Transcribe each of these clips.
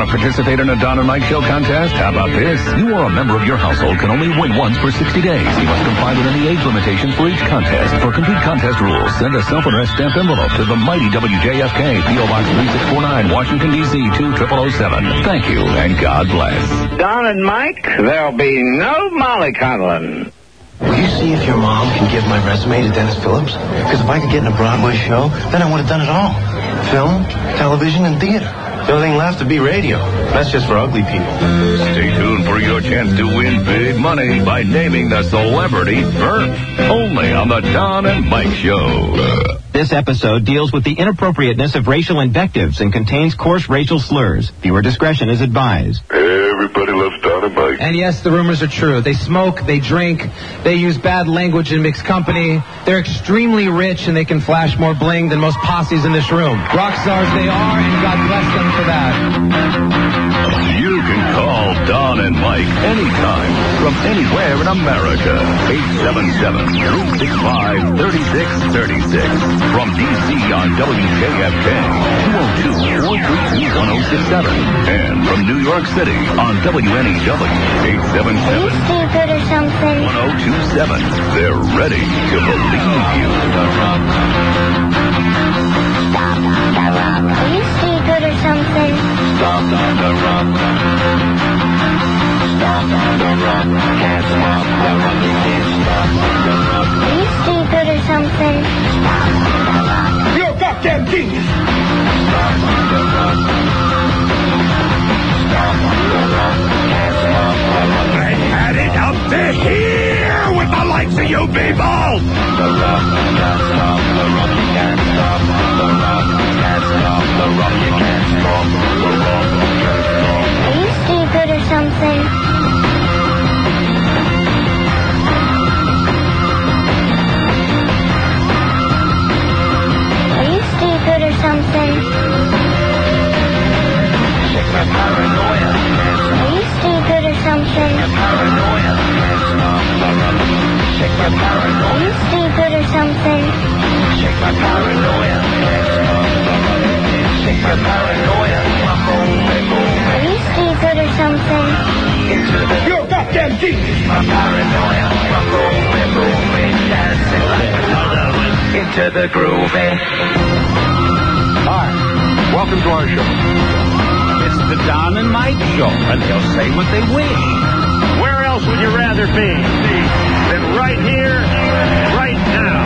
Want to participate in a Don and Mike Show contest? How about this? You or a member of your household can only win once for 60 days. You must comply with any age limitations for each contest. For complete contest rules, send a self-addressed stamped envelope to the mighty WJFK, P.O. Box 3649, Washington, D.C. 20007. Thank you, and God bless. Don and Mike, there'll be no mollycoddling. Will you see if your mom can give my resume to Dennis Phillips? Because if I could get in a Broadway show, then I would have done it all. Film, television, and theater. The only thing left to be radio. That's just for ugly people. Stay tuned for your chance to win big money by naming the celebrity first. Only on the Don and Mike Show. This episode deals with the inappropriateness of racial invectives and contains coarse racial slurs. Viewer discretion is advised. Everybody loves Don and Mike. And yes, the rumors are true. They smoke, they drink, they use bad language in mixed company. They're extremely rich and they can flash more bling than most posses in this room. Rock stars they are, and God bless them for that. You can call Don and Mike anytime from anywhere in America. 877-365-3636. From D.C. on WJFK, 202-432-1067. And from New York City on WNEW, 877-1027. They're ready to believe you. Are you stupid or something? Stop on the rock. Stop on the rock. Can't stop the rock. You can't stop the rock. Are you stupid or something? You're a goddamn genius. Stop on the rock. Stop on the rock. Can't stop the rock. I had it up to here with the likes of you people. The rock. Can't stop the rock. You can't stop the rock. Can't stop the rock. You can't stop the rock. Are you stupid or something? Are you stupid or something? Check my paranoia. Are you stupid or something? Paranoia. Can't stop the rock. Check my paranoia. Are you stupid or something? Check my paranoia. Can't stop the rock. Check my paranoia. Are you stupid or something? You're a goddamn genius. My paranoia. Moving, dancing like another one. Into the groovy. Hi, welcome to our show. It's the Don and Mike Show, and they'll say what they wish. Where else would you rather be than right here, right now?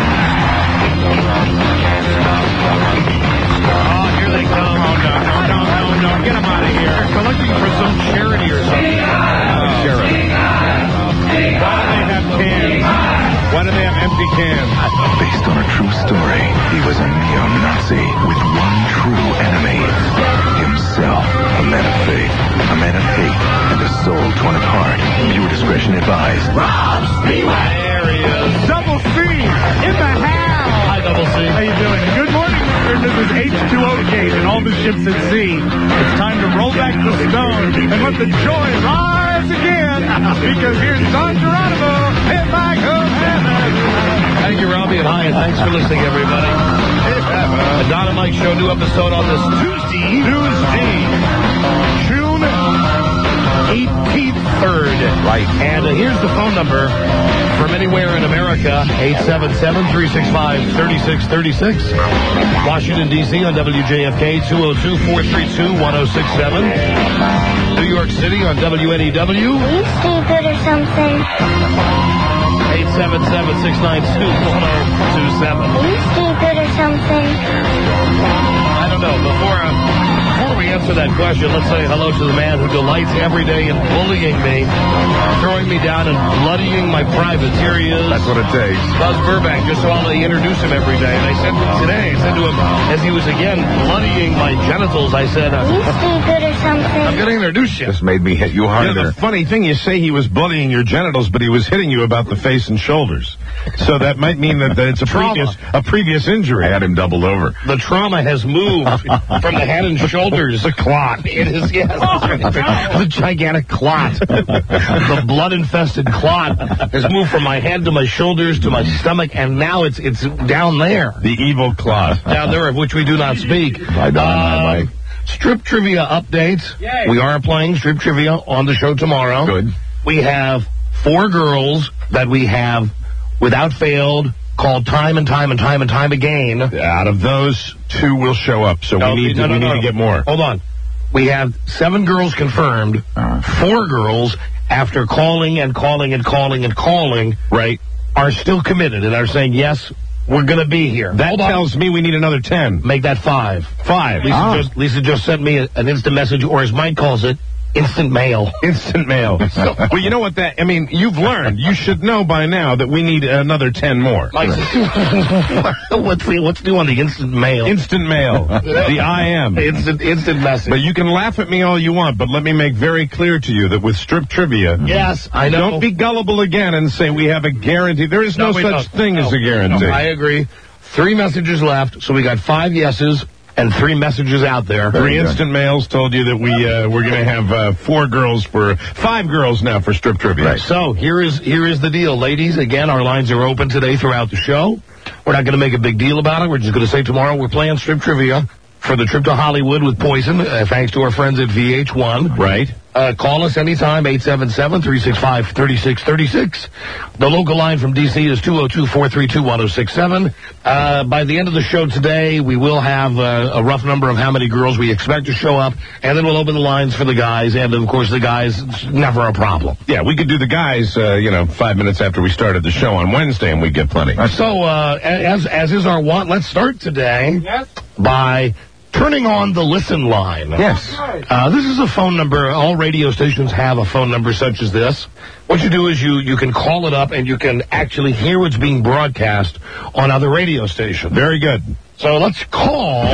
Oh, here they come. Oh, no. Get them out of here. They're collecting for some charity or something. Charity. Why do they have cans? Why do they have empty cans? Based on a true story, he was a neo-Nazi with one true enemy. Himself. A man of faith, a man of hate, and a soul torn apart. Viewer discretion advised. Rob Speedway. There he is. Double C in the house. Hi, Double C. How you doing? Good morning. This is H2O Gate and all the ships at sea. It's time to roll back the stone and let the joy rise again. Because here's Don Geronimo and Michael Hammond. Thank you, Robbie, and hi, and thanks for listening, everybody. A Don and Mike Show, new episode on this Tuesday, June 83rd. Right. And here's the phone number from anywhere in America, 877-365-3636. Washington, D.C. on WJFK, 202-432-1067. New York City on WNEW. Are you stupid or something? 877-692-1027. Are you stupid or something? I don't know. Before we answer that question, let's say hello to the man who delights every day in bullying me, throwing me down and bloodying my privates. Here he is. That's what it takes. Buzz Burbank, just so I'll introduce him every day. And I said to him, as he was again bloodying my genitals, I said, Are you stupid or something? I'm going to introduce you. This made me hit you harder. Yeah, the funny thing, you say he was bullying your genitals, but he was hitting you about the face and shoulders. So that might mean that it's a previous injury. I had him doubled over. The trauma has moved from the head and shoulders. The clot. It is, yes. The gigantic clot. The blood-infested clot has moved from my head to my shoulders to my stomach, and now it's down there. The evil clot. Down there, of which we do not speak. Hi, Don. Hi, Mike. Strip trivia updates. Yay. We are playing strip trivia on the show tomorrow. Good. We have 4 girls that we have, without failed, called time and time again. Out of those, 2 will show up, so we need to get more. Hold on. We have 7 girls confirmed, 4 girls, after calling, right, are still committed and are saying, yes, we're going to be here. That tells me we need another 10. Make that 5. 5. Lisa just sent me an instant message, or as Mike calls it, instant mail. Instant mail. Well, you know what you've learned. You should know by now that we need another 10 more. Mike, what's new on the instant mail? Instant mail. The IM. Instant message. But you can laugh at me all you want, but let me make very clear to you that with strip trivia, yes, I know. Don't be gullible again and say we have a guarantee. There is no such thing as a guarantee. I agree. 3 messages left, so we got 5 yeses. And 3 messages out there. 3 instant mails told you that we're going to have 5 girls now for strip trivia. Right. So here is the deal, ladies. Again, our lines are open today throughout the show. We're not going to make a big deal about it. We're just going to say tomorrow we're playing strip trivia for the trip to Hollywood with Poison, thanks to our friends at VH1. Right. Call us anytime, 877-365-3636. The local line from D.C. is 202-432-1067. By the end of the show today, we will have a rough number of how many girls we expect to show up, and then we'll open the lines for the guys, and, of course, the guys, it's never a problem. Yeah, we could do the guys, 5 minutes after we started the show on Wednesday, and we'd get plenty. So, as is our want, let's start today by turning on the listen line. Yes. This is a phone number. All radio stations have a phone number such as this. What you do is you can call it up and you can actually hear what's being broadcast on other radio stations. Very good. So let's call.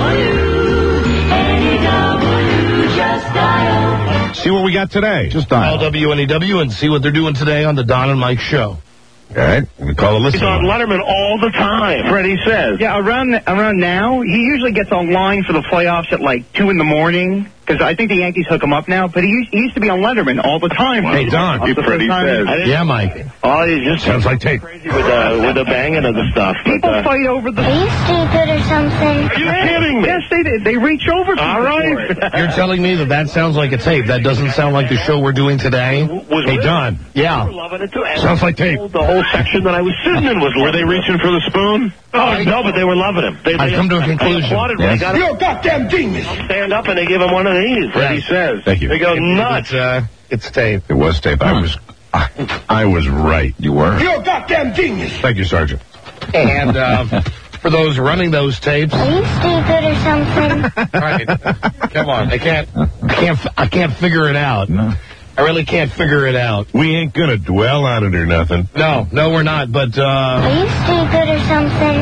See what we got today. Just dial WNEW and see what they're doing today on the Don and Mike show. All right, we call a listener. He's on Letterman all the time, Freddie says. Yeah, around now, he usually gets online for the playoffs at like 2 in the morning, because I think the Yankees hook him up now, but he used to be on Letterman all the time. Hey, Don. Freddie says. Yeah, Mike. Oh, he just sounds like tape. Crazy with the banging of the stuff. People fight over the... Are you stupid or something? Are you kidding me? Yes, they did. They reach over to all right. You're telling me that sounds like a tape. That doesn't sound like the show we're doing today? Hey, Don. Yeah. They were loving it too. Sounds like tape. The whole section that I was sitting in was... Were they reaching for the spoon? Oh, no, but they were loving him. I've come to a conclusion. You're a goddamn genius. Stand up and they give him one of these. Freddie says. Thank you. They go nuts. It's tape. It was tape. I was right. You were? You're a goddamn genius. Thank you, Sergeant. And for those running those tapes... Are you stupid or something? Right. Come on. I can't figure it out. No. I really can't figure it out. We ain't gonna dwell on it or nothing. No, we're not, but, Are you stupid or something?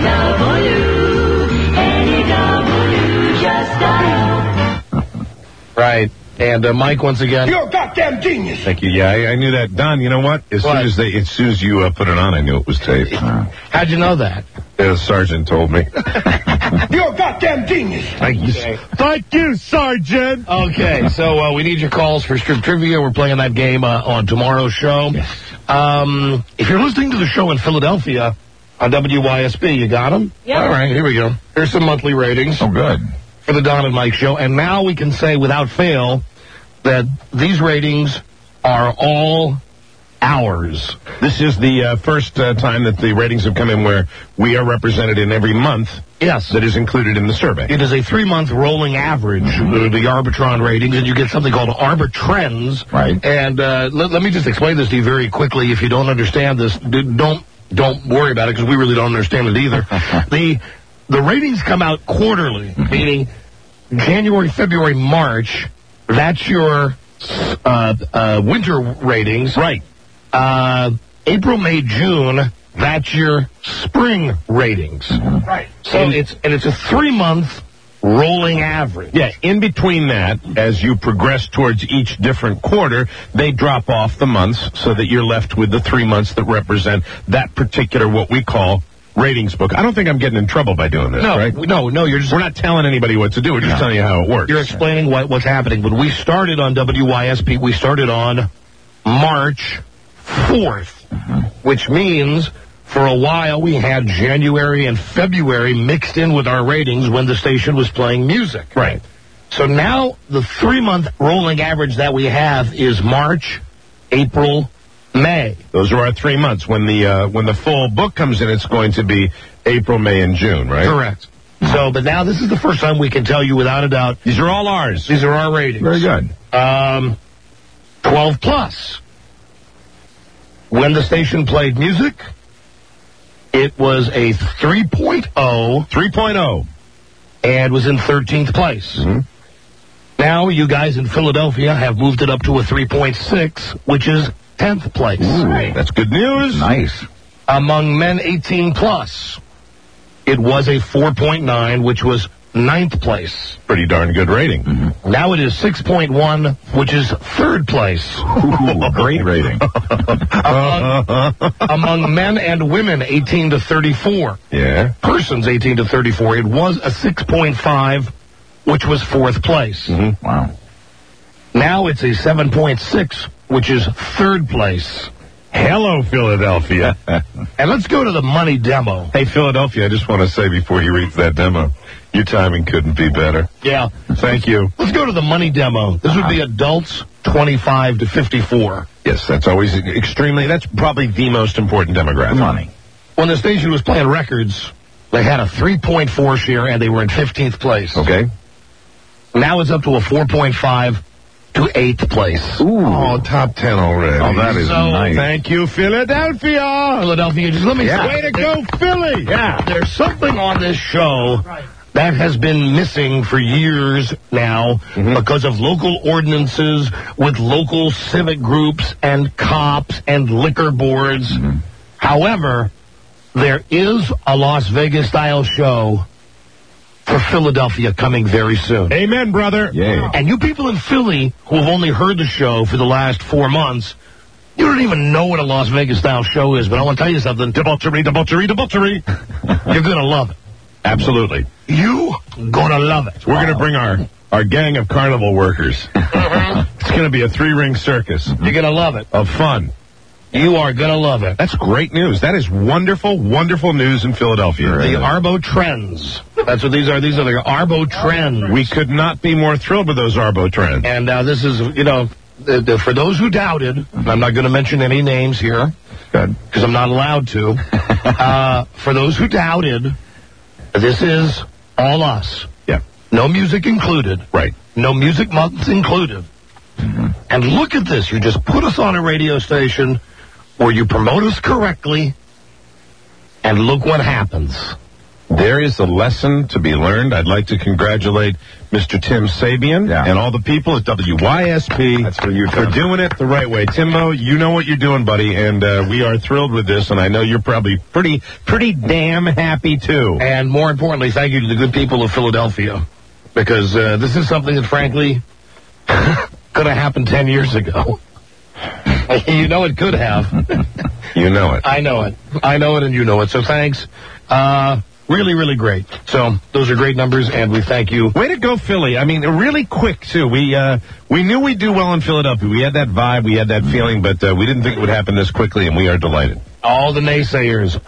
Just dial. Right. And Mike, once again. You're a goddamn genius. Thank you. Yeah, I knew that. Don, you know what? As soon as you put it on, I knew it was tape. How'd you know that? The sergeant told me. You're a goddamn genius. Thank you. Thank you, Sergeant. Okay, so we need your calls for strip trivia. We're playing that game on tomorrow's show. Yes. If you're listening to the show in Philadelphia on WYSB, you got them? Yeah. All right, here we go. Here's some monthly ratings. Oh, good. For the Don and Mike show. And now we can say without fail that these ratings are all ours. This is the first time that the ratings have come in where we are represented in every month. Yes. That is included in the survey. It is a 3-month rolling average, the Arbitron ratings, and you get something called Arbitrends. Right. And let me just explain this to you very quickly. If you don't understand this, don't worry about it, because we really don't understand it either. The ratings come out quarterly, meaning January, February, March. That's your winter ratings. Right. April, May, June. That's your spring ratings. Right. So it's a 3-month rolling average. Yeah, in between that, as you progress towards each different quarter, they drop off the months so that you're left with the 3 months that represent that particular, what we call, ratings book. I don't think I'm getting in trouble by doing this, right? No, we're not telling anybody what to do. We're just telling you how it works. You're explaining what's happening. When we started on WYSP, we started on March 4th, which means for a while we had January and February mixed in with our ratings when the station was playing music. Right. So now the 3-month rolling average that we have is March, April, May. Those are our 3 months. When the full book comes in, it's going to be April, May, and June, right? Correct. So, but now this is the first time we can tell you without a doubt. These are all ours. These are our ratings. Very good. 12 plus. When the station played music, it was a 3.0. 3.0. And was in 13th place. Mm-hmm. Now you guys in Philadelphia have moved it up to a 3.6, which is 10th place. Ooh, that's good news. Nice. Among men 18 plus, it was a 4.9, which was 9th place. Pretty darn good rating. Mm-hmm. Now it is 6.1, which is 3rd place. Ooh, great rating. Among men and women 18 to 34. Yeah. Persons 18 to 34. It was a 6.5, which was 4th place. Mm-hmm. Wow. Now it's a 7.6, which is 3rd place. Hello, Philadelphia. And let's go to the money demo. Hey, Philadelphia, I just want to say before he reads that demo, your timing couldn't be better. Yeah. Thank you. Let's go to the money demo. This would be adults 25 to 54. Yes, that's always that's probably the most important demographic. Money. When the station was playing records, they had a 3.4 share, and they were in 15th place. Okay. Now it's up to a 4.5 to 8th place. Ooh. Oh, top 10 already. Oh, that is nice. Thank you, Philadelphia. Philadelphia, just let me say. Way to go, Philly. Yeah. There's something on this show that has been missing for years now because of local ordinances with local civic groups and cops and liquor boards. Mm-hmm. However, there is a Las Vegas-style show for Philadelphia coming very soon. Amen, brother. Yeah. And you people in Philly who have only heard the show for the last 4 months, you don't even know what a Las Vegas-style show is, but I want to tell you something. Debauchery. You're going to love it. Absolutely. You going to love it. We're going to bring our gang of carnival workers. It's going to be a 3-ring circus. You're going to love it. Of fun. You are going to love it. That's great news. That is wonderful, wonderful news in Philadelphia. The Arbo Trends. That's what these are. These are the Arbo Trends. We could not be more thrilled with those Arbo Trends. And this is, for those who doubted, I'm not going to mention any names here. Good. Because I'm not allowed to. For those who doubted, this is all us. Yeah. No music included. Right. No music months included. Mm-hmm. And look at this. You just put us on a radio station where you promote us correctly, and look what happens. There is a lesson to be learned. I'd like to congratulate Mr. Tim Sabian and all the people at WYSP That's for you, for doing it the right way. Timbo, you know what you're doing, buddy, and we are thrilled with this, and I know you're probably pretty damn happy, too. And more importantly, thank you to the good people of Philadelphia, because this is something that, frankly, could have happened 10 years ago. You know it could have. You know it. I know it. I know it, and you know it. So thanks. Really, really great. So those are great numbers, and we thank you. Way to go, Philly. I mean, really quick, too. We knew we'd do well in Philadelphia. We had that vibe. We had that feeling, but we didn't think it would happen this quickly, and we are delighted. All the naysayers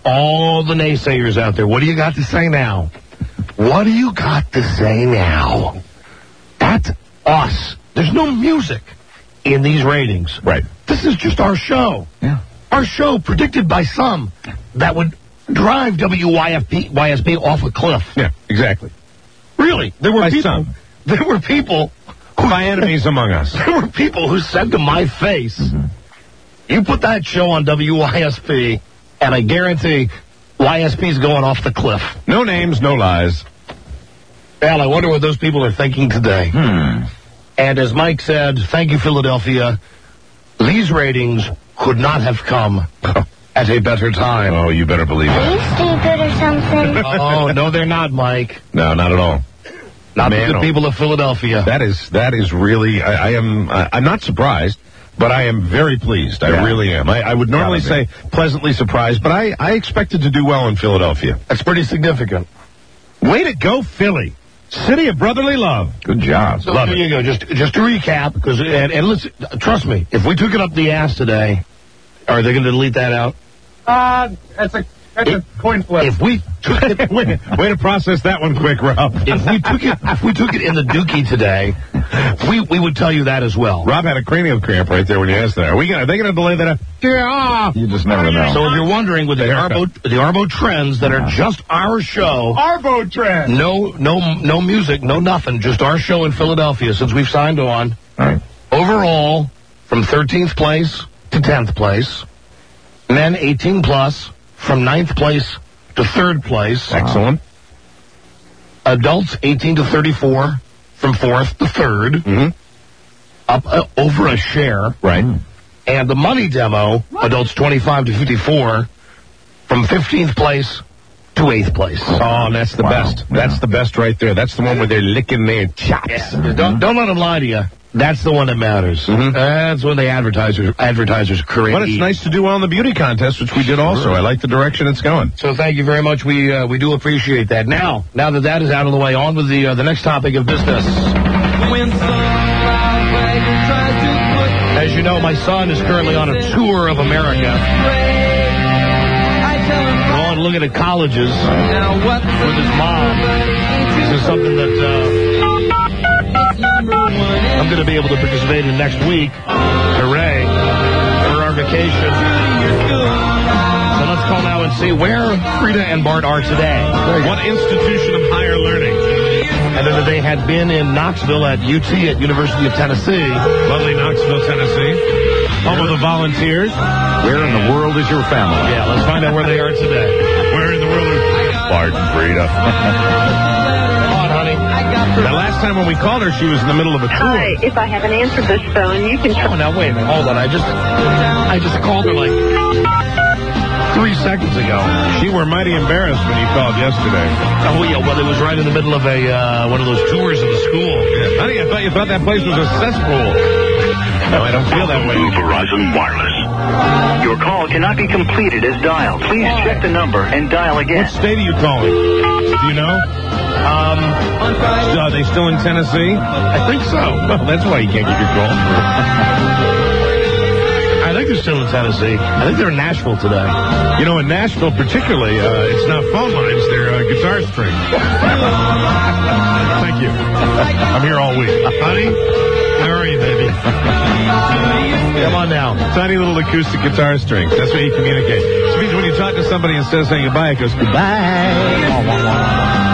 out there, what do you got to say now? What do you got to say now? That's us. There's no music in these ratings. Right. This is just our show. Yeah. Our show predicted by some that would drive WYSP off a cliff. Yeah, exactly. Really. There were by people. Some. There were people. My enemies among us. There were people who said to my face, you put that show on WYSP, and I guarantee YSP's going off the cliff. No names, no lies. Al, I wonder what those people are thinking today. And as Mike said, thank you, Philadelphia. These ratings could not have come at a better time. Oh, you better believe Are you that. stupid or something? Oh, no, they're not, Mike. No, not at all. Not Man, the people of Philadelphia. That is really. I'm not surprised, but I am very pleased. I really am. I would normally say pleasantly surprised, but I expected to do well in Philadelphia. That's pretty significant. Way to go, Philly. City of brotherly love. Good job. So there you go. Just to recap, because and listen, trust me, if we took it up the ass today, are they going to delete that out? That's That's a coin flip. If we took it, way to process that one quick, Rob. If we took it in the Dookie today, we would tell you that as well. Rob had a cranial cramp right there when you asked that. Are they going to delay that? Yeah. You just never know. So if you're wondering, with the Arbo Trends that are just our show, Arbo Trends. No music, no nothing, just our show in Philadelphia since we've signed on. All right. Overall, from 13th place to 10th place, men 18 plus from 9th place to 3rd place. Excellent. Adults 18 to 34 from 4th to 3rd. Mm-hmm. Up over a share. Right. And the money demo, adults 25 to 54 from 15th place to 8th place. Oh, that's the best. That's the best right there. That's the one where they're licking their chops. Yeah. Don't let them lie to you. That's the one that matters. Mm-hmm. That's when the advertisers create. But it's nice to do well in the beauty contest, which we did also. I like the direction it's going. So thank you very much. We do appreciate that. Now that is out of the way, on with the next topic of business. As you know, my son is currently on a tour of America. Going looking at colleges with his mom. This is something that I'm going to be able to participate in next week. Hooray. For our vacation. So let's call now and see where Frida and Bart are today. What institution of higher learning? And then they had been in Knoxville at UT at University of Tennessee. Lovely Knoxville, Tennessee. Home of the Volunteers. Where in the world is your family? Yeah, let's find out where they are today. Where in the world is Bart and Frida? The last time when we called her, she was in the middle of a tour. Hi, if I haven't answered this phone, you can... Oh, now, wait a minute. Hold on. I just called her like 3 seconds ago. She were mighty embarrassed when you called yesterday. Oh, yeah. Well, it was right in the middle of one of those tours of the school. Yeah. Honey, I thought you thought that place was a cesspool. No, I don't feel that way. Verizon Wireless. Your call cannot be completed as dialed. Please check the number and dial again. What state are you calling? Do you know? Are they still in Tennessee? I think so. Well, that's why you can't get your call. I think they're still in Tennessee. I think they're in Nashville today. You know, in Nashville particularly, it's not phone lines, they're guitar strings. Thank you. I'm here all week. Honey, where are you, baby? Come on now. Tiny little acoustic guitar strings. That's what you communicate. It means when you talk to somebody, instead of saying goodbye, it goes goodbye.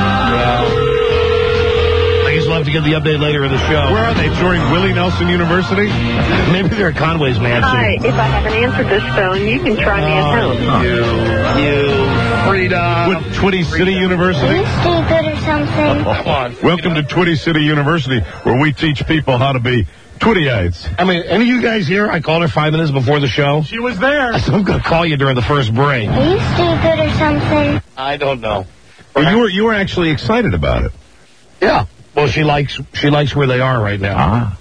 To get the update later in the show. Where are they? Touring Willie Nelson University? Maybe they're at Conway's mansion. Hi, if I haven't answered this phone, you can try me at home. You, Frida. With Twitty City University? Are you stupid or something? Come on. Welcome to Twitty City University, where we teach people how to be Twittyites. I mean, any of you guys here? I called her 5 minutes before the show. She was there. I said, I'm going to call you during the first break. Are you stupid or something? I don't know. Well, you were actually excited about it. Yeah. Well, she likes where they are right now.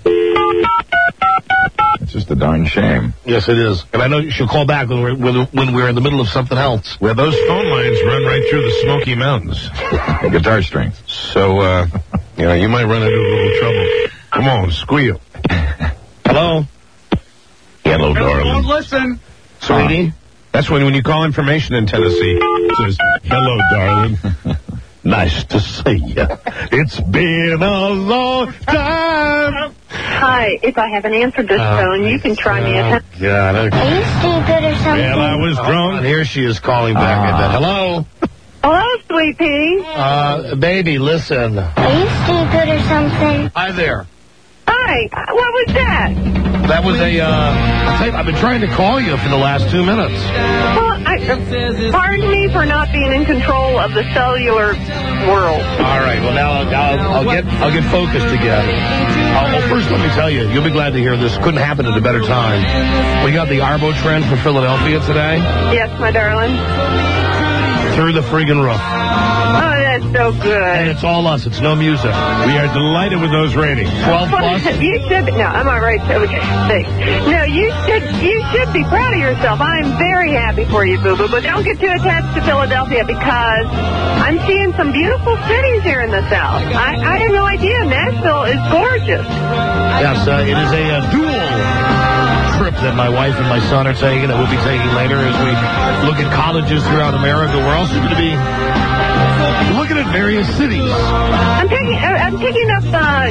It's just a darn shame. Yes, it is. And I know she'll call back when we're in the middle of something else. Where those phone lines run right through the Smoky Mountains. Guitar strings. So, you might run into a little trouble. Come on, squeal. Hello? Hello, darling. Don't listen. Sweetie? That's when you call information in Tennessee, it says, hello, darling. Nice to see you. It's been a long time. Hi, if I haven't answered this phone, you can try me at home. God. Are you stupid or something? Well, I was drunk. And here she is calling back. I bet. Hello? Hello, sweet pea. Baby, listen. Are you stupid or something? Hi there. Hi, what was that? That was I've been trying to call you for the last 2 minutes. Well, pardon me for not being in control of the cellular world. All right, well, now I'll get focused again. First, let me tell you, you'll be glad to hear this. Couldn't happen at a better time. We got the Arbo Trend for Philadelphia today. Yes, my darling. Through the friggin' roof. Oh, that's so good. And it's all us. It's no music. We are delighted with those ratings. 12 plus. You should. No, I'm all right. No, you should be proud of yourself. I'm very happy for you, Boo Boo. But don't get too attached to Philadelphia because I'm seeing some beautiful cities here in the South. I had no idea. Nashville is gorgeous. Yes, it is a dual trip that my wife and my son are taking, that we'll be taking later as we look at colleges throughout America. We're also going to be looking at various cities. I'm picking up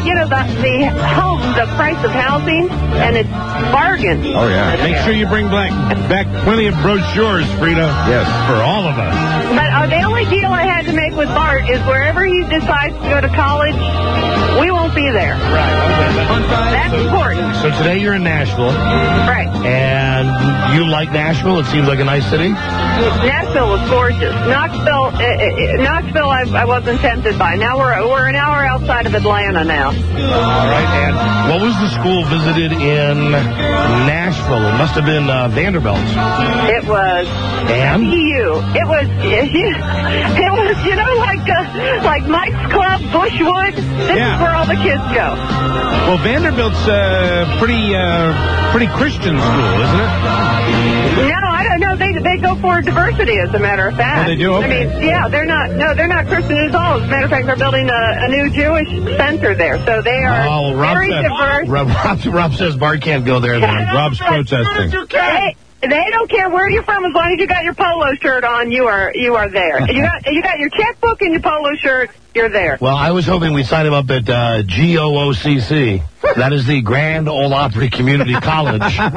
the price of housing, and it's bargain. Oh, yeah. Make sure you bring back plenty of brochures, Frida. Yes. For all of us. But the only deal I had to make with Bart is wherever he decides to go to college, we won't be there. Right. Okay. That's important. So today you're in Nashville. Right. And you like Nashville? It seems like a nice city. Nashville was gorgeous. Knoxville, I wasn't tempted by. Now we're an hour outside of Atlanta now. All right. And what was the school visited in Nashville? It must have been Vanderbilt. It was PU. It was like Mike's Club, Bushwood. This is where all the kids go. Well, Vanderbilt's pretty Christian school, isn't it? No, I don't know. They go for diversity, as a matter of fact. Oh, they do? Okay. I mean, yeah, they're not Christian at all. As a matter of fact, they're building a new Jewish center there, so they are very diverse. Rob says Bart can't go there. Then Rob's protesting. They don't care where you're from as long as you got your polo shirt on. You are there. You got your checkbook and your polo shirt. You're there. Well, I was hoping we'd sign him up at GOOCC. That is the Grand Ole Opry Community College. But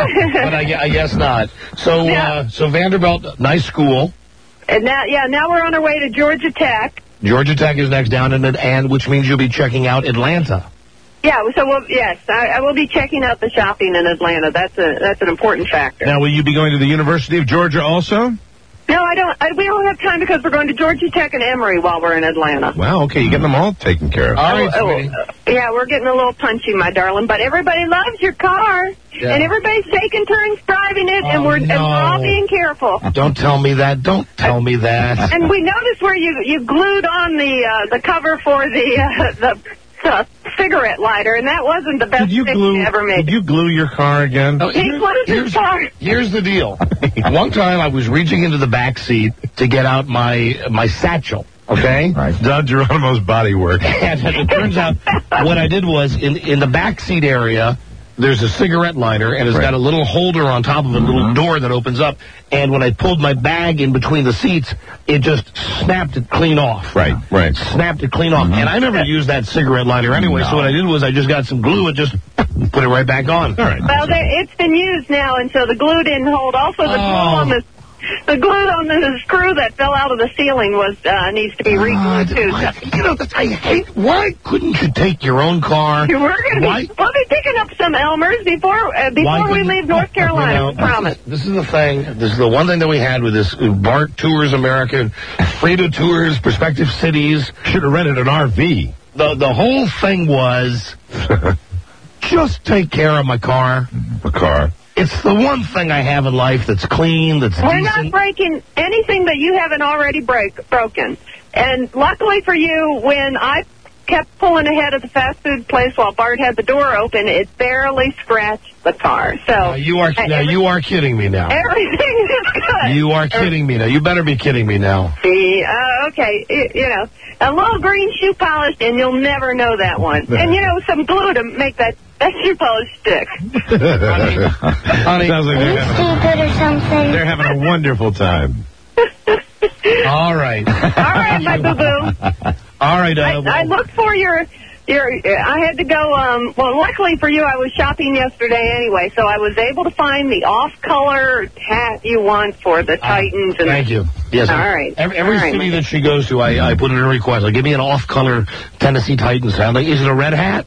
I guess not. So so Vanderbilt, nice school. And now we're on our way to Georgia Tech. Georgia Tech is next down, and which means you'll be checking out Atlanta. Yeah, so I will be checking out the shopping in Atlanta. That's an important factor. Now, will you be going to the University of Georgia also? No, I don't. We don't have time because we're going to Georgia Tech and Emory while we're in Atlanta. Wow, okay, you're getting them all taken care of. All right, sweetie. Yeah, we're getting a little punchy, my darling, but everybody loves your car, and everybody's taking turns driving it, and we're all being careful. Don't tell me that. Don't tell me that. And we noticed where you glued on the cover for the cigarette lighter, and that wasn't the best thing you ever made. Did you glue your car again? Here's the deal. One time I was reaching into the back seat to get out my satchel. Okay? Right. Don Geronimo's body work. And it turns out what I did was in the back seat area, there's a cigarette lighter, and it's got a little holder on top of it, a little door that opens up. And when I pulled my bag in between the seats, it just snapped it clean off. Right. Snapped it clean off. And I never used that cigarette lighter anyway, so what I did was I just got some glue and just put it right back on. All right. Well, it's been used now, and so the glue didn't hold. Also, the glue on the screw that fell out of the ceiling needs to be re-glued, too. I hate... Why couldn't you take your own car? We'll be picking up some Elmers before we leave North Carolina, I promise. This is the thing. This is the one thing that we had with this Bart Tours America, Frida Tours, Prospective Cities. Should have rented an RV. The whole thing was just take care of my car. The car. It's the one thing I have in life that's clean, that's decent. We're not breaking anything that you haven't already broken. And luckily for you, when I kept pulling ahead of the fast food place while Bart had the door open, it barely scratched the car. So you are kidding me now. Everything is good. You are kidding me now. You better be kidding me now. See, okay, a little green shoe polish, and you'll never know that one. And some glue to make that shoe polish stick. Honey, sounds like they're having a wonderful time. All right. All right, my boo-boo. All right. I looked for your I had to go, luckily for you, I was shopping yesterday anyway, so I was able to find the off-color hat you want for the Titans. Thank you. Yes. All right. Every city that she goes to, I put in a request. Like, give me an off-color Tennessee Titans hat. Like, is it a red hat?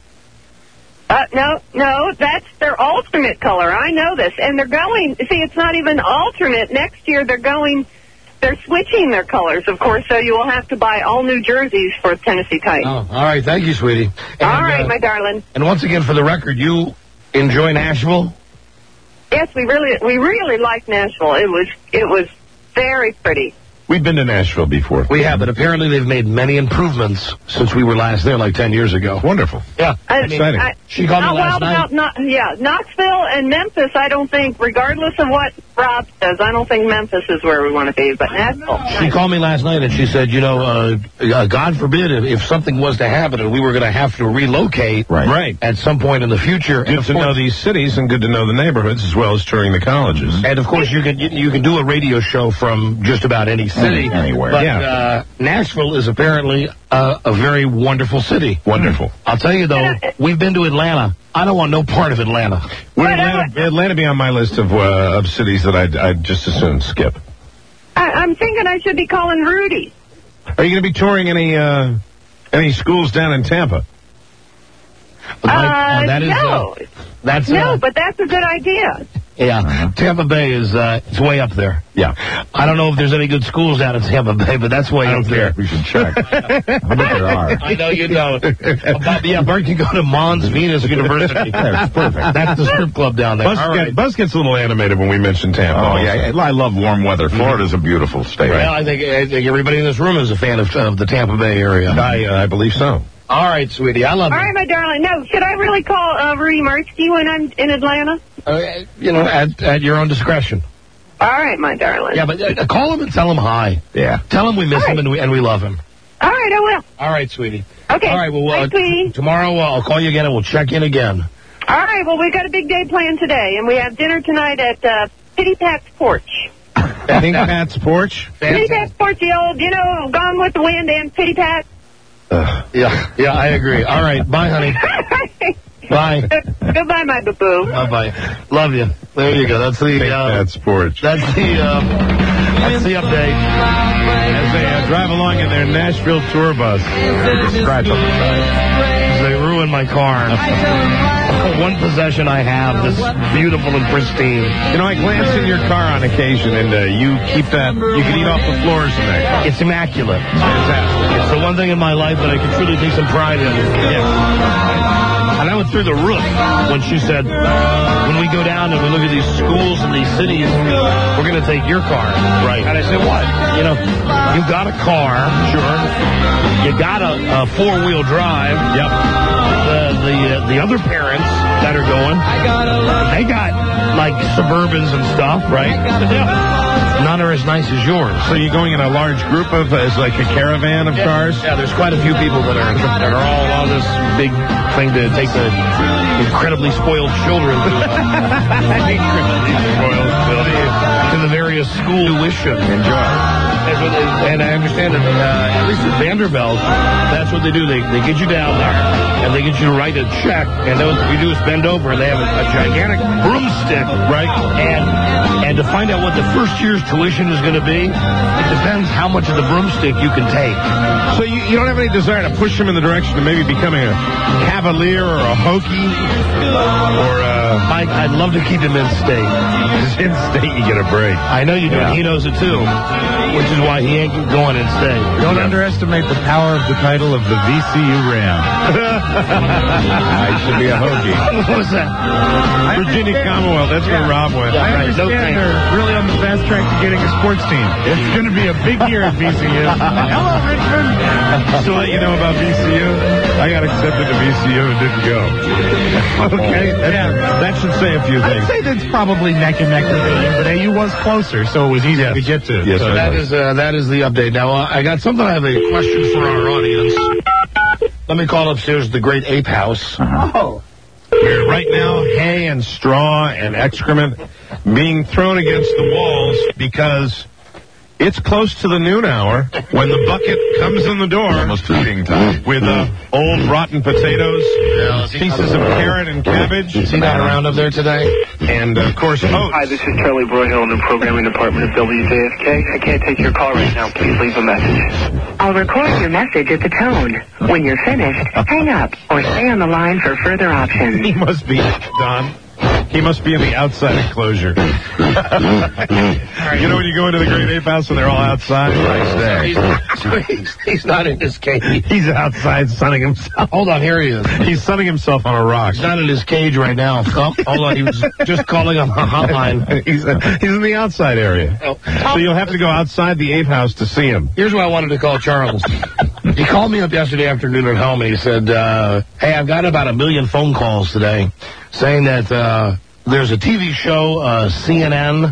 No, that's their alternate color. I know this. And they're going, it's not even alternate. Next year they're switching their colors, of course, so you will have to buy all new jerseys for Tennessee Titans. Oh, all right. Thank you, sweetie. And, all right, my darling. And once again, for the record, you enjoy Nashville? Yes, we really like Nashville. It was very pretty. We've been to Nashville before. We have, but apparently they've made many improvements since we were last there, like 10 years ago. Wonderful. Yeah. Exciting. She called me last night. Knoxville and Memphis, I don't think, regardless of what Rob says. I don't think Memphis is where we want to be, but Nashville. She called me last night and she said, God forbid if something was to happen and we were going to have to relocate at some point in the future. Good to know these cities and good to know the neighborhoods as well as touring the colleges. And, of course, you can do a radio show from just about any city. Anywhere. But Nashville is apparently a very wonderful city. Wonderful. I'll tell you, though, we've been to Atlanta. I don't want no part of Atlanta. Would Atlanta be on my list of cities that I'd just as soon skip? I'm thinking I should be calling Rudy. Are you going to be touring any schools down in Tampa? No, but that's a good idea. Yeah, Tampa Bay is it's way up there. Yeah. I don't know if there's any good schools down in Tampa Bay, but that's way up there. We should check. I bet there are. I know you don't. Bart can go to Mons Venus University. That's perfect. That's the strip club down there. Buzz gets a little animated when we mention Tampa. Oh, yeah. I love warm weather. Florida's a beautiful state. Well, I think everybody in this room is a fan of the Tampa Bay area. I believe so. All right, sweetie. I love you. All right, my darling. No, should I really call Rudy Martzke when I'm in Atlanta? At your own discretion. All right, my darling. Yeah, but call him and tell him hi. Yeah. Tell him we miss him and we love him. All right, I will. All right, sweetie. Okay. All right, well, Bye, sweetie. Tomorrow I'll call you again and we'll check in again. All right, well, we've got a big day planned today, and we have dinner tonight at Pitty Pat's Porch. Pink Pat's Porch? Pitty Pat's Porch, the old, Gone with the Wind and Pitty Pat. Yeah, I agree. All right, bye, honey. Bye. Goodbye, my boo-boo. Bye-bye. Love you. There you go. That's the Pat's Porch. That's the update. As they drive along in their Nashville tour bus, scratch on the side. They ruined my car. One possession I have that's beautiful and pristine. I glance in your car on occasion, and you keep that. You can eat off the floors in there. It's immaculate. Fantastic. It's the one thing in my life that I can truly take some pride in. Yeah. And I went through the roof when she said, when we go down and we look at these schools and these cities, we're going to take your car. Right. And I said, what? You got a car. Sure. You got a four-wheel drive. Yep. The other parents that are going, they got like Suburbans and stuff, right? Yeah. None are as nice as yours. So you're going in a large group as like a caravan of cars? Yeah, there's quite a few people that are all on this big thing to take the incredibly spoiled children to the various school tuition. Enjoy. And I understand that at least at Vanderbilt, that's what they do. They get you down there, and they get you to write a check, and then what you do is bend over, and they have a gigantic broomstick, right? And to find out what the first year's tuition is going to be, it depends how much of the broomstick you can take. So you don't have any desire to push them in the direction of maybe becoming a Cavalier or a Hokie? Or Mike, I'd love to keep him in state. In state, you get a break. I know you do, and he knows it too, which is why he ain't going in state. Don't underestimate the power of the title of the VCU Ram. I should be a Hokie. What was that? Virginia Commonwealth. That's where Rob went. I understand they're really on the fast track to getting a sports team. It's going to be a big year at VCU. Hello, Richmond. To let you know about VCU, I got accepted to VCU and didn't go. Okay. That should say a few things. I'd say that's probably neck and neck with AU, but AU was closer, so it was easier to get to. Yes, so that is the update. Now, I got something. I have a question for our audience. Let me call upstairs the Great Ape House. Oh. Where right now, hay and straw and excrement being thrown against the walls because it's close to the noon hour when the bucket comes in the door. Almost feeding time. With old rotten potatoes, pieces of carrot and cabbage. Is he not around up there today? And, of course, oats. Hi, this is Charlie Broyhill in the programming department of WJFK. I can't take your call right now. Please leave a message. I'll record your message at the tone. When you're finished, hang up or stay on the line for further options. He must be, Don. He must be in the outside enclosure. You know when you go into the Great Ape House and they're all outside? He's not in his cage. He's outside sunning himself. Hold on, here he is. He's sunning himself on a rock. He's not in his cage right now. Oh, hold on, he was just calling on the hotline. He's in the outside area. So you'll have to go outside the Ape House to see him. Here's why I wanted to call Charles. He called me up yesterday afternoon at home. He said, hey, I've got about 1 million phone calls today saying that there's a TV show, CNN,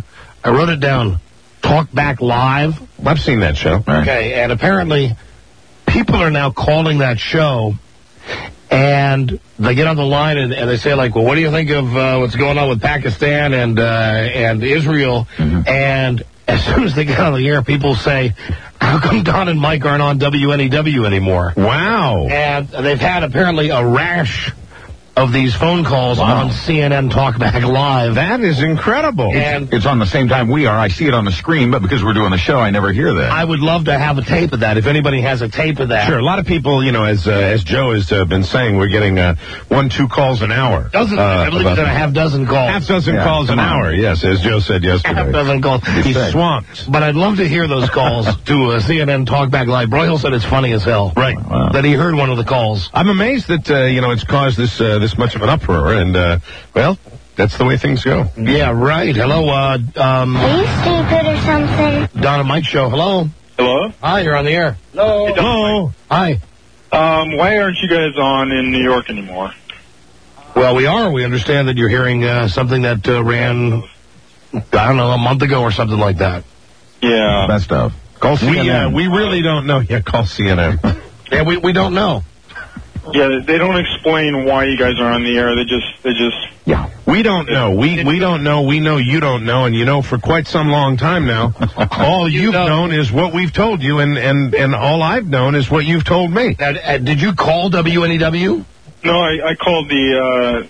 I wrote it down. Talk Back Live. I've seen that show. Okay, and apparently people are now calling that show, and they get on the line and they say, like, well, what do you think of what's going on with Pakistan and Israel? And as soon as they get on the air, people say, how come Don and Mike aren't on WNEW anymore? Wow. And they've had apparently a rash of these phone calls on CNN Talkback Live. That is incredible. And it's on the same time we are. I see it on the screen, but because we're doing the show, I never hear that. I would love to have a tape of that, if anybody has a tape of that. Sure, a lot of people, you know, as Joe has been saying, we're getting 1-2 calls an hour. I believe it's a half dozen calls. Half dozen calls an hour, yes, as Joe said yesterday. Half dozen calls. He's swamped. But I'd love to hear those calls to CNN Talkback Live. Broyhill said it's funny as hell. Right. Wow. That he heard one of the calls. I'm amazed that, it's caused this much of an uproar, and, well, that's the way things go. Yeah, right. Hello, Are you stupid or something? Don and Mike Show. Hello. Hello? Hi, you're on the air. Hello. Hello. Hi. Why aren't you guys on in New York anymore? Well, we are. We understand that you're hearing something that ran, I don't know, a month ago or something like that. Yeah. Best of. Call CNN. We really don't know. Yeah, call CNN. Yeah, we don't know. Yeah, they don't explain why you guys are on the air. They just. Yeah. We don't know. We don't know. We know you don't know. And, for quite some long time now, all you've known is what we've told you, and all I've known is what you've told me. Now, did you call WNEW? No, I called the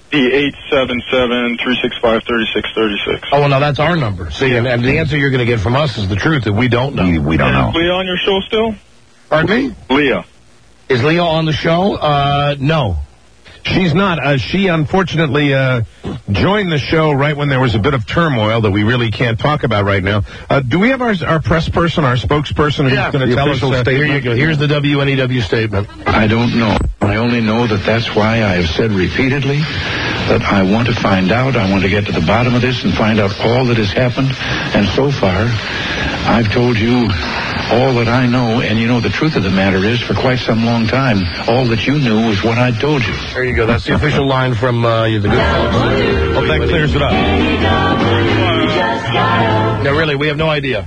877-365-3636. Oh, well, now that's our number. See, and the answer you're going to get from us is the truth, that we don't know. We don't know. Is Leah on your show still? Pardon me? Leah. Is Leah on the show? No. She's not. She unfortunately joined the show right when there was a bit of turmoil that we really can't talk about right now. Do we have our press person, our spokesperson, who's going to tell us? Here you go. Here's the WNEW statement. I don't know. I only know that that's why I have said repeatedly that I want to find out. I want to get to the bottom of this and find out all that has happened. And so far, I've told you all that I know, and the truth of the matter is, for quite some long time, all that you knew was what I told you. There you go. That's the official line from the good folks. Hope that clears it up. No, really, we have no idea.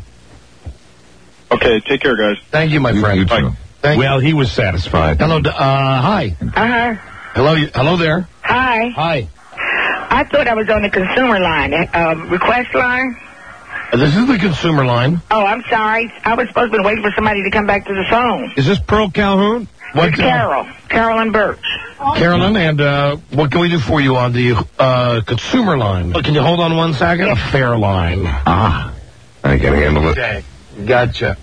Okay, take care, guys. Thank you, my friend. You too. Well, he was satisfied. Hello, hi. Hello there. Hi. Hi. I thought I was on the consumer line, request line. This is the consumer line. Oh, I'm sorry. I was supposed to be waiting for somebody to come back to the phone. Is this Pearl Calhoun? It's Carolyn Birch. Carolyn, and what can we do for you on the consumer line? Can you hold on 1 second? A fair line. I can handle it. Okay. Gotcha.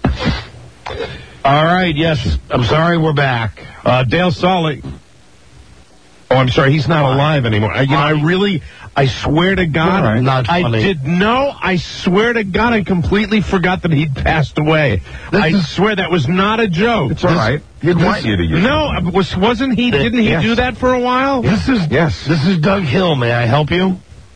All right, yes. I'm sorry, we're back. Dale Solly. Oh, I'm sorry, he's not alive anymore. I swear to God, right. Not funny. I swear to God, I completely forgot that he'd passed away. I swear that was not a joke. It's all right. He'd want you to use it. Wasn't he? Didn't he do that for a while? This is Doug Hill. May I help you?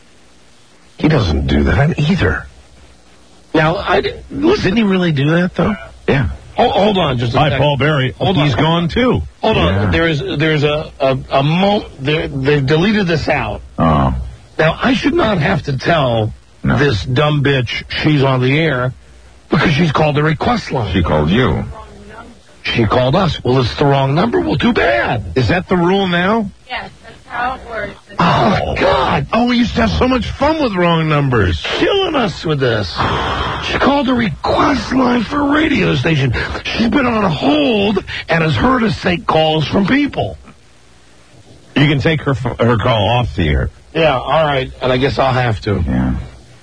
He doesn't do that either. Now, didn't he really do that though? Yeah. Hold on, just a second. Hi, Paul Berry. He's gone too. Hold on. There's a moment. They've deleted this out. Oh. Now, I should not have to tell this dumb bitch she's on the air because she's called the request line. She called you. She called us. Well, it's the wrong number. Well, too bad. Is that the rule now? Yes, that's how it works. Oh, God. Oh, we used to have so much fun with wrong numbers. Killing us with this. She called the request line for a radio station. She's been on hold and has heard us take calls from people. You can take her call off the air. Yeah, all right. And I guess I'll have to. Yeah.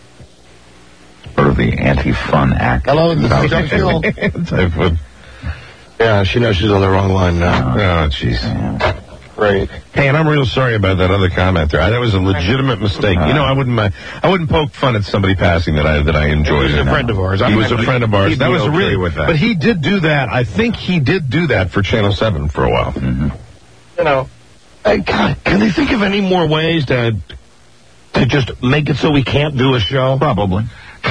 Sort of the anti-fun act. Hello, this is Doug Hill. Anti-fun. Yeah, she knows she's on the wrong line now. Oh, jeez. Yeah. Great. Hey, and I'm real sorry about that other comment there. That was a legitimate mistake. I wouldn't poke fun at somebody passing that I enjoyed. He was a friend of ours. He was a friend of ours. That was really with that. But he did do that. I think he did do that for Channel 7 for a while. Mm-hmm. God, can they think of any more ways to just make it so we can't do a show? Probably.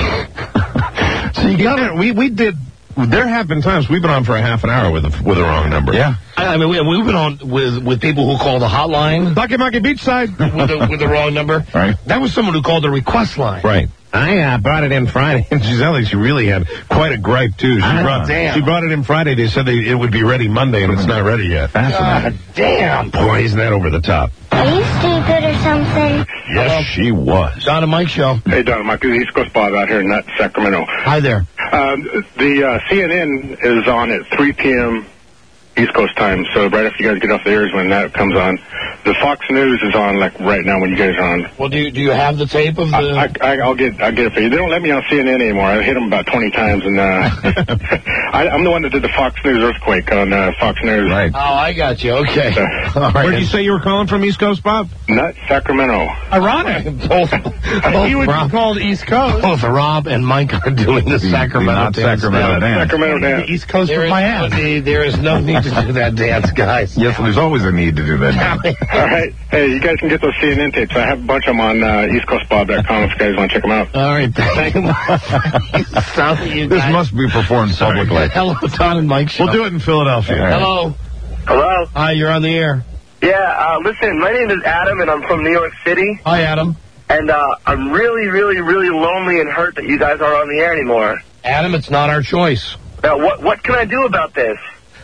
So we did. There have been times we've been on for a half an hour with a wrong number. Yeah. I mean, we've been on with people who call the hotline. Bucky Beachside. with the wrong number. Right. That was someone who called the request line. Right. I brought it in Friday, and she sounded like she really had quite a gripe, too. She brought it in Friday. They said it would be ready Monday, and it's not ready yet. God damn. Boy, isn't that over the top. Are you stupid or something? Yes, she was. Don and Mike Show. Hey, Don and Mike, this is East Coast Bob out here in Sacramento. Hi there. The CNN is on at 3 p.m. East Coast time, so right after you guys get off the air is when that comes on. The Fox News is on like right now when you guys are on. Well, do you have the tape of the? I'll get it for you. They don't let me on CNN anymore. I hit them about 20 times, and I'm the one that did the Fox News earthquake on Fox News. Right. Oh, I got you. Okay. All right. Where'd you say you were calling from, East Coast, Bob? Not Sacramento. Ironic. Both He would be called East Coast. Both Rob and Mike are doing the Sacramento dance. Sacramento dance. Sacramento dance. The East Coast of Miami. There is no need to do that dance, guys. Yes, there's always a need to do that. All right. Hey, you guys can get those CNN tapes. I have a bunch of them on EastCoastBob.com if you guys want to check them out. All right. Thank you. This must be performed publicly. Hello, Don and Mike Show. We'll do it in Philadelphia. Hello. Hello? Hi, you're on the air. Yeah, listen, my name is Adam, and I'm from New York City. Hi, Adam. And I'm really, really, really lonely and hurt that you guys aren't on the air anymore. Adam, it's not our choice. Now, what can I do about this?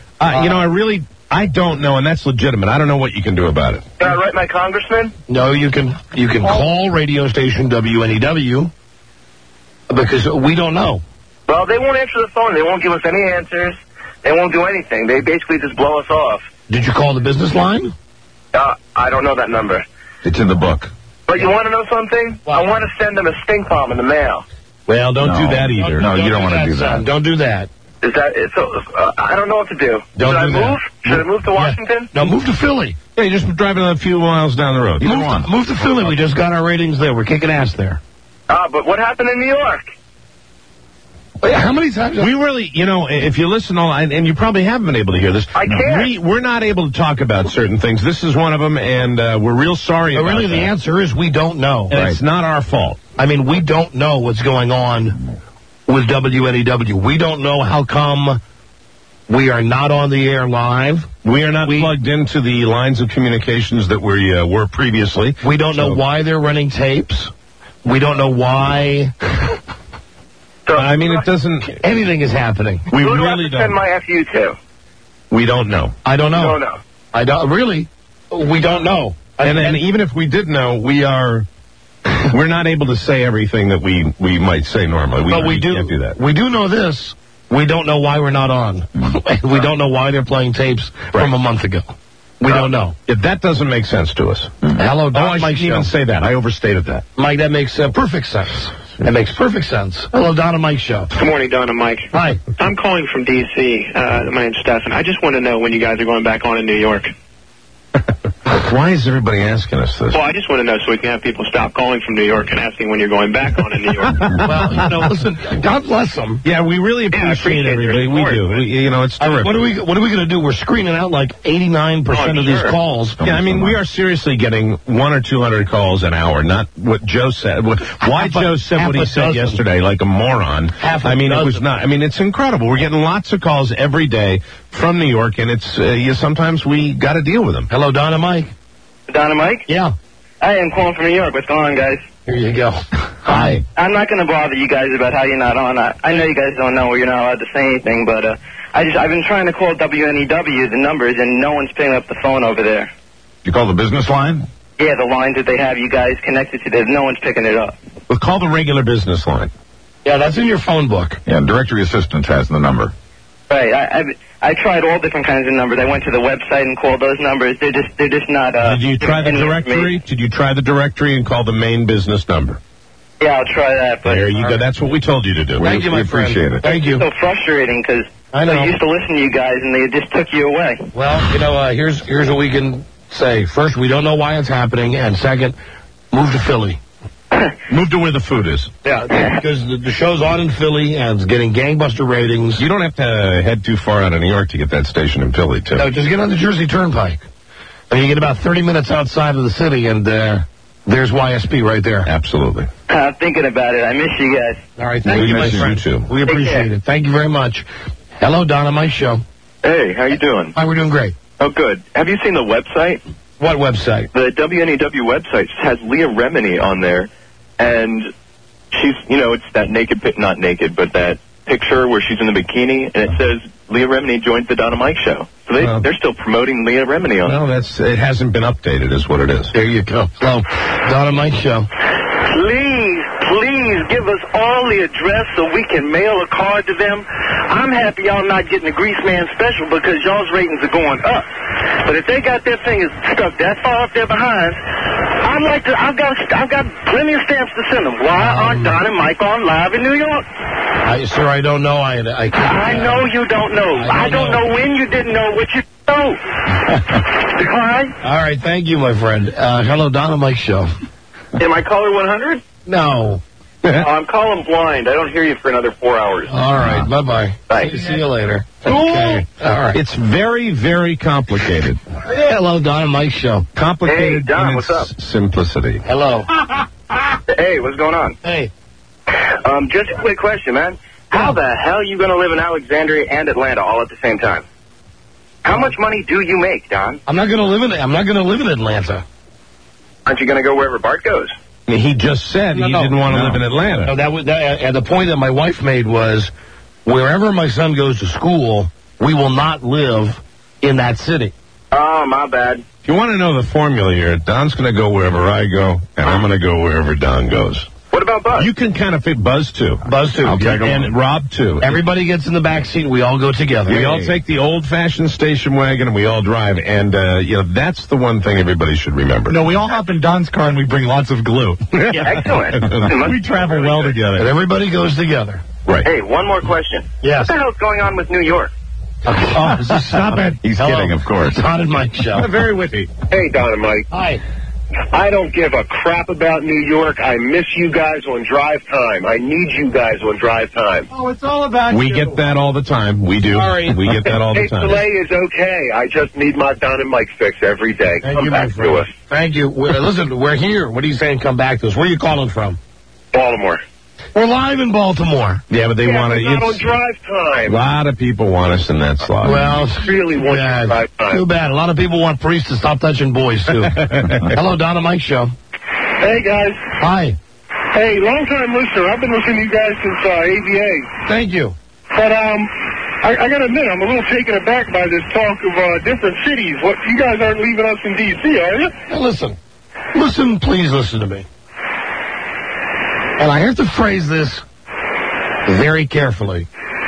I don't know, and that's legitimate. I don't know what you can do about it. Can I write my congressman? No, you can call radio station WNEW because we don't know. Well, they won't answer the phone. They won't give us any answers. They won't do anything. They basically just blow us off. Did you call the business line? I don't know that number. It's in the book. But you want to know something? I want to send them a stink bomb in the mail. Well, don't do that either. No, you don't want to do that. Don't do that. Is that so? I don't know what to do. Don't Should I do move? that. Should I move to Washington? No, move to Philly. Yeah, you're just driving a few miles down the road. Move to Philly. We just got our ratings there. We're kicking ass there. But what happened in New York? How many times? We really, if you listen and you probably haven't been able to hear this. I can't. We're not able to talk about certain things. This is one of them, and we're real sorry about really, that. the answer is we don't know. And it's not our fault. I mean, we don't know what's going on with WNEW. We don't know how come we are not on the air live. We are not plugged into the lines of communications that we were previously. We don't know why they're running tapes. We don't know why. I mean, it doesn't. Anything is happening. We Who do I really have to send my FU to? We don't know. I don't know. Don't know. I don't really. We don't know. And even if we did know, we're not able to say everything that we might say normally. We can't do that. We do know this. We don't know why we're not on. We don't know why they're playing tapes from a month ago. We don't know. If that doesn't make sense to us. Hello, Don. I shouldn't even say that. I overstated that. Mike, that makes perfect sense. That makes perfect sense. Hello, Don and Mike Show. Good morning, Don and Mike. Hi. I'm calling from D.C. My name's Stefan. I just want to know when you guys are going back on in New York. Why is everybody asking us this? Well, I just want to know so we can have people stop calling from New York and asking when you're going back on in New York. Well, listen, God bless them. Yeah, we really appreciate everybody. We do. It's terrific. What are we going to do? We're screening out like 89% of these calls. Yeah, I mean, we are seriously getting 100 or 200 calls an hour, not what Joe said. Why Joe said what he said yesterday, like a moron. It was not. I mean, it's incredible. We're getting lots of calls every day from New York, and it's sometimes we got to deal with them. Hello, Don and Mike. Don and Mike? Yeah. I am calling from New York. What's going on, guys? Here you go. Hi. I'm not going to bother you guys about how you're not on. I know you guys don't know or you're not allowed to say anything, but I've been trying to call WNEW, the numbers, and no one's picking up the phone over there. You call the business line? Yeah, the lines that they have you guys connected to, no one's picking it up. Well, call the regular business line. Yeah, that's in your phone book. Yeah, directory assistant has the number. Right. I tried all different kinds of numbers. I went to the website and called those numbers. They're just not. Did you try the directory? Did you try the directory and call the main business number? Yeah, I'll try that. But there you go. That's what we told you to do. Thank you, my friend. Appreciate it. Thank you. It's so frustrating because I used to listen to you guys and they just took you away. Well, here's what we can say. First, we don't know why it's happening, and second, move to Philly. Move to where the food is. Yeah, because the show's on in Philly and it's getting gangbuster ratings. You don't have to head too far out of New York to get that station in Philly, too. No, just get on the Jersey Turnpike. And you get about 30 minutes outside of the city, and there's YSP right there. Absolutely. I'm thinking about it. I miss you guys. All right, thank you, my friend. You too. We appreciate it. Thank you very much. Hello, Donna, my show. Hey, how you doing? Hi, we're doing great. Oh, good. Have you seen the website? What website? The WNEW website has Leah Remini on there, and she's, it's that naked, not naked, but that picture where she's in the bikini, and it says Leah Remini joined the Don and Mike show. So they're still promoting Leah Remini on it. No, it hasn't been updated, is what it is. There you go. So, Don and Mike show. Please give us all the address so we can mail a card to them. I'm happy y'all not getting the Grease Man special because y'all's ratings are going up. But if they got their fingers stuck that far up there behind, I've got plenty of stamps to send them. Why aren't Don and Mike on live in New York? Sir, I don't know. I know you don't know. I don't know when you didn't know what you know. Decline? All right, thank you, my friend. Hello, Don and Mike show. Am I caller 100? No. I'm calling blind. I don't hear you for another 4 hours. All right, bye-bye. Bye. See you later. Okay. All right. It's very, very complicated. Hello, Don and Mike show. Complicated Hey, Don, in what's its up? simplicity. Hello. Hey, what's going on? Hey. Just a quick question, man. How the hell are you going to live in Alexandria and Atlanta all at the same time? How much money do you make, Don? I'm not going to live in Atlanta. Aren't you going to go wherever Bart goes? He just said he didn't want to live in Atlanta. No, and the point that my wife made was, wherever my son goes to school, we will not live in that city. Oh, my bad. If you want to know the formula here, Don's going to go wherever I go, and I'm going to go wherever Don goes. What about Buzz? You can kind of fit Buzz, too. Buzz, too. And Rob, too. Everybody gets in the back seat, and we all go together. We all take the old-fashioned station wagon, and we all drive. And, that's the one thing everybody should remember. No, we all hop in Don's car, and we bring lots of glue. Yeah, excellent. We travel well together. And everybody goes together. Right. Hey, one more question. Yes. What the hell's going on with New York? Stop it. He's kidding, of course. Don and Mike show. Very witty. Hey, Don and Mike. Hi. I don't give a crap about New York. I miss you guys on drive time. I need you guys on drive time. Oh, it's all about We get that all the time. We do. Sorry. We get that all the Hey, time. delay is okay. I just need my Don and Mike fix every day. Thank Come you, back my friend. to us. Thank you. Listen, we're here. What are you saying? Come back to us. Where are you calling from? Baltimore. We're live in Baltimore. Yeah, but they want to. Not on drive A time. lot of people want us in that slot. Well, Really want you on drive time. too bad. A lot of people want priests to stop touching boys, too. Hello, Don and Mike show. Hey, guys. Hi. Hey, long-time listener. I've been listening to you guys since AVA. Thank you. But I got to admit, I'm a little taken aback by this talk of different cities. What, you guys aren't leaving us in D.C., are you? Now listen, please listen to me. And I have to phrase this very carefully.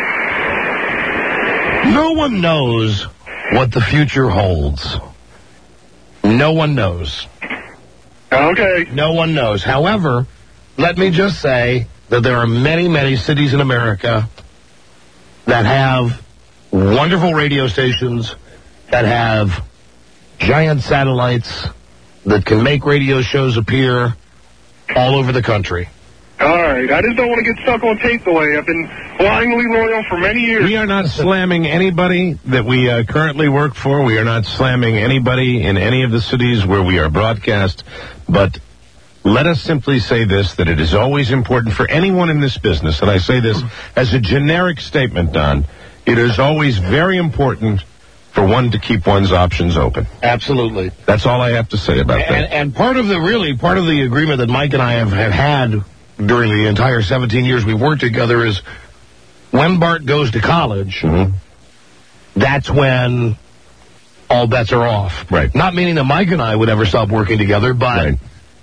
No one knows what the future holds. No one knows. Okay. No one knows. However, let me just say that there are many, many cities in America that have wonderful radio stations, that have giant satellites, that can make radio shows appear all over the country. All right. I just don't want to get stuck on tape delay. I've been blindly loyal for many years. We are not slamming anybody that we currently work for. We are not slamming anybody in any of the cities where we are broadcast. But let us simply say this, that it is always important for anyone in this business, and I say this as a generic statement, Don, it is always very important for one to keep one's options open. Absolutely. That's all I have to say about that. And part of the agreement that Mike and I have had during the entire 17 years we've worked together is when Bart goes to college, that's when all bets are off. Right. Not meaning that Mike and I would ever stop working together, but,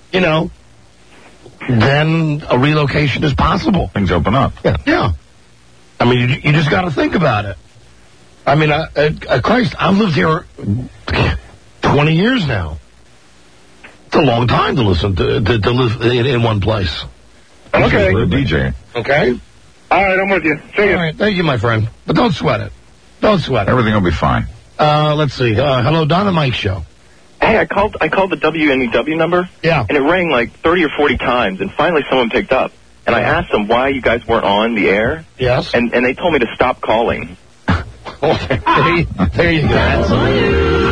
then a relocation is possible. Things open up. Yeah. I mean, you just got to think about it. I mean, Christ, I've lived here 20 years now. It's a long time to listen to live in one place. Okay. For a DJ. Okay? All right, I'm with you. See you. All right, thank you, my friend. But don't sweat it. Don't sweat it. Everything will be fine. Let's see. Hello, Don and Mike show. Hey, I called the WNEW number. Yeah. And it rang like 30 or 40 times, and finally someone picked up. And I asked them why you guys weren't on the air. Yes. And they told me to stop calling. Okay. There you go.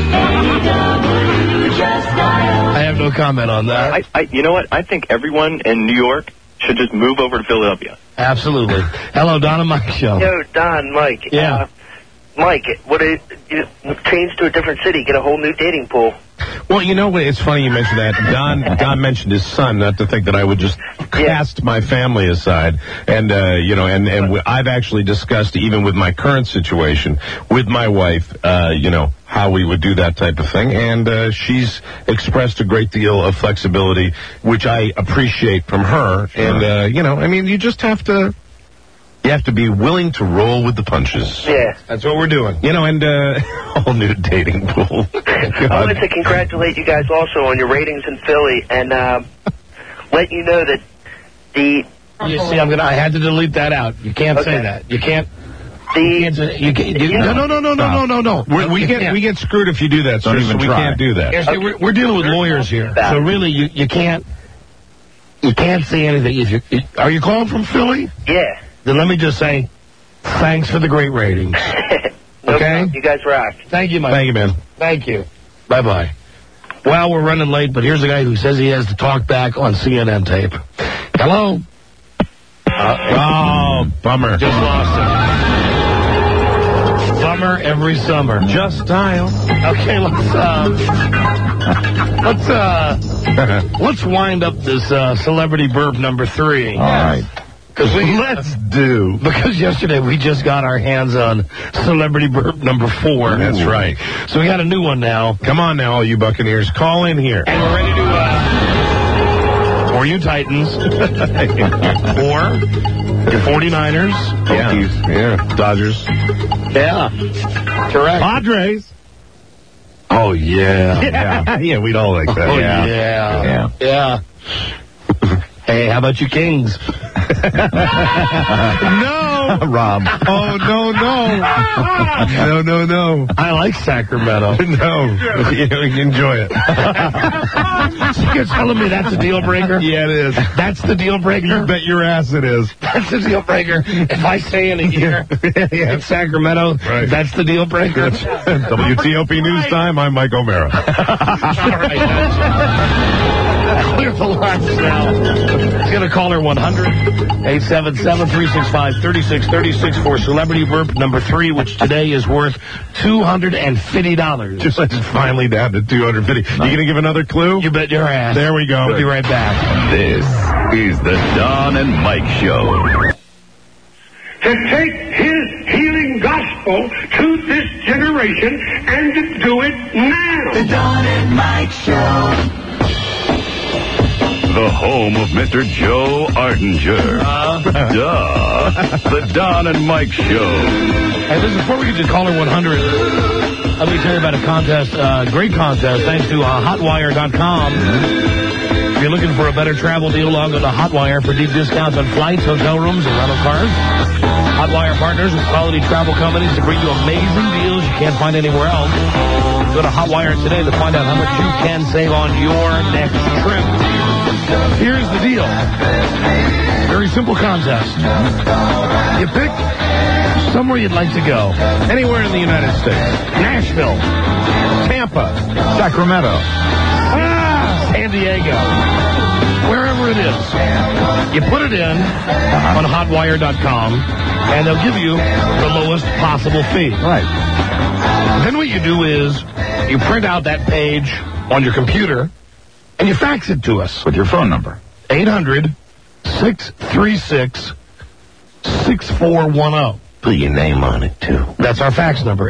I have no comment on that. You know what? I think everyone in New York should just move over to Philadelphia. Absolutely. Hello, Don and Mike show. Yo, Don, Mike. Yeah. Mike, you change to a different city, get a whole new dating pool. Well, you know, it's funny you mentioned that. Don mentioned his son, not to think that I would just cast my family aside. And, I've actually discussed, even with my current situation, with my wife, how we would do that type of thing. And she's expressed a great deal of flexibility, which I appreciate from her. And, you just have to... You have to be willing to roll with the punches. Yeah. That's what we're doing. Whole new dating pool. I wanted to congratulate you guys also on your ratings in Philly and let you know that the... You see, I had to delete that out. You can't say that. You can't... No. We get screwed if you do that, sir, so we can't do that. Okay. We're dealing with lawyers here. So really, you can't say anything. Are you calling from Philly? Yeah. Then let me just say, thanks for the great ratings. Okay? You guys rock. Thank you, Thank you, man. Thank you. Bye-bye. Well, we're running late, but here's a guy who says he has to talk back on CNN tape. Hello? Bummer. Just lost it. Bummer every summer. Just dial. Okay, let's wind up this celebrity burp number 3. All right. Because yesterday we just got our hands on celebrity burp number 4. That's right. So we got a new one now. Come on now, all you Buccaneers. Call in here. And we're ready to, or you Titans. Or your 49ers. Yeah. Dodgers. Yeah. Correct. Padres. Oh, yeah. Yeah, we'd all like that. Oh, yeah. Hey, how about you Kings? No, Rob. Oh, no. I like Sacramento. No. Enjoy it. So you're telling me that's a deal breaker? Yeah, it is. That's the deal breaker? You bet your ass it is. That's the deal breaker. If I say in a year in Sacramento, that's the deal breaker. WTOP News Time. I'm Mike O'Mara. All right. Clear the lines now. It's going to call her 100-877-365-3636 for celebrity burp number 3, which today is worth $250. Just finally down to $250. You going to give another clue? You bet your ass. There we go. We'll be right back. This is the Don and Mike Show. To take his healing gospel to this generation and to do it now. The Don and Mike Show. The home of Mr. Joe Artinger. The Don and Mike Show. Hey, listen, before we get to caller 100, let me tell you about a contest, great contest, thanks to Hotwire.com. If you're looking for a better travel deal, log on to Hotwire for deep discounts on flights, hotel rooms, and rental cars. Hotwire partners with quality travel companies to bring you amazing deals you can't find anywhere else. Go to Hotwire today to find out how much you can save on your next trip. Here's the deal. Very simple contest. You pick somewhere you'd like to go. Anywhere in the United States. Nashville. Tampa. Sacramento. San Diego. Wherever it is. You put it in on Hotwire.com, and they'll give you the lowest possible fee. Right. Then what you do is you print out that page on your computer, and you fax it to us. With your phone number. 800-636-6410. Put your name on it, too. That's our fax number,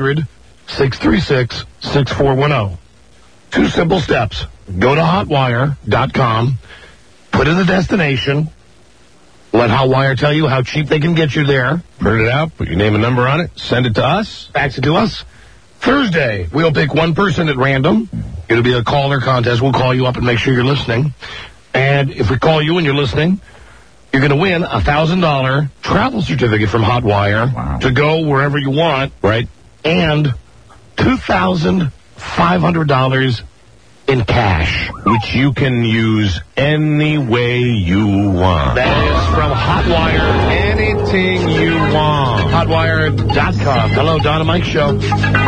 800-636-6410. 2 simple steps. Go to Hotwire.com, put in the destination, let Hotwire tell you how cheap they can get you there. Print it out, put your name and number on it, send it to us. Fax it to us. Thursday, we'll pick one person at random. It'll be a caller contest. We'll call you up and make sure you're listening. And if we call you and you're listening, you're going to win a $1,000 travel certificate from Hotwire to go wherever you want. Right. And $2,500 in cash. Which you can use any way you want. That is from Hotwire. Anything you want. Hotwire.com. Hello, Don and Mike Show.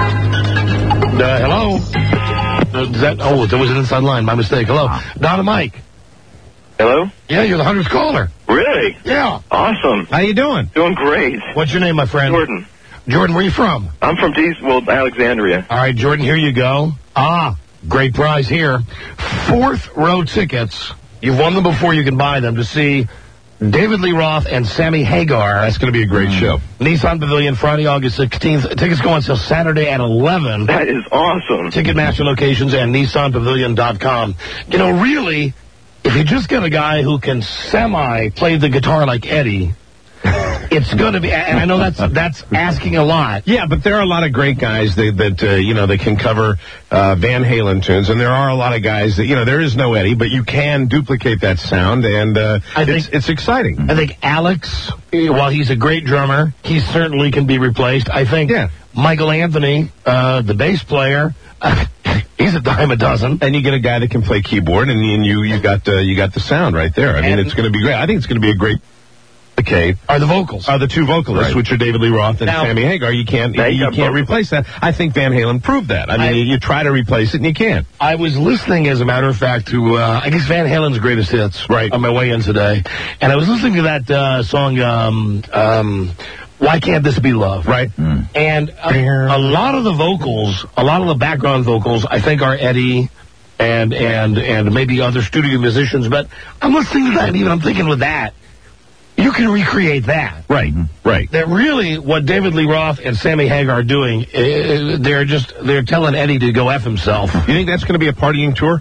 Hello. That was an inside line. My mistake. Hello. Don and Mike. Hello? Yeah, you're the 100th caller. Really? Yeah. Awesome. How you doing? Doing great. What's your name, my friend? Jordan. Jordan, where are you from? I'm from Alexandria. All right, Jordan, here you go. Great prize here. 4th row tickets. You've won them before. You can buy them to see David Lee Roth and Sammy Hagar. That's going to be a great show. Nissan Pavilion, Friday, August 16th. Tickets go on sale Saturday at 11. That is awesome. Ticketmaster locations and NissanPavilion.com. You know, really, if you just get a guy who can play the guitar like Eddie, it's going to be, and I know that's asking a lot. Yeah, but there are a lot of great guys that can cover Van Halen tunes, and there are a lot of guys that, there is no Eddie, but you can duplicate that sound, and it's exciting. I think Alex, while he's a great drummer, he certainly can be replaced. I think Michael Anthony, the bass player, he's a dime a dozen. And you get a guy that can play keyboard, and you got the sound right there. I mean, it's going to be great. I think it's going to be a great. Okay, are the vocals? Are the two vocalists, which are David Lee Roth and Sammy Hagar? You can't replace that. I think Van Halen proved that. I mean, you try to replace it and you can't. I was listening, as a matter of fact, to I guess Van Halen's greatest hits on my way in today, and I was listening to that song. Why Can't This Be Love? Right. And a lot of the vocals, a lot of the background vocals, I think are Eddie and maybe other studio musicians. But I'm listening to that, and even I'm thinking with that. You can recreate that. Right, right. That really, what David Lee Roth and Sammy Hagar are doing, they're telling Eddie to go F himself. You think that's going to be a partying tour?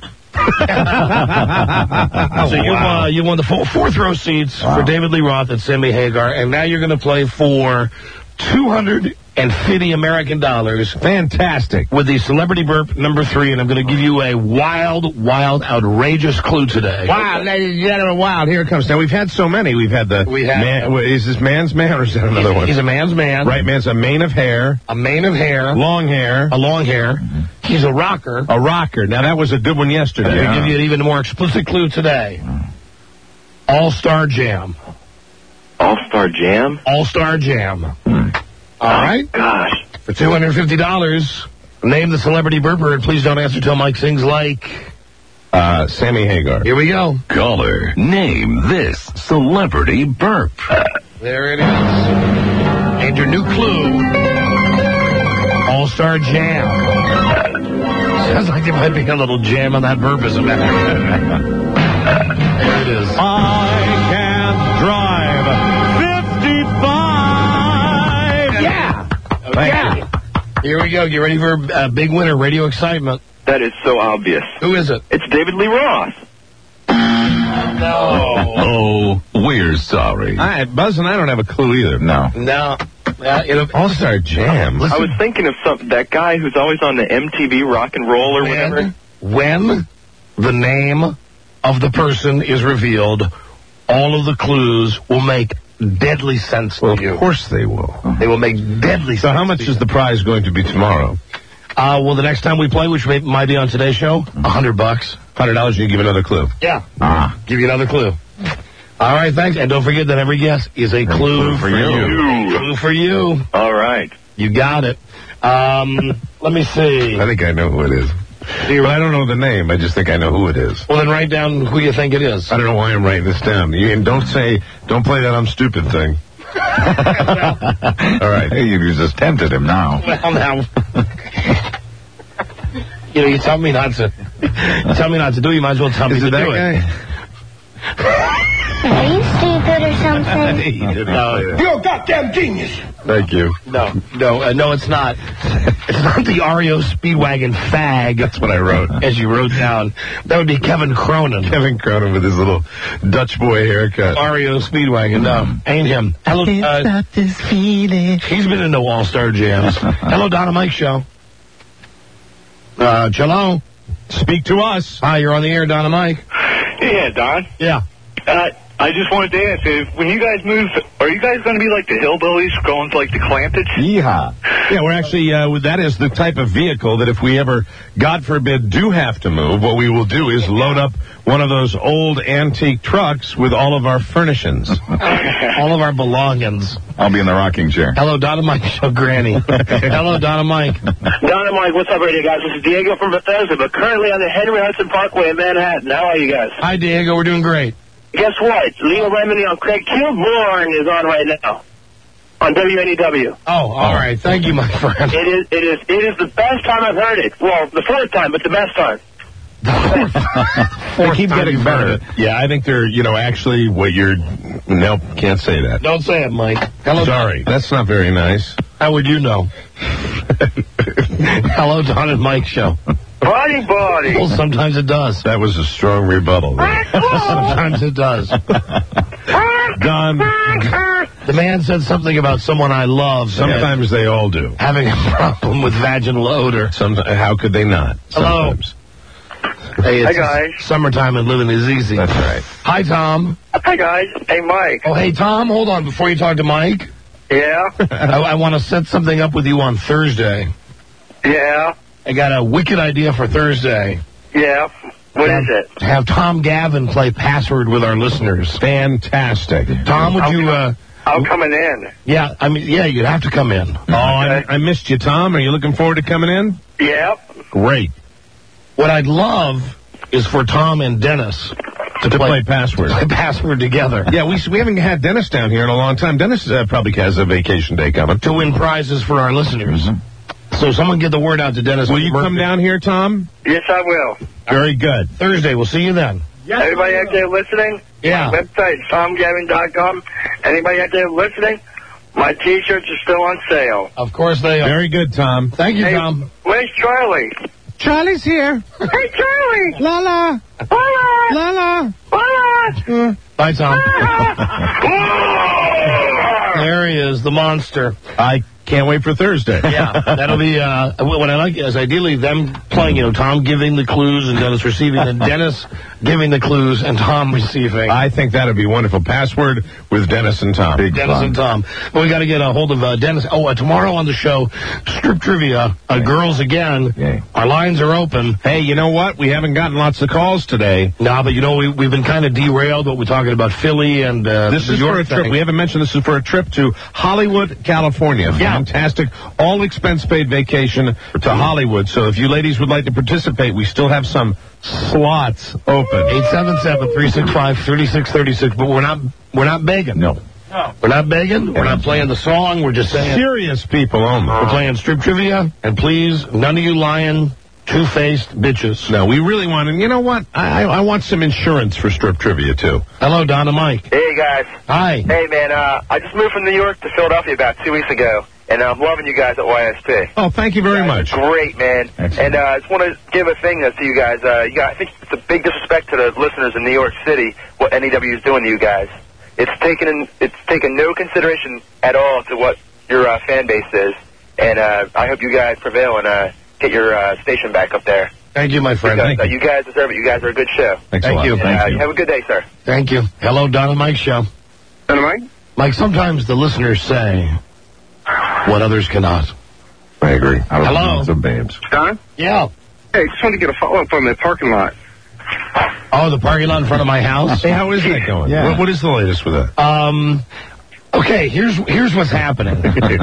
So you won the 4th row seats for David Lee Roth and Sammy Hagar, and now you're going to play for $250 American. Fantastic. With the Celebrity Burp number 3, and I'm going to give you a wild, outrageous clue today. Wild, ladies and gentlemen, wild. Here it comes. Now, we've had so many. We've had is this man's man, or is that another one? He's a man's man. Right, man's a mane of hair. A mane of hair. Long hair. A long hair. He's a rocker. A rocker. Now, that was a good one yesterday. I'm going to give you an even more explicit clue today. All-Star Jam. All-Star Jam? All-Star Jam. All right. Gosh. For $250, name the Celebrity Burper, and please don't answer till Mike sings like... Sammy Hagar. Here we go. Caller, name this Celebrity Burp. There it is. And your new clue, All-Star Jam. Sounds like there might be a little jam on that burp, as a matter of fact. There it is. I can't drive 55. Yeah. Okay. Here we go. Get ready for a big winner. Radio excitement. That is so obvious. Who is it? It's David Lee Roth. No. Oh, we're sorry. Buzz and I don't have a clue either. No. All-Star Jam. I was thinking of that guy who's always on the MTV Rock and Roll or whatever. When the name of the person is revealed, all of the clues will make deadly sense to you. Of course they will. They will make deadly sense. So how much is the prize going to be tomorrow? Well, the next time we play, which might be on today's show, $100. $100, you give another clue. Yeah. Give you another clue. All right, thanks. And don't forget that every guess is a clue for you. Clue for you. All right. You got it. Let me see. I think I know who it is. But I don't know the name. I just think I know who it is. Well, then write down who you think it is. I don't know why I'm writing this down. And don't play that I'm stupid thing. All right. Hey, you just tempted him now. Well, now. You tell me not to. Tell me not to do. You might as well tell me to do it. Are you stupid or something? You're a goddamn genius. Thank you. No, it's not. It's not the REO Speedwagon fag. That's what I wrote. As you wrote down. That would be Kevin Cronin. Kevin Cronin with his little Dutch boy haircut. REO Speedwagon. No, ain't him. Hello, this feeling. He's been into All-Star Jams. Hello, Donna Mike Show. Hello. Speak to us. Hi, you're on the air, Donna Mike. Yeah, Don. Yeah. I just wanted to ask, when you guys move, are you guys going to be like the hillbillies going to like the Clampage? Yeehaw. Yeah, we're actually, that is the type of vehicle that if we ever, God forbid, do have to move, what we will do is load up one of those old antique trucks with all of our furnishings. All of our belongings. I'll be in the rocking chair. Hello, Donna Mike Show, Granny. Hello, Donna Mike. Donna Mike, what's up, radio guys? This is Diego from Bethesda, but currently on the Henry Hudson Parkway in Manhattan. How are you guys? Hi, Diego. We're doing great. Guess what? Leo Remini on Craig Kilborn is on right now. on WNEW. Oh, all right. Thank you, my friend. It is the best time I've heard it. Well, the fourth time, but the best time. They keep getting better. Yeah, I think they're, actually what you're... Nope, can't say that. Don't say it, Mike. Hello. Sorry, that's not very nice. How would you know? Hello, Don and Mike show. Party. Well, sometimes it does. That was a strong rebuttal. Sometimes it does. Don. The man said something about someone I love. Sometimes they all do. Having a problem with vaginal odor. How could they not? Sometimes. Hello. Hey, Hi, guys. Summertime and living is easy. That's right. Hi, Tom. Hi, guys. Hey, Mike. Oh, hey, Tom, hold on. Before you talk to Mike. Yeah? I want to set something up with you on Thursday. Yeah? I got a wicked idea for Thursday. Yeah? What is it? Have Tom Gavin play Password with our listeners. Fantastic. Tom, would you... I'm coming in. Yeah, you'd have to come in. Oh, I missed you, Tom. Are you looking forward to coming in? Yep. Great. What I'd love is for Tom and Dennis to play Password. Play Password together. Yeah, we haven't had Dennis down here in a long time. Dennis probably has a vacation day coming. To win prizes for our listeners. Mm-hmm. So someone get the word out to Dennis. Will you come down here, Tom? Yes, I will. Very good. Thursday, we'll see you then. Yes, everybody out there listening? Yeah. My website, TomGavin.com. Anybody out there listening? My T-shirts are still on sale. Of course they are. Very good, Tom. Thank you, Tom. Where's Charlie? Charlie's here. Hey, Charlie! Lala. Hola! Lala. Hola! Bye, Tom. There he is, the monster. I can't wait for Thursday. Yeah, that'll be, what I like is ideally them playing, Tom giving the clues and Dennis receiving, and Dennis giving the clues and Tom receiving. I think that'd be wonderful. Password with Dennis and Tom. Dennis and Tom. Well, we got to get a hold of Dennis. Oh, tomorrow on the show, Strip Trivia, Girls Again. Yay. Our lines are open. Hey, you know what? We haven't gotten lots of calls today. No, but we've been kind of derailed. What we're talking about Philly and this is for a trip. We haven't mentioned this is for a trip to Hollywood, California. Yeah. Fantastic, all expense paid vacation to Hollywood. So if you ladies would like to participate, we still have some slots open. 877-365-3636. But we're not begging. No. We're not begging. We're not playing the song. We're just saying serious people only. We're playing Strip Trivia, and please, none of you lying, two-faced bitches. No, we really want, and you know what? I want some insurance for Strip Trivia, too. Hello, Don and Mike. Hey, guys. Hi. Hey, man, I just moved from New York to Philadelphia about 2 weeks ago, and I'm loving you guys at YSP. Oh, thank you very much. Great, man. Excellent. And I just want to give a thing to you guys. I think it's a big disrespect to the listeners in New York City what NEW is doing to you guys. It's taken no consideration at all to what your fan base is, and I hope you guys prevail and get your station back up there. Thank you, my friend. Because, you guys deserve it. You guys are a good show. Thank you. Thank you. Have a good day, sir. Thank you. Hello, Don and Mike show. Don and Mike? Mike, sometimes the listeners say what others cannot. I agree. Hello. Some babes. Don? Yeah. Hey, just wanted to get a follow-up on the parking lot. Oh, the parking lot in front of my house? Hey, how is that going? Yeah. What is the latest with that? Okay, here's what's happening.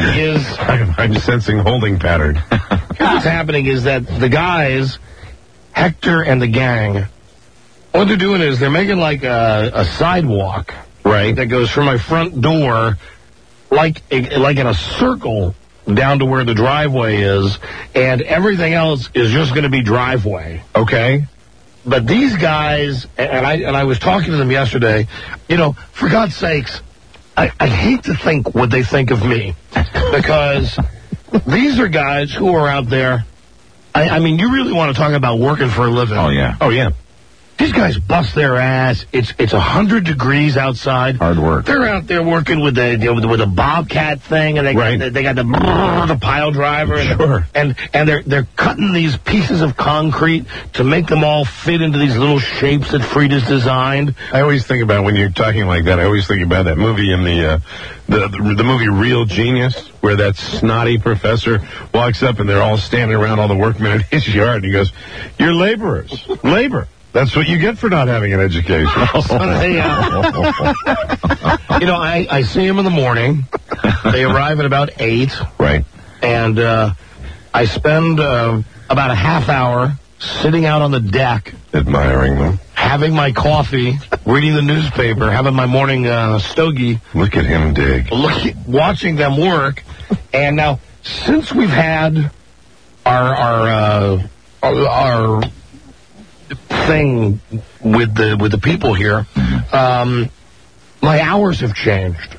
I'm sensing holding pattern. Here's what's happening is that the guys, Hector and the gang, what they're doing is they're making like a sidewalk, right, that goes from my front door, like in a circle down to where the driveway is, and everything else is just going to be driveway. Okay. But these guys, and I was talking to them yesterday, for God's sakes, I hate to think what they think of me, because these are guys who are out there. I mean, you really want to talk about working for a living. Oh, yeah. Oh, yeah. These guys bust their ass. It's 100 degrees outside. Hard work. They're out there working with the Bobcat thing, and they got the pile driver. Sure. And they're cutting these pieces of concrete to make them all fit into these little shapes that Frida's designed. I always think about, when you're talking like that, I always think about that movie in the movie Real Genius, where that snotty professor walks up and they're all standing around, all the workmen in his yard, and he goes, "You're laborers. Labor. That's what you get for not having an education." I see them in the morning. They arrive at about 8. Right. And I spend about a half hour sitting out on the deck. Admiring them. having my coffee, reading the newspaper, having my morning stogie. Look at him dig. Watching them work. And now, since we've had our thing with the people here, my hours have changed.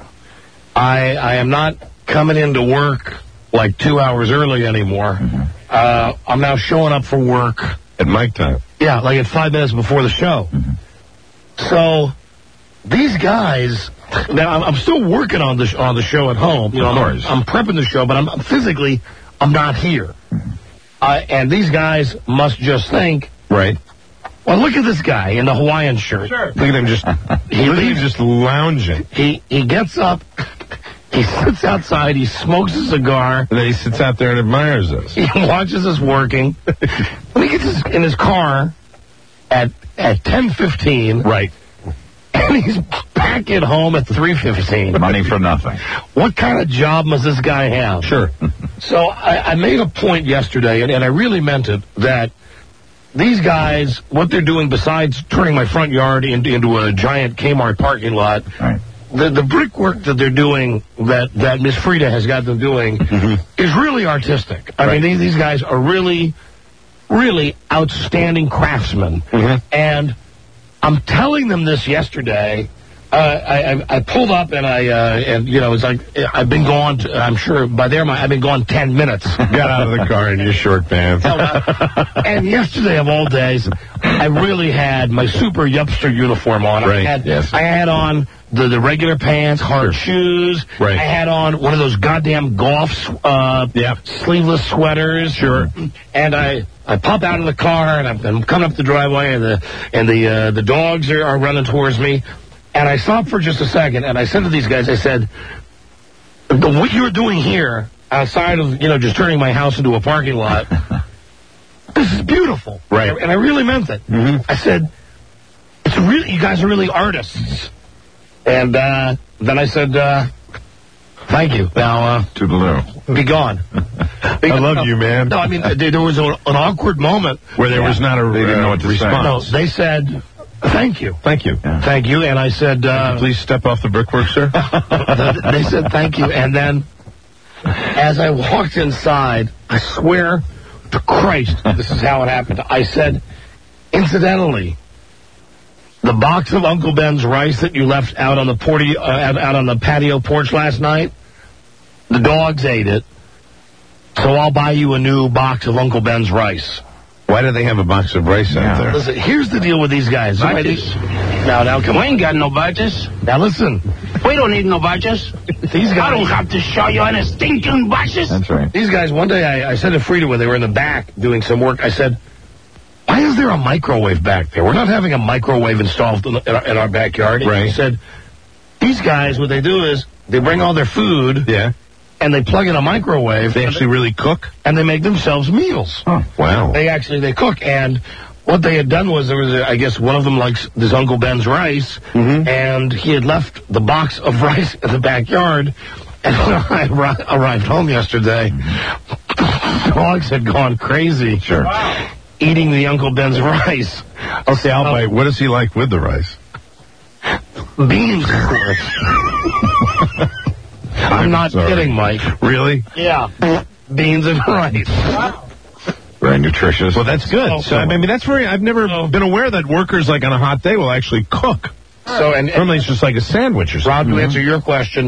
I am not coming into work like 2 hours early anymore. I'm now showing up for work at mic time. Yeah, like at 5 minutes before the show. So these guys, now I'm still working on the show at home. You know, I'm prepping the show, but I'm physically not here. And these guys must just think, right? Well, look at this guy in the Hawaiian shirt. Sure. Look at him just just lounging. He gets up, he sits outside, he smokes a cigar. And then he sits out there and admires us. He watches us working. When he gets in his car at 10:15. Right. And he's back at home at 3:15. Money for nothing. What kind of job must this guy have? Sure. So I made a point yesterday, and I really meant it, that these guys, what they're doing besides turning my front yard into a giant Kmart parking lot, right. The brickwork that they're doing, that Miss Frida has got them doing, is really artistic. I mean, these guys are really, really outstanding craftsmen. And I'm telling them this yesterday. I pulled up and you know, it's like I've been gone. I'm sure by there I've been gone 10 minutes. Got out of the car in your short pants. And yesterday of all days, I really had my super Yupster uniform on. Right. I had on the regular pants, hard shoes. Right. I had on one of those goddamn golf sleeveless sweaters. Sure. And I pop out of the car and I'm coming up the driveway and the dogs are running towards me. And I stopped for just a second, and I said to these guys, I said, what you're doing here, outside of, you know, just turning my house into a parking lot, this is beautiful. Right. And I really meant it. I said, you guys are really artists. And then I said, thank you. Now, toodaloo. Be gone. I love you, man. No, I mean, there was an awkward moment. Where there was not a they didn't know what to response. No, they said... Thank you. Thank you. Yeah. Thank you. And I said... please step off the brickwork, sir. They said thank you. And then, as I walked inside, I swear to Christ, this is how it happened. I said, incidentally, the box of Uncle Ben's rice that you left out on the out on the patio porch last night, the dogs ate it. So I'll buy you a new box of Uncle Ben's rice. Why do they have a box of rice out there? Listen, here's the deal with these guys. Now, come on. We ain't got no budgets. Now, listen. We don't need no budgets. These guys... I don't have to show you any stinking budgets. That's right. These guys, one day I said to Frida when they were in the back doing some work, I said, why is there a microwave back there? We're not having a microwave installed in our backyard. And right. I said, these guys, what they do is they bring all their food. Yeah. And they plug in a microwave. They actually really cook? And they make themselves meals. Oh, wow. They cook. And what they had done was, I guess one of them likes this Uncle Ben's rice, and he had left the box of rice in the backyard. And when I arrived home yesterday, the dogs had gone crazy. Sure. Wow. Eating the Uncle Ben's rice. I'll say, I'll bite. What does he like with the rice? Beans, of course. I'm not kidding, Mike. Really? Yeah. Beans and rice. Wow. Very nutritious. Well, that's good. So, I mean, that's very... I've never been aware that workers, like, on a hot day will actually cook. So, and normally it's just like a sandwich or something. Rob, to answer your question,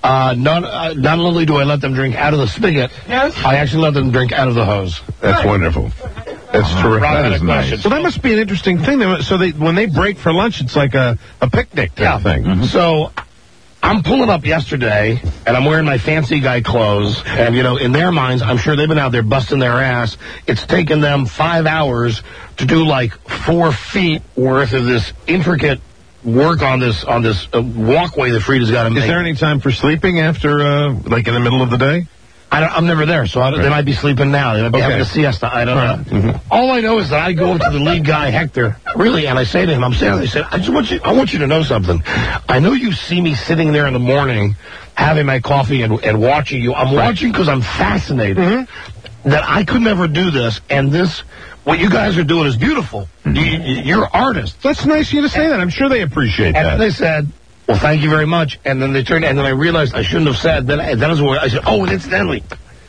not only do I let them drink out of the spigot, I actually let them drink out of the hose. That's wonderful. That's terrific. Rob, that is nice. Well, that must be an interesting thing. So when they break for lunch, it's like a picnic type thing. So... I'm pulling up yesterday, and I'm wearing my fancy guy clothes, and, you know, in their minds, I'm sure they've been out there busting their ass. It's taken them 5 hours to do, like, 4 feet worth of this intricate work on this walkway that Frida's got to make. Is there any time for sleeping after, like, in the middle of the day? I'm never there, so they might be sleeping now. They might be having a siesta. I don't know. All I know is that I go up to the lead guy, Hector, really, and I say to him, I said, I want you to know something. I know you see me sitting there in the morning having my coffee and watching you. I'm watching because I'm fascinated that I could never do this, and this what you guys are doing is beautiful. You're artists. That's nice of you to say that. I'm sure they appreciate that. And they said, well, thank you very much. And then they turned, and then I realized I shouldn't have said. Then I said, oh, and incidentally,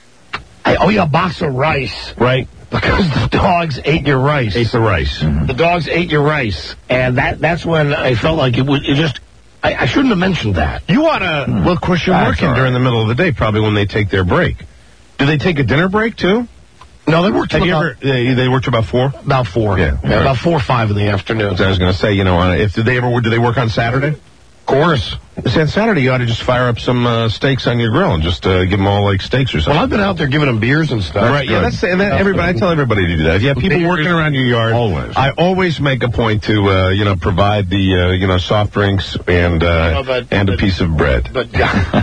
I owe you a box of rice. Right. Because the dogs ate your rice. Ate the rice. Mm-hmm. The dogs ate your rice. And that's when I felt like I shouldn't have mentioned that. You ought to, well, of course, you're working during the middle of the day, probably when they take their break. Do they take a dinner break, too? No, they work till they work till about 4? About 4. Yeah, about 4 or 5 in the afternoon. So I was going to say, do they work on Saturday? Of course. See, on Saturday, you ought to just fire up some steaks on your grill and just give them all, like, steaks or something. Well, I've been out there giving them beers and stuff. Right, yeah, I tell everybody to do that. If you have people working around your yard, I always make a point to, provide the, soft drinks and a piece of bread. But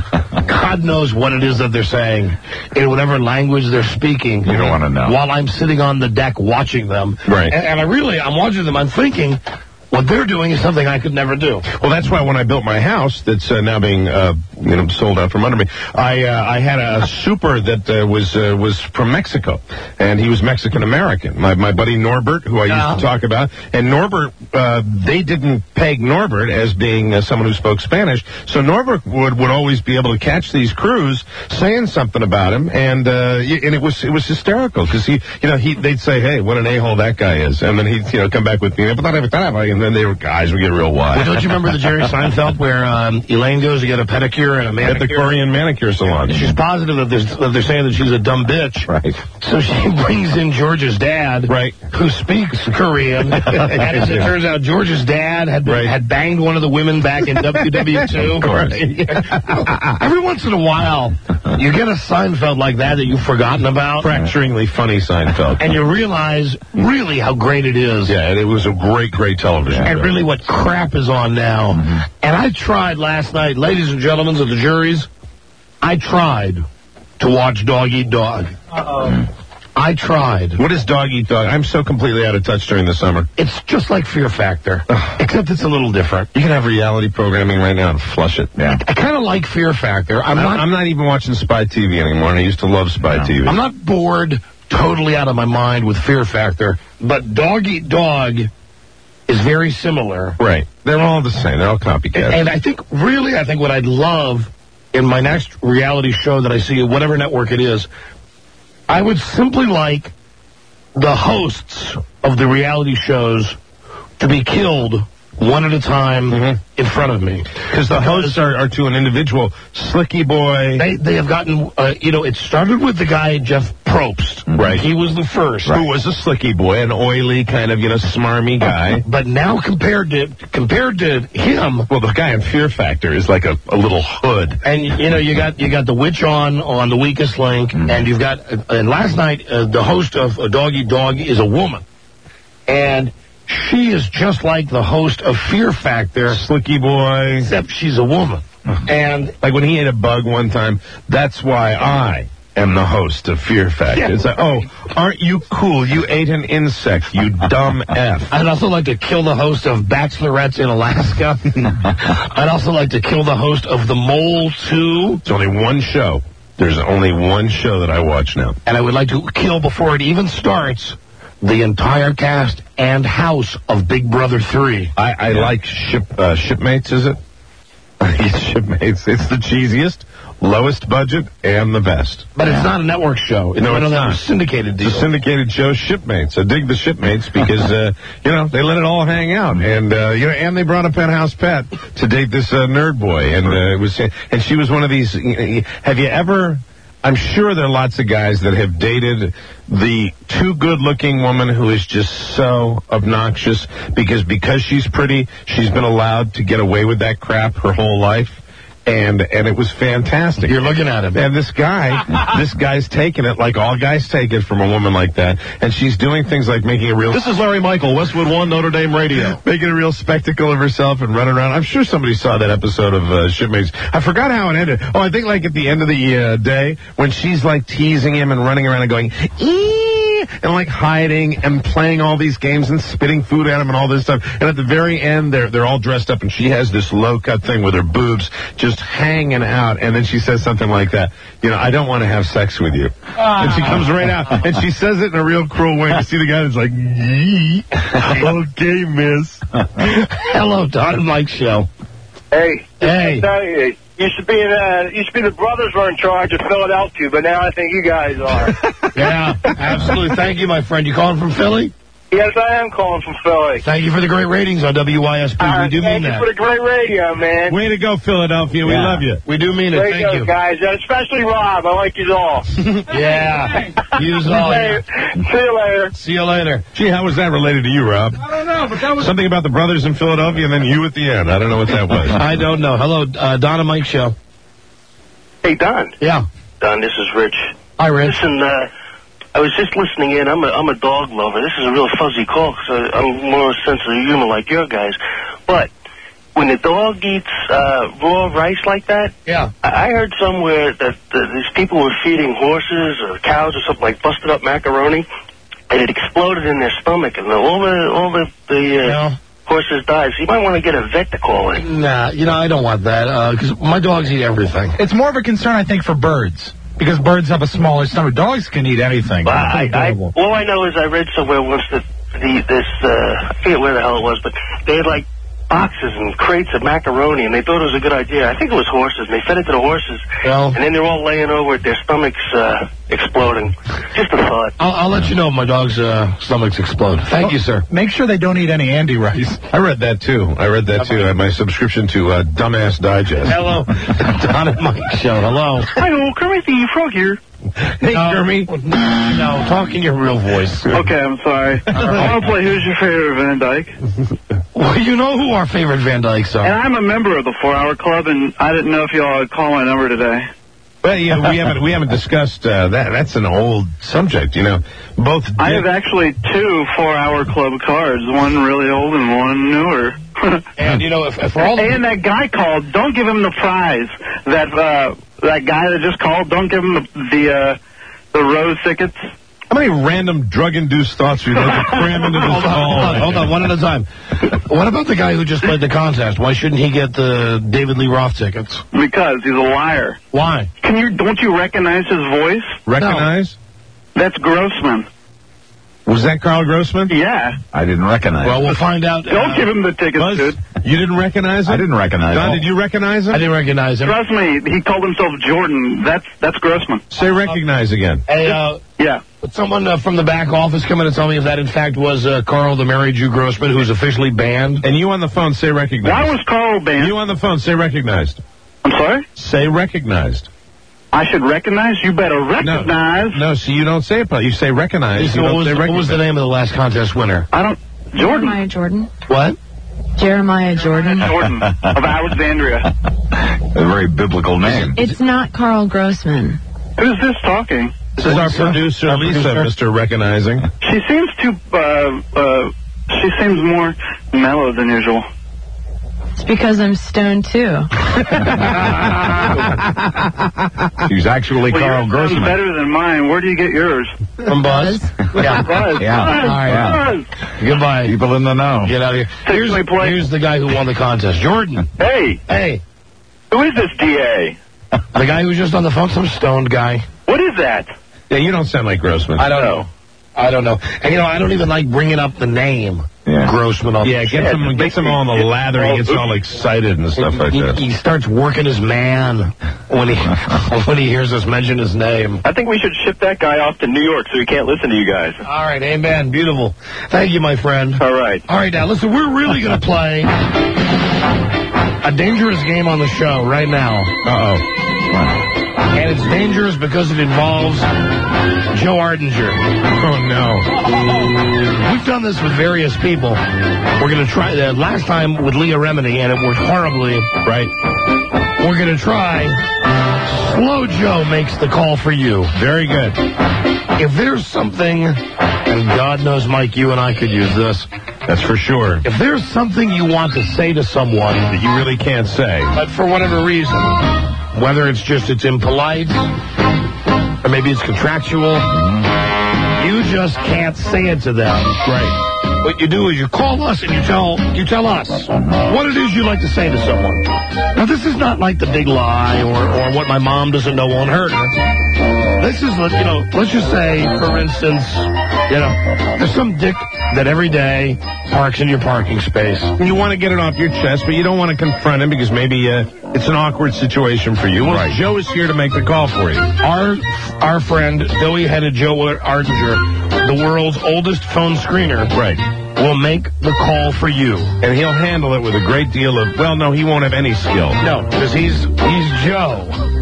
God knows what it is that they're saying in whatever language they're speaking. You don't want to know. While I'm sitting on the deck watching them. Right. And I'm watching them, I'm thinking, what they're doing is something I could never do. Well, that's why when I built my house that's now being sold out from under me, I had a super that was from Mexico, and he was Mexican-American. My buddy Norbert, who I used to talk about, and Norbert, they didn't peg Norbert as being someone who spoke Spanish, so Norbert would always be able to catch these crews saying something about him, and it was hysterical, because they'd say, hey, what an a-hole that guy is, and then he'd come back with me, and then guys would get real wild. Well, don't you remember the Jerry Seinfeld where Elaine goes to get a pedicure and a manicure? At the Korean manicure salon. She's positive that they're saying that she's a dumb bitch. Right. So she brings in George's dad, right, who speaks Korean. And as it turns out, George's dad had banged one of the women back in WW2. Of course. Every once in a while, you get a Seinfeld like that you've forgotten about. Fracturingly funny Seinfeld. And you realize really how great it is. Yeah, it was a great television. And really what crap is on now. Mm-hmm. And I tried last night, ladies and gentlemen of the juries, I tried to watch Dog Eat Dog. Uh-oh. I tried. What is Dog Eat Dog? I'm so completely out of touch during the summer. It's just like Fear Factor, except it's a little different. You can have reality programming right now and flush it. Yeah. I kind of like Fear Factor. I'm not even watching Spy TV anymore, and I used to love Spy TV. I'm not bored totally out of my mind with Fear Factor, but Dog Eat Dog is very similar. Right. They're all the same. They're all copycats. And I think what I'd love in my next reality show that I see, whatever network it is, I would simply like the hosts of the reality shows to be killed one at a time in front of me. Because the hosts are to an individual. Slicky Boy. They have gotten, it started with the guy, Jeff Probst. Right. He was the first. Right. Who was a Slicky Boy, an oily kind of, smarmy guy. But now compared to him. Well, the guy in Fear Factor is like a little hood. And, you got the witch on the weakest link. And you've got, and last night, the host of Dog Eat Dog is a woman. And she is just like the host of Fear Factor. Slicky Boy. Except she's a woman. And like when he ate a bug one time, that's why I am the host of Fear Factor. Yeah. It's like, oh, aren't you cool? You ate an insect, you dumb F. I'd also like to kill the host of Bachelorettes in Alaska. I'd also like to kill the host of The Mole 2. It's only one show. There's only one show that I watch now. And I would like to kill before it even starts the entire cast and house of Big Brother 3. I like Shipmates, is it? It's Shipmates. It's the cheesiest, lowest budget, and the best. But it's not a network show. It's one of those syndicated deals. It's a syndicated show, Shipmates. I dig the Shipmates because, they let it all hang out. And, and they brought a penthouse pet to date this nerd boy. And and she was one of these, have you ever... I'm sure there are lots of guys that have dated the too good-looking woman who is just so obnoxious because she's pretty, she's been allowed to get away with that crap her whole life. And it was fantastic. You're looking at him. And this guy's taking it like all guys take it from a woman like that. And she's doing things like making a real... This is Larry Michael, Westwood One, Notre Dame Radio. Making a real spectacle of herself and running around. I'm sure somebody saw that episode of Shipmates. I forgot how it ended. Oh, I think like at the end of the day when she's like teasing him and running around and going, eee! and like hiding and playing all these games and spitting food at him and all this stuff. And at the very end, they're all dressed up, and she has this low-cut thing with her boobs just hanging out. And then she says something like that, I don't want to have sex with you. And she comes right out, and she says it in a real cruel way. You see the guy that's like, yee. Okay, miss. Hello, Don and Mike Show. Hey. Hey. You should be the brothers were in charge of Philadelphia, but now I think you guys are. Yeah, absolutely. Thank you, my friend. You calling from Philly? Yes, I am calling from Philly. Thank you for the great ratings on WYSP. We do mean that. Thank you for the great radio, man. Way to go, Philadelphia. We love you. We do mean it. Thank you, guys. Especially Rob. I like you all. Yeah. Use all. See you later. See you later. Gee, how was that related to you, Rob? I don't know, but that was... Something about the brothers in Philadelphia and then you at the end. I don't know what that was. I don't know. Hello, Don and Mike Show. Hey, Don. Yeah. Don, this is Rich. Hi, Rich. Listen, I was just listening in. I'm a dog lover. This is a real fuzzy call because I'm more sense of humor like your guys. But when the dog eats raw rice like that, yeah, I heard somewhere that these people were feeding horses or cows or something like busted up macaroni, and it exploded in their stomach, and all the horses died. So you might want to get a vet to call in. Nah, I don't want that because my dogs eat everything. It's more of a concern, I think, for birds. Because birds have a smaller stomach. Dogs can eat anything. Well, all I know is I read somewhere once that I forget where the hell it was, but they had like boxes and crates of macaroni, and they thought it was a good idea. I think it was horses, and they fed it to the horses, and then they're all laying over with their stomachs exploding. Just a thought. I'll let you know if my dog's stomachs explode. Thank you, sir. Make sure they don't eat any Andy rice. I read that, too. I had my subscription to Dumbass Digest. Hello. Don and Mike Show. Hello. Hi, Kermit the Frog here. Hey, Kermit. No, talk in your real voice. Okay, I'm sorry. I want to play Who's Your Favorite Van Dyke? Well, you know who our favorite Van Dykes are. And I'm a member of the 4-Hour Club, and I didn't know if y'all would call my number today. Well, we haven't discussed that. That's an old subject, Both. I have actually 2 4-Hour Club cards, one really old and one newer. And if we're all and that guy called, don't give him the prize. That guy that just called, don't give him the rose tickets. How many random drug-induced thoughts are you going to cram into this call? Hold on, one at a time. What about the guy who just played the contest? Why shouldn't he get the David Lee Roth tickets? Because he's a liar. Why? Don't you recognize his voice? Recognize? No. That's Grossman. Was that Carl Grossman? Yeah. I didn't recognize him. Well, we'll find out. Don't give him the tickets, dude. You didn't recognize him? I didn't recognize him. Don, did you recognize him? I didn't recognize him. Trust me, he called himself Jordan. That's Grossman. Say recognize again. Hey, yeah. Would someone from the back office come in and tell me if that, in fact, was Carl the Mary Jew Grossman, who's officially banned? And you on the phone, say recognized. Why was Carl banned? You on the phone, say recognized. I'm sorry? Say recognized. I should recognize? You better recognize. No, so you don't say it, but you say recognize. What was the name of the last contest winner? Jordan. Jeremiah Jordan. What? Jeremiah Jordan. Jordan of Alexandria. A very biblical name. It's not Carl Grossman. Who's this talking? This is our producer, Lisa, Mr. Recognizing. She seems she seems more mellow than usual. It's because I'm stoned, too. He's actually Carl Grossman. Better than mine. Where do you get yours? From Buzz. Yeah, Buzz. Yeah. Buzz. All right. Buzz. Goodbye. People in the know. Get out of here. Here's the guy who won the contest. Jordan. Hey. Who is this DA? The guy who was just on the phone, some stoned guy. What is that? Yeah, you don't sound like Grossman. I don't know. And, I don't even like bringing up the name. Yeah. Grossman on the get some on the lather. He gets all excited and stuff like that. He starts working his man when he hears us mention his name. I think we should ship that guy off to New York so he can't listen to you guys. All right, amen. Beautiful. Thank you, my friend. All right. All right, now, listen, we're really going to play a dangerous game on the show right now. Uh-oh. Wow. And it's dangerous because it involves Joe Ardinger. Oh, no. We've done this with various people. We're going to try that last time with Leah Remini, and it worked horribly. Right. We're going to try Slow Joe makes the call for you. Very good. If there's something, and God knows, Mike, you and I could use this. That's for sure. If there's something you want to say to someone that you really can't say, but for whatever reason, whether it's impolite, or maybe it's contractual, you just can't say it to them. Right. What you do is you call us and you tell us what it is you like to say to someone. Now, this is not like the big lie or what my mom doesn't know won't hurt her. This is, let's just say, for instance, there's some dick that every day parks in your parking space. You want to get it off your chest, but you don't want to confront him because maybe it's an awkward situation for you. Well, right. Joe is here to make the call for you. Our friend, doughy-headed Joe Ardinger, the world's oldest phone screener, will make the call for you. And he'll handle it with a great deal of, well, no, he won't have any skill. No, because he's Joe.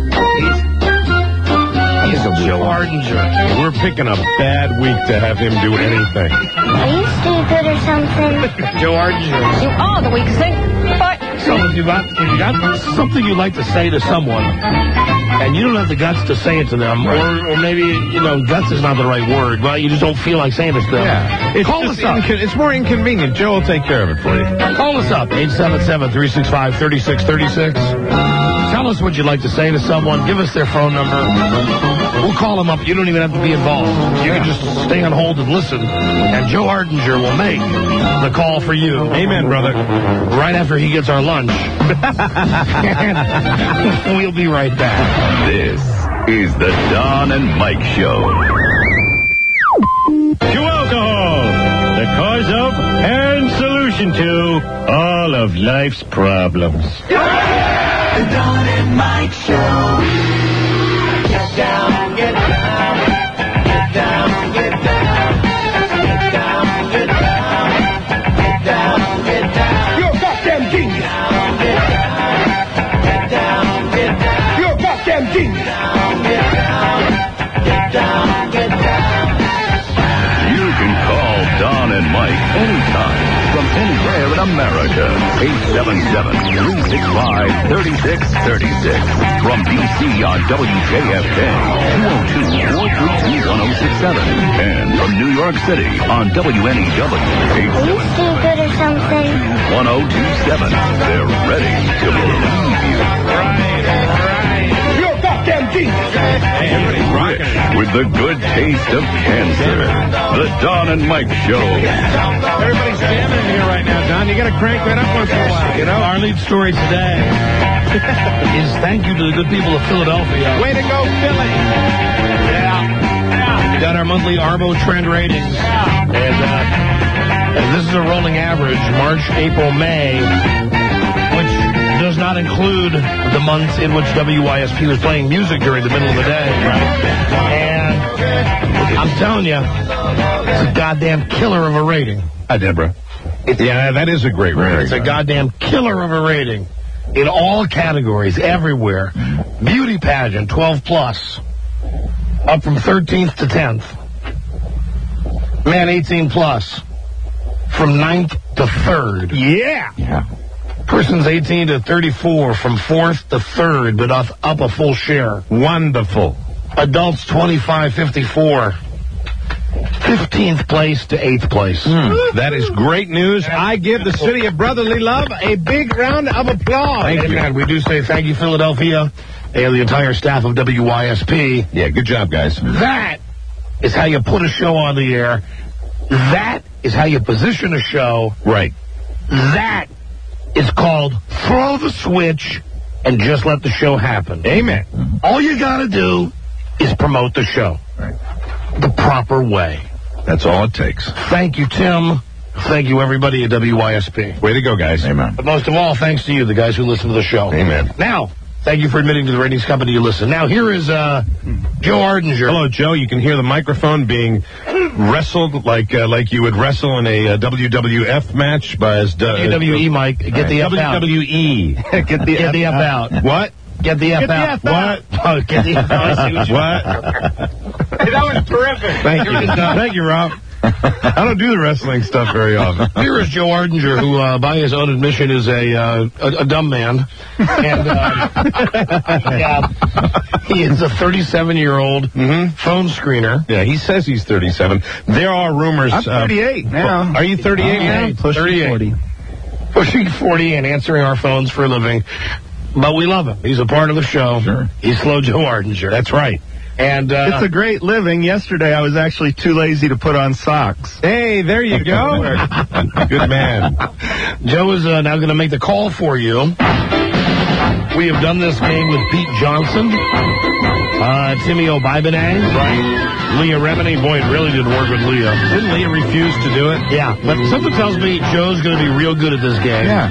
He's Joe Ardinger. We're picking a bad week to have him do anything. Are you stupid or something? Joe Ardinger. You are the weak thing. So if you got something you'd like to say to someone, and you don't have the guts to say it to them, or maybe, guts is not the right word, but you just don't feel like saying it to them. Yeah. Call us up. It's more inconvenient. Joe will take care of it for you. Call us up, 877-365-3636. Tell us what you'd like to say to someone. Give us their phone number. We'll call them up. You don't even have to be involved. You can just stay on hold and listen, and Joe Ardinger will make the call for you. Amen, brother. Right after he gets our lunch. And we'll be right back. This is the Don and Mike Show. To alcohol, the cause of and solution to all of life's problems. The Don and Mike Show. Get down, get down. Get down, get down. Get down, get down. Get down, get down. You're a goddamn genius. Get down, get down. You're a goddamn genius. Get down, get down. Get down. You can call Don and Mike anytime from anywhere in America. 877-365-3636. From D.C. on WJFK, 202-432-1067. And from New York City on WNEW, Are you stupid or something? 1027. They're ready to believe you. You're a goddamn genius. With the good taste of cancer. The Don and Mike Show. Everybody's jamming in here right now, Don. You got to crank that up once in a while, Our lead story today is thank you to the good people of Philadelphia. Way to go, Philly. Yeah. We got our monthly Arbo trend ratings. And this is a rolling average, March, April, May, which does not include the months in which WYSP was playing music during the middle of the day. And I'm telling you, it's a goddamn killer of a rating. Hi, Deborah. Yeah, that is a great rating. It's a goddamn killer of a rating. In all categories, everywhere. Beauty pageant, 12 plus. Up from 13th to 10th. Man, 18 plus. From 9th to 3rd. Yeah. Persons 18 to 34 from 4th to 3rd, but up a full share. Wonderful. Adults 25-54. 15th place to 8th place. That is great news. I give the city of brotherly love a big round of applause. Thank you. We do say thank you, Philadelphia, and the entire staff of WYSP. Yeah, good job, guys. That is how you put a show on the air. That is how you position a show. Right. That is called throw the switch and just let the show happen. Amen. All you got to do is promote the show. Right. The proper way. That's all it takes. Thank you, Tim. Thank you, everybody at WYSP. Way to go, guys. Amen. But most of all, thanks to you, the guys who listen to the show. Amen. Now, thank you for admitting to the ratings company you listen. Now, here is Joe Ardinger. Hello, Joe. You can hear the microphone being wrestled like you would wrestle in a WWF match by WWE, Mike. Get the F out. WWE. Get the F out. What? Get the F out. What? Oh, get the F out. What? Hey, that was terrific. Thank you. Thank you, Rob. I don't do the wrestling stuff very often. Here is Joe Ardinger, who, by his own admission, is a dumb man. And he is a 37-year-old phone screener. Yeah, he says he's 37. There are rumors. I'm 38 now. Are you 38 now? Pushing 40. Pushing 40 and answering our phones for a living. But we love him. He's a part of the show. Sure. He's Slow Joe Ardinger. That's right. And it's a great living. Yesterday, I was actually too lazy to put on socks. Hey, there you go. Good man. Joe is now going to make the call for you. We have done this game with Pete Johnson, Timmy O'Bibonang, right? Leah Remini. Boy, it really didn't work with Leah. Didn't Leah refuse to do it? Yeah, but something tells me Joe's going to be real good at this game. Yeah.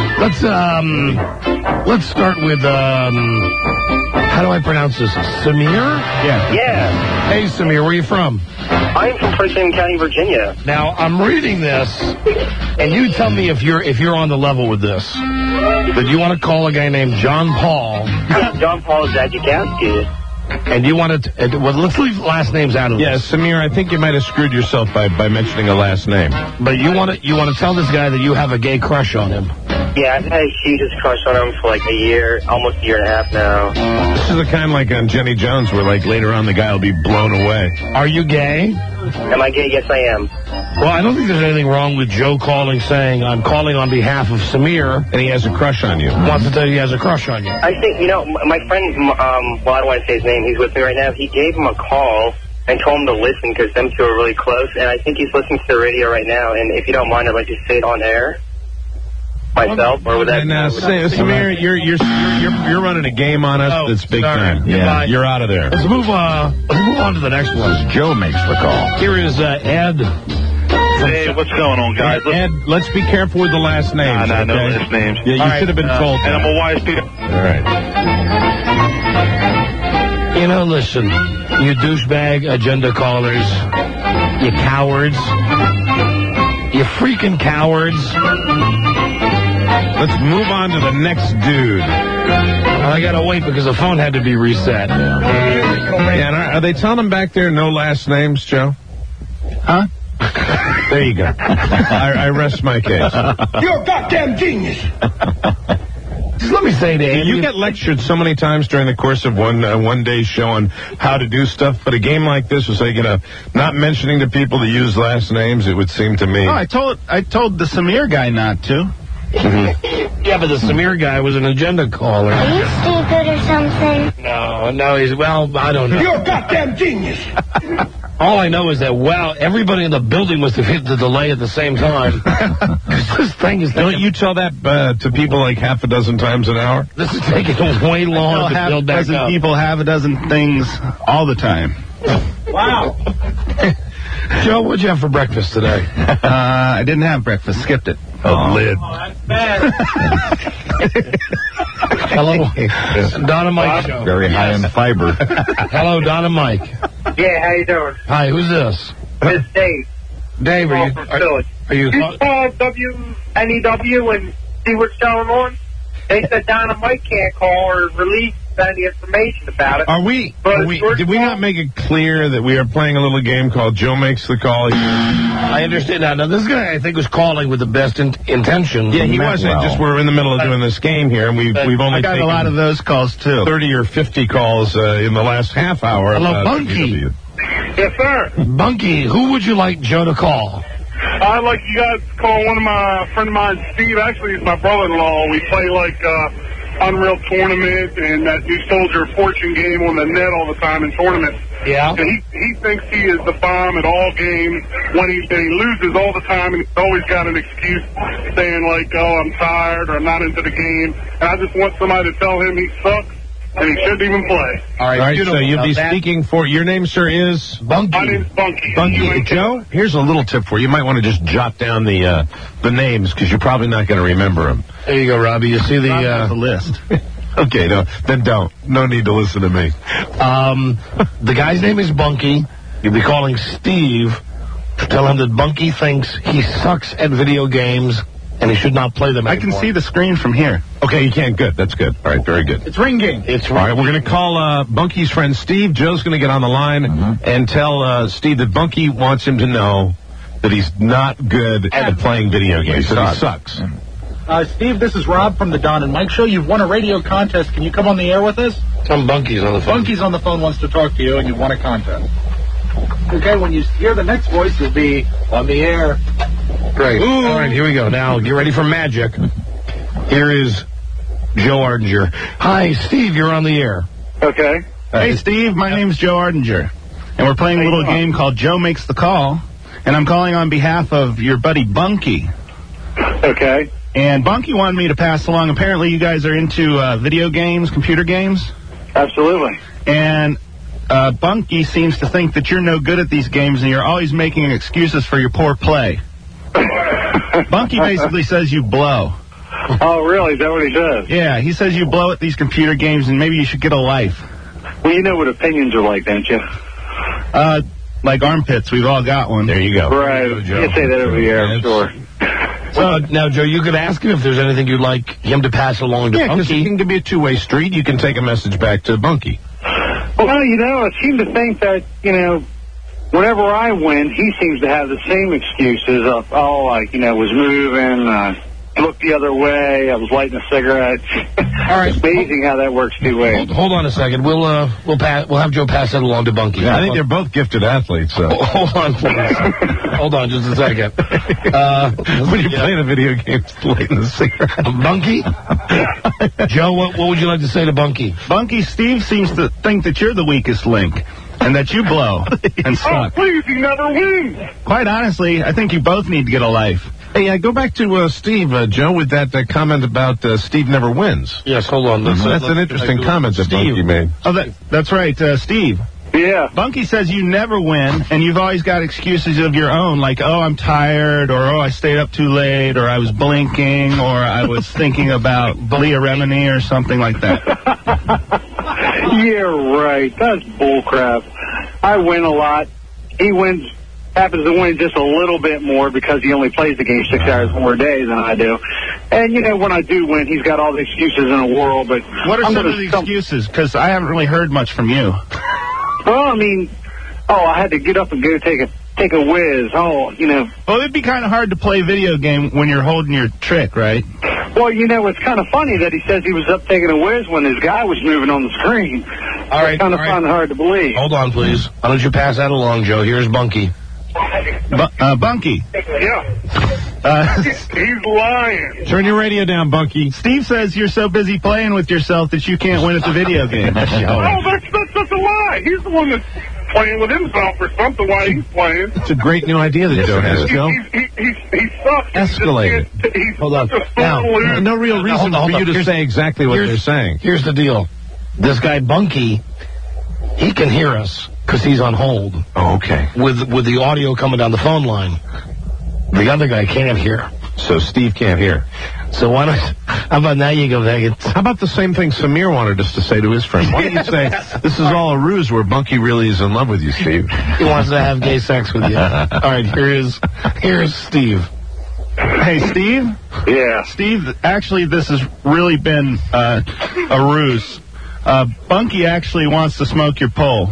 Let's start with how do I pronounce this? Samir? Yeah. Yeah. Hey, Samir, where are you from? I'm from Princeton County, Virginia. Now, I'm reading this, and you tell me if you're on the level with this. But you want to call a guy named John Paul. Yeah, John Paul Zagikowski. And you want to, well, let's leave last names out of this. Yeah, Samir, I think you might have screwed yourself by mentioning a last name. But you want to tell this guy that you have a gay crush on him. Yeah, I've had a huge crush on him for like a year, almost a year and a half now. This is the kind like on Jenny Jones where like later on the guy will be blown away. Are you gay? Am I gay? Yes, I am. Well, I don't think there's anything wrong with Joe calling saying, I'm calling on behalf of Samir. And he has a crush on you. Wants to tell you he has a crush on you. I think, my friend, well, I don't want to say his name. He's with me right now. He gave him a call and told him to listen because them two are really close. And I think he's listening to the radio right now. And if you don't mind, I'd like to say it on air. Myself, or would that? Samir, you're running a game on us that's big time. Yeah, you're out of there. Let's move on to the next one. Joe makes the call. Here is Ed. Hey, what's going on, guys? Ed, let's be careful with the last names. Nah, no last names. Yeah, you should have been told. And I'm a wise people. All right. Listen, you douchebag agenda callers, you cowards, you freaking cowards. Let's move on to the next dude. I gotta wait because the phone had to be reset. Yeah, and are they telling them back there no last names, Joe? Huh? There you go. I rest my case. You're a goddamn genius. Just let me say to Andy, you get lectured so many times during the course of one day's show on how to do stuff, but a game like this was like, not mentioning to people to use last names, it would seem to me. Oh, I told the Samir guy not to. Yeah, but the Samir guy was an agenda caller. Are you stupid or something? No, he's, well, I don't know. You're a goddamn genius. All I know is that, everybody in the building must have hit the delay at the same time. This thing is... Don't you tell that to people like half a dozen times an hour? This is taking way long to build back up. People have a dozen things all the time. Wow. Joe, what'd you have for breakfast today? I didn't have breakfast. Skipped it. Lid. That's bad. Hello. Donna Mike Show. Very high in fiber. Hello, Donna Mike. Yeah, how you doing? Hi, who's this? It's Dave. Dave, are you... You call WNEW and see what's going on? They said Donna Mike can't call or release any information about it. Did we not make it clear that we are playing a little game called Joe Makes the Call? I understand now. Now, this guy, I think, was calling with the best intentions. Yeah, he wasn't. Just we're in the middle of doing this game here, and we've only got taken a lot of those calls, too. 30 or 50 calls in the last half hour. Hello, Bunky. Yes, sir. Bunky, who would you like Joe to call? I'd like you guys to call a friend of mine, Steve. Actually, he's my brother-in-law. We play like Unreal Tournament and that new Soldier of Fortune game on the net all the time in tournaments. Yeah. And he thinks he is the bomb at all games when he loses all the time, and he's always got an excuse saying like, oh, I'm tired or I'm not into the game. And I just want somebody to tell him he sucks and he shouldn't even play. All right, so you'll be speaking for... Your name, sir, is? Bunky. My name's Bunky. Bunky. Joe, here's a little tip for you. You might want to just jot down the names, because you're probably not going to remember them. There you go, Robbie. You see the list. Okay, no, then don't. No need to listen to me. The guy's name is Bunky. You'll be calling Steve to tell him that Bunky thinks he sucks at video games and he should not play them anymore. I can see the screen from here. Okay, you can. Good. That's good. All right, very good. It's ringing. All right, we're going to call Bunky's friend Steve. Joe's going to get on the line and tell Steve that Bunky wants him to know that he's not good at playing video games. That he sucks. Steve, this is Rob from the Don and Mike Show. You've won a radio contest. Can you come on the air with us? Some Bunky's on the phone. Bunky's on the phone, wants to talk to you, and you've won a contest. Okay, when you hear the next voice, you'll be on the air. Great. Ooh. All right, here we go. Now, get ready for magic. Here is Joe Ardinger. Hi, Steve, you're on the air. Okay. Hey, Steve, my name's Joe Ardinger, and we're playing a little game called Joe Makes the Call, and I'm calling on behalf of your buddy Bunky. Okay. And Bunky wanted me to pass along, apparently you guys are into video games, computer games? Absolutely. And Bunky seems to think that you're no good at these games, and you're always making excuses for your poor play. Bunky basically says you blow. Oh, really? Is that what he says? Yeah, he says you blow at these computer games, and maybe you should get a life. Well, you know what opinions are like, don't you? Like armpits, we've all got one. There you go. Right. You can say that over the air, I'm sure. So, now, Joe, you could ask him if there's anything you'd like him to pass along to Yeah, because Bunky. it can be a two-way street. You can take a message back to Bunky. Well, you know, I seem to think that, you know, whenever I win, he seems to have the same excuses of, was moving, looked the other way, I was lighting a cigarette. All right. It's amazing how that works two ways. Hold on a second. We'll have Joe pass that along to Bunky. Yeah, I think they're both gifted athletes. So. Hold on, please. Hold on just a second. When you're playing a video game, lighting a cigarette. Bunky? Joe, what would you like to say to Bunky? Bunky, Steve seems to think that you're the weakest link, and that you blow and suck. Please, he never wins. Quite honestly, I think you both need to get a life. Hey, go back to Steve, Joe, with that comment about Steve never wins. Yes, hold on. That's an interesting comment that Bunky made. Oh, that's right, Steve. Yeah. Bunky says you never win, and you've always got excuses of your own, like, oh, I'm tired, or oh, I stayed up too late, or I was blinking, or I was thinking about Leah Remini, or something like that. Yeah, right. That's bullcrap. I win a lot. He happens to win just a little bit more because he only plays the game 6 hours more a day than I do. And, you know, when I do win, he's got all the excuses in the world. But what are some of the excuses? Because I haven't really heard much from you. Well, I mean, I had to get up and go take a whiz. Oh, you know. Well, it'd be kind of hard to play video game when you're holding your trick, right? Well, you know, it's kind of funny that he says he was up taking a whiz when his guy was moving on the screen. All right. It's kind of hard to believe. Hold on, please. Why don't you pass that along, Joe? Here's Bunky. Bunky. Yeah. He's lying. Turn your radio down, Bunky. Steve says you're so busy playing with yourself that you can't win at the video game. That's a lie. He's the one that's playing with himself or something while he's playing. It's a great new idea that Joe has, Joe. He sucks. Escalate it. Hold on. Now, no real reason for you to say exactly what they're saying. Here's the deal. This guy, Bunky, he can hear us because he's on hold. Oh, okay. With the audio coming down the phone line. The other guy can't hear. So Steve can't hear. So how about now you go back? How about the same thing Samir wanted us to say to his friend? Why don't you say, this is all a ruse where Bunky really is in love with you, Steve? He wants to have gay sex with you. All right, here's Steve. Hey, Steve? Yeah. Steve, actually, this has really been a ruse. Bunky actually wants to smoke your pole.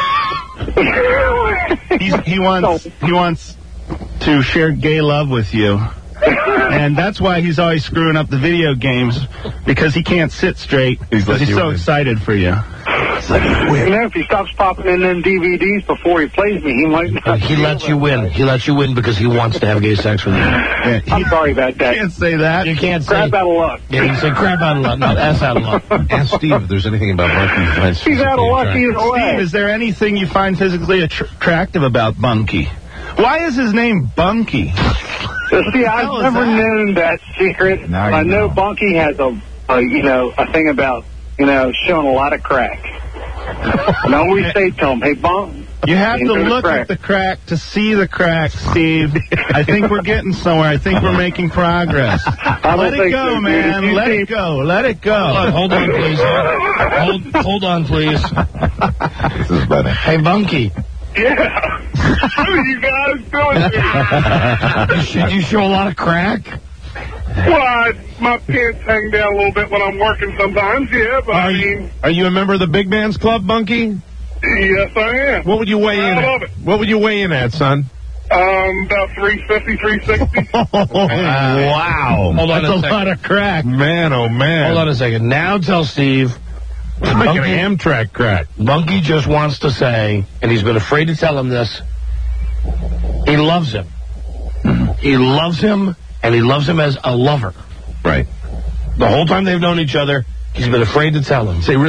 He wants to share gay love with you. And that's why he's always screwing up the video games, because he can't sit straight because he's so excited for you. You know, if he stops popping in them DVDs before he plays me, he might not. He lets you win. He lets you win because he wants to have gay sex with you. Yeah, I'm sorry about that. You can't say that. You can't say crap out of luck. Yeah, you say crap out of luck, not ass out of luck. Ask Steve if there's anything about Bunky. He's out of luck either way. Steve, is there anything you find physically attractive about Bunky? Why is his name Bunky? See, I've never known that secret. I know Bunky has a thing about, showing a lot of crack. And I always say to him, hey, Bunk. You have to look at the crack to see the crack, Steve. I think we're getting somewhere. I think we're making progress. Let it go, man. Let it go. Let it go. Hold on, please. Hold on, please. This is better. Hey, Bunky. Yeah. What are you guys doing here? You show a lot of crack? Well, my pants hang down a little bit when I'm working sometimes, yeah, but Are you a member of the Big Man's Club, Bunky? Yes, I am. What would you weigh in at? What would you weigh in at, son? About 350, 360. Wow. Hold on That's a lot of crack. Man, oh, man. Hold on a second. Now tell Steve. It's making an Amtrak crack. Bunky just wants to say, and he's been afraid to tell him this, he loves him. He loves him, and he loves him as a lover. Right. The whole time they've known each other, he's been afraid to tell him. Say, really,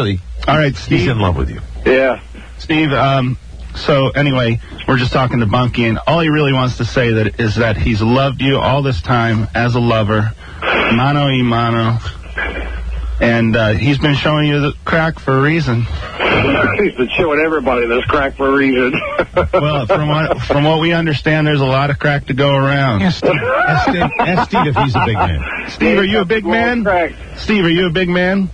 All right, Steve. He's in love with you. Yeah. Steve, so anyway, we're just talking to Bunky, and all he really wants to say is that he's loved you all this time as a lover, mano y mano, and he's been showing you the crack for a reason. He's been showing everybody this crack for a reason. Well, from what we understand, there's a lot of crack to go around. Yes, Steve. Ask Steve if he's a big man. Steve, are you a big man? Steve, are you a big man?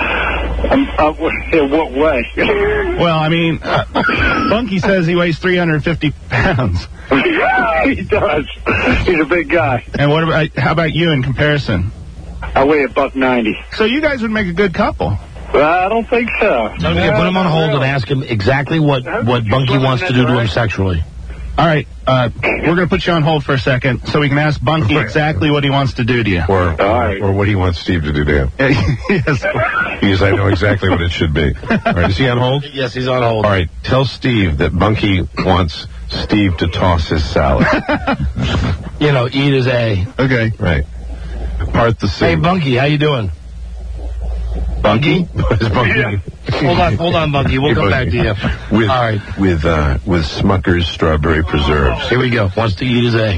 In what way? Well, I mean, Bunky says he weighs 350 pounds. He does. He's a big guy. And how about you in comparison? I weigh $190. So you guys would make a good couple. I don't think so. Put him on hold and ask him exactly what Bunky wants to do to him sexually. All right, we're going to put you on hold for a second so we can ask Bunky exactly what he wants to do to you. Or what he wants Steve to do to him. Yes. Because I know exactly what it should be. All right, is he on hold? Yes, he's on hold. All right, tell Steve that Bunky wants Steve to toss his salad. Eat his A. Okay. Right. Part the C. Hey, Bunky, how you doing? Bunky? Bunky? Hold on, Bunky. We'll come back to you. With, all right. With Smucker's strawberry preserves. Here we go. Wants to eat his A.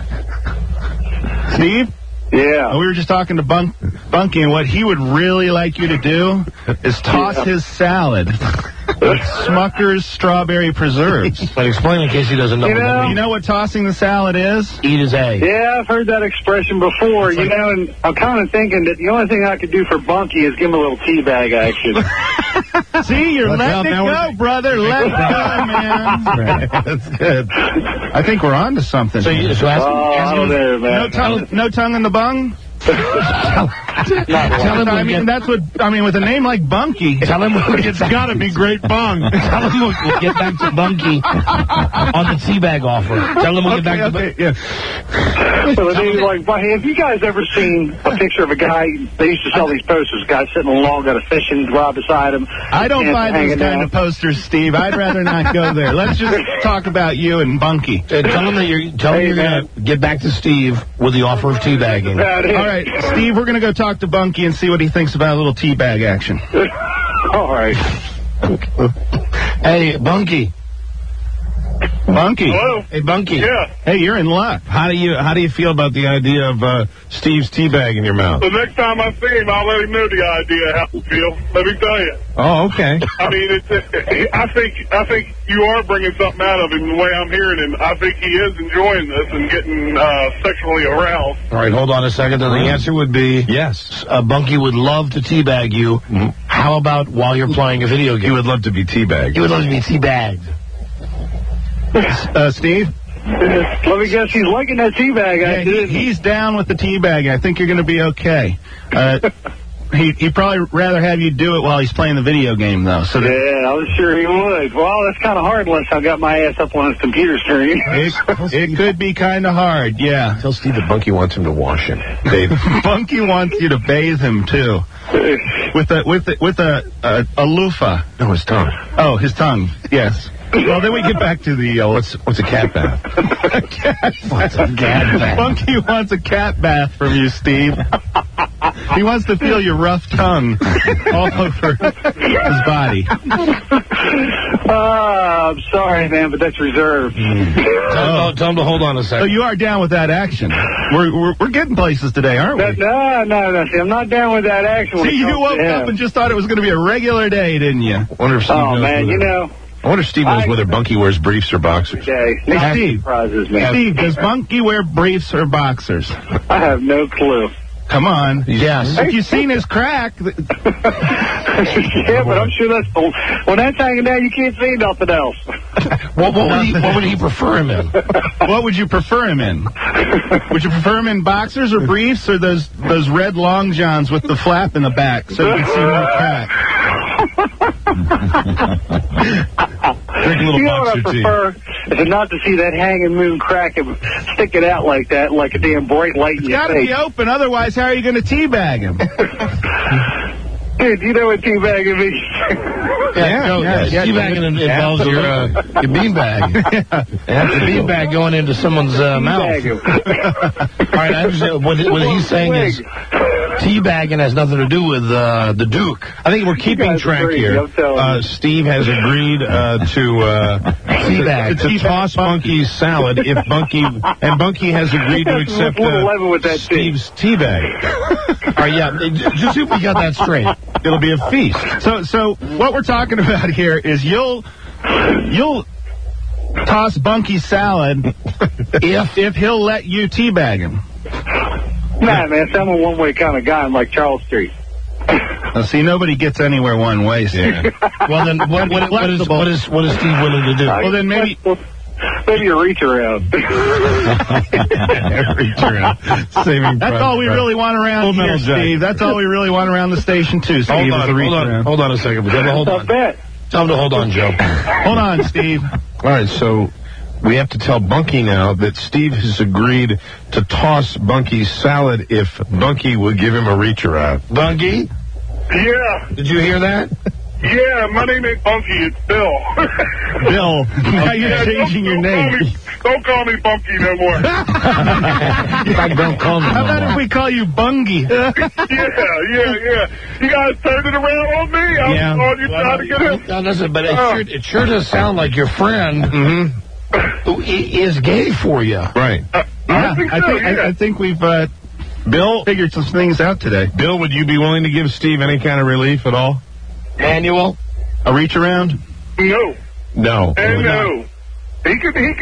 Steve? Yeah. We were just talking to Bunky, and what he would really like you to do is toss his salad with Smucker's strawberry preserves. But explain in case he doesn't know. You know what tossing the salad is? Eat his A. Yeah, I've heard that expression before, and I'm kind of thinking that the only thing I could do for Bunky is give him a little teabag action. See, you're letting it go, brother. Let it go, man. That's good. I think we're on to something. So ask him. I don't know, man. No tongue in the bung? Tell him with a name like Bunky. Tell him it's got to be great bung. Tell him we'll get back to Bunky on the teabag offer. Tell him we'll get back to Bunky. Yeah. So have you guys ever seen a picture of a guy? They used to sell these posters. A guy sitting along, got a fishing rod beside him. I don't find those kind of posters, Steve. I'd rather not go there. Let's just talk about you and Bunky. Tell him that you're going to get back to Steve with the offer of teabagging. All right, Steve, we're going to go talk to Bunky and see what he thinks about a little teabag action. All right. Hey, Bunky. Bunky. Hello? Hey, Bunky. Yeah. Hey, you're in luck. How do you feel about the idea of Steve's teabag in your mouth? The next time I see him, I'll let him know the idea how to feel. Let me tell you. Oh, okay. I mean, I think you are bringing something out of him the way I'm hearing him. I think he is enjoying this and getting sexually aroused. All right, hold on a second. And the answer would be yes. Bunky would love to teabag you. Mm-hmm. How about while you're playing a video game? He would love to be teabagged. He would love to be teabagged. Steve? Let me guess, he's liking that teabag. He's down with the teabag. I think you're going to be okay. He'd probably rather have you do it while he's playing the video game, though. So yeah, I'm sure he would. Well, that's kind of hard unless I got my ass up on his computer screen. It could be kind of hard, yeah. Tell Steve that Bunky wants him to wash him. Bunky wants you to bathe him, too. With a loofah. No, his tongue. Oh, his tongue, yes. Well, then we get back to the... what's a cat bath? What's a cat bath? Bunky wants a cat bath from you, Steve. He wants to feel your rough tongue all over his body. I'm sorry, man, but that's reserved. Tell him to hold on a second. So you are down with that action. We're getting places today, aren't we? No. See, I'm not down with that action. See, you woke up and just thought it was going to be a regular day, didn't you? I wonder if Steve knows I wonder if Steve knows whether Bunky wears briefs or boxers. Steve, does Bunky wear briefs or boxers? I have no clue. Come on. Yes. If you've seen his crack. Yeah, but I'm sure that's... When that's hanging down, you can't see nothing else. What would he prefer him in? What would you prefer him in? Would you prefer him in boxers or briefs or those red long johns with the flap in the back so you can see more crack? Drink a little boxer tea. What I prefer is not to see that hanging moon crack and stick it out like that, like a damn bright light in your face. It's got to be open, otherwise how are you going to teabag him? Dude, you know what teabagging means? Teabagging involves your beanbag. That's a beanbag going into someo's mouth. All right, I understand. What he's saying is teabagging has nothing to do with the Duke. I think we're keeping track here. Steve has agreed to toss Bunky's salad if Bunky has agreed to accept Steve's teabag. All right, yeah, just see if we got that straight. It'll be a feast. So what we're talking about here is you'll toss Bunky's salad if he'll let you teabag him. Nah, man, I'm a one-way kind of guy. I'm like Charles Street. See, nobody gets anywhere one way. Yeah. Well, then what is Steve willing to do? Well, then maybe a reach around. Reach around. Saving That's all we really want around here, Steve. That's all we really want around the station, too, Steve. Hold on a second. Hold on. Tell him to hold on, Joe. Hold on, Steve. All right, so we have to tell Bunky now that Steve has agreed to toss Bunky's salad if Bunky will give him a reach around. Bunky? Yeah. Did you hear that? Yeah, my name ain't Bunky, it's Bill. Bill, now you're changing your name. Don't call me Bunky no more. Don't call me. How about if we call you Bungy? Yeah. You guys turned it around on me. I was on you trying to get him. Now, listen, but it sure does sound like your friend who is gay for you. Right. I think we've Bill figured some things out today. Bill, would you be willing to give Steve any kind of relief at all? Manual? A reach around? No. No. No. We could, no,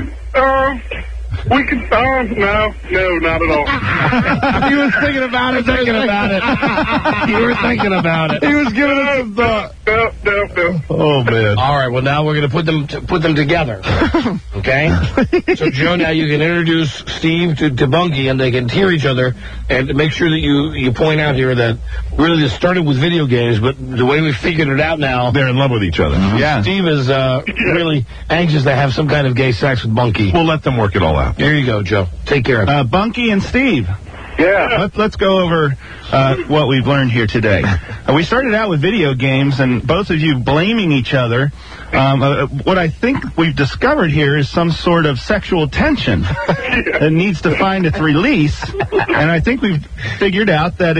not at all. He was thinking about it. You were thinking about it. He was giving us some thought. No. Oh, man. All right, well, now we're going to put them together. Okay? So, Joe, now you can introduce Steve to Bunky, and they can hear each other, and make sure that you point out here that really this started with video games, but the way we figured it out now, they're in love with each other. Yeah. Steve is really anxious to have some kind of gay sex with Bunky. We'll let them work it all out. Here you go, Joe. Take care of it. Bunky and Steve. Yeah. Let's go over what we've learned here today. We started out with video games, and both of you blaming each other. What I think we've discovered here is some sort of sexual tension that needs to find its release. And I think we've figured out that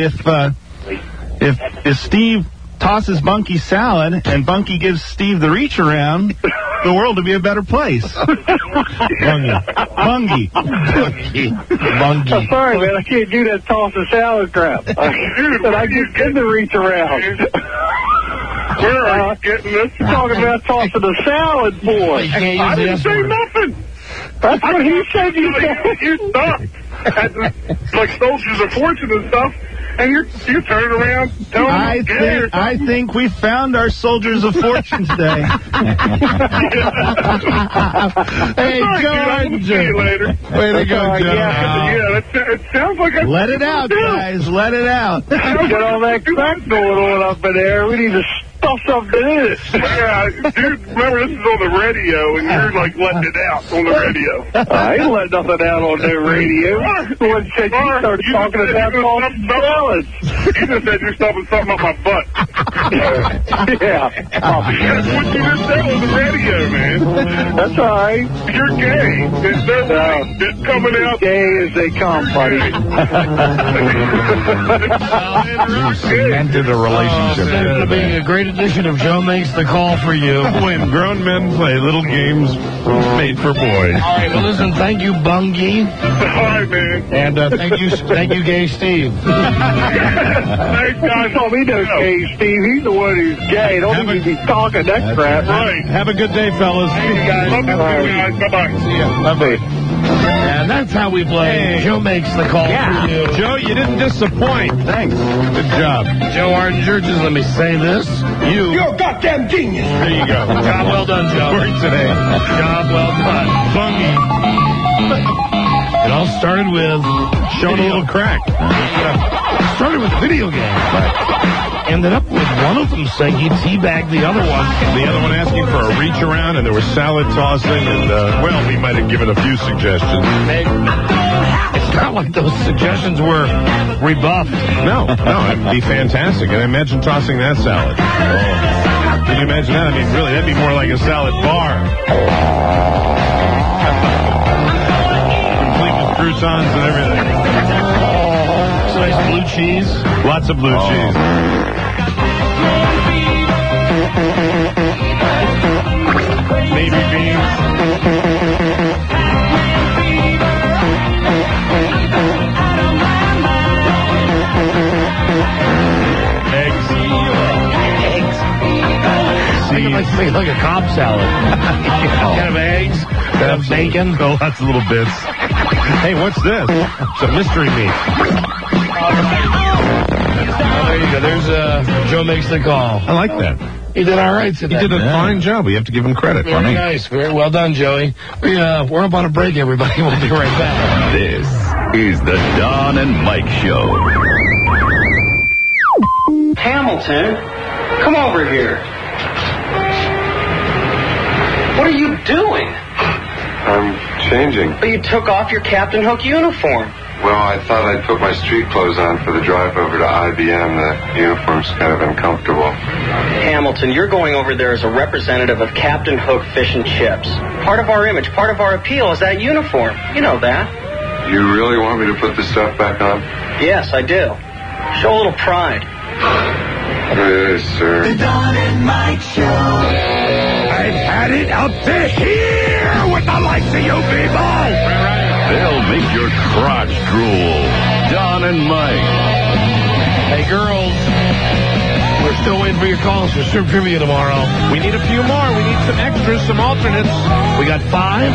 if Steve tosses Bunky's salad and Bunky gives Steve the reach around, the world would be a better place. Bungy. I'm sorry, man. I can't do that toss and salad crap. But I just did the reach around. Where are you getting this? You're talking about tossing the salad, boy. I didn't say nothing. That's what he said you said. You suck. Like Soldiers of Fortune and stuff. And you turn around, telling me I think we found our soldiers of fortune today. Hey, George. See you later. Way to go, Joe. Yeah, it sounds like Let it out, guys. Let it out. Got all that crack going on up in there. We need to stuff something in it. Yeah, dude, remember this is on the radio, and you're like letting it out on the radio. I ain't letting nothing out on the radio. One said you started talking about tossing salads. You just said you're stuffing something up my butt. Yeah. That's what you just said on the radio, man. That's all right. You're gay. It's coming out. Gay as they come, buddy. Cemented a relationship. It's being a great edition of Joe Makes the Call for you. When grown men play little games made for boys. All right, well, listen, thank you, Bungy. Hi, man. And thank you, Gay Steve. Thanks, guys. Don't be no gay, Steve. He's the one who's gay. Don't even be talking that crap. Right. Have a good day, fellas. Love you guys. Bye-bye. See ya. Bye-bye. And that's how we play. Joe Makes the Call for you. Joe, you didn't disappoint. Thanks. Good job. Joe Ardinger, just let me say this. You're a goddamn genius. There you go. Job well done, Joe. Work today. Job well done. Bungy. It all started with Showing a little crack. Started with video games. Ended up with one of them saying he teabagged the other one. The other one asking for a reach around, and there was salad tossing, and, well, we might have given a few suggestions. It's not like those suggestions were rebuffed. No, it'd be fantastic. And imagine tossing that salad. Oh. Can you imagine that? I mean, really, that'd be more like a salad bar. Complete with croutons and everything. Nice blue cheese? Lots of blue cheese. Navy beans. Eggs. Make like a Cobb salad. Kind of eggs, kind of bacon. Oh, lots of little bits. Hey, what's this? It's a mystery meat. There you go. There's Joe makes the call. I like that. He did all right today. He did a fine job. We have to give him credit. Very nice. Very well done, Joey. We're up on a break, everybody. We'll be right back. This is the Don and Mike Show. Hamilton, come over here. What are you doing? I'm changing. But you took off your Captain Hook uniform. Well, I thought I'd put my street clothes on for the drive over to IBM. The uniform's kind of uncomfortable. Hamilton, you're going over there as a representative of Captain Hook Fish and Chips. Part of our image, part of our appeal is that uniform. You know that. You really want me to put this stuff back on? Yes, I do. Show a little pride. Yes, sir. The Don and Mike Show. I've had it up to here with the likes of you people. They'll make your crotch drool. Don and Mike. Hey, girls. We're still waiting for your calls for strip trivia tomorrow. We need a few more. We need some extras, some alternates. We got 5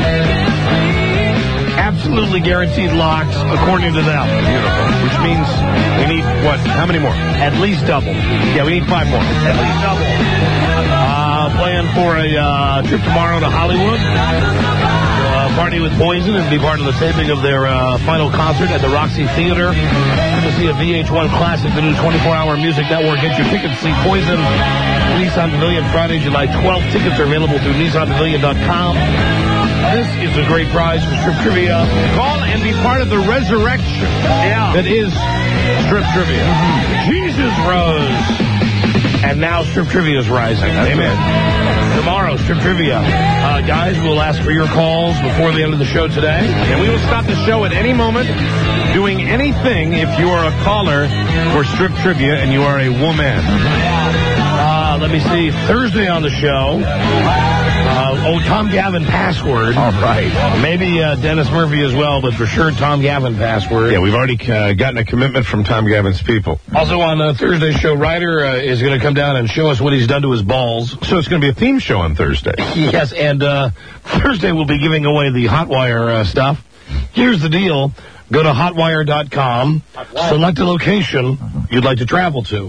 absolutely guaranteed locks, according to them. Beautiful. Which means we need, what, how many more? At least double. Yeah, we need 5 more. At least double. Plan for a trip tomorrow to Hollywood. Party with Poison and be part of the taping of their final concert at the Roxy Theater. To see a VH1 Classic, the new 24-hour music network. Get your tickets. See Poison, Nissan Pavilion, Friday, July 12th. Tickets are available through NissanPavilion.com. This is a great prize for Strip Trivia. Call and be part of the resurrection. Yeah. That is Strip Trivia. Jesus rose. And now Strip Trivia is rising. Amen. Tomorrow, Strip Trivia. Guys, we'll ask for your calls before the end of the show today. And we will stop the show at any moment doing anything if you are a caller for Strip Trivia and you are a woman. Let me see. Thursday on the show. Tom Gavin password. All right. Maybe Dennis Murphy as well, but for sure Tom Gavin password. Yeah, we've already gotten a commitment from Tom Gavin's people. Also on Thursday's show, Ryder is going to come down and show us what he's done to his balls. So it's going to be a theme show on Thursday. Yes, and Thursday we'll be giving away the Hotwire stuff. Here's the deal. Go to hotwire.com, select a location you'd like to travel to.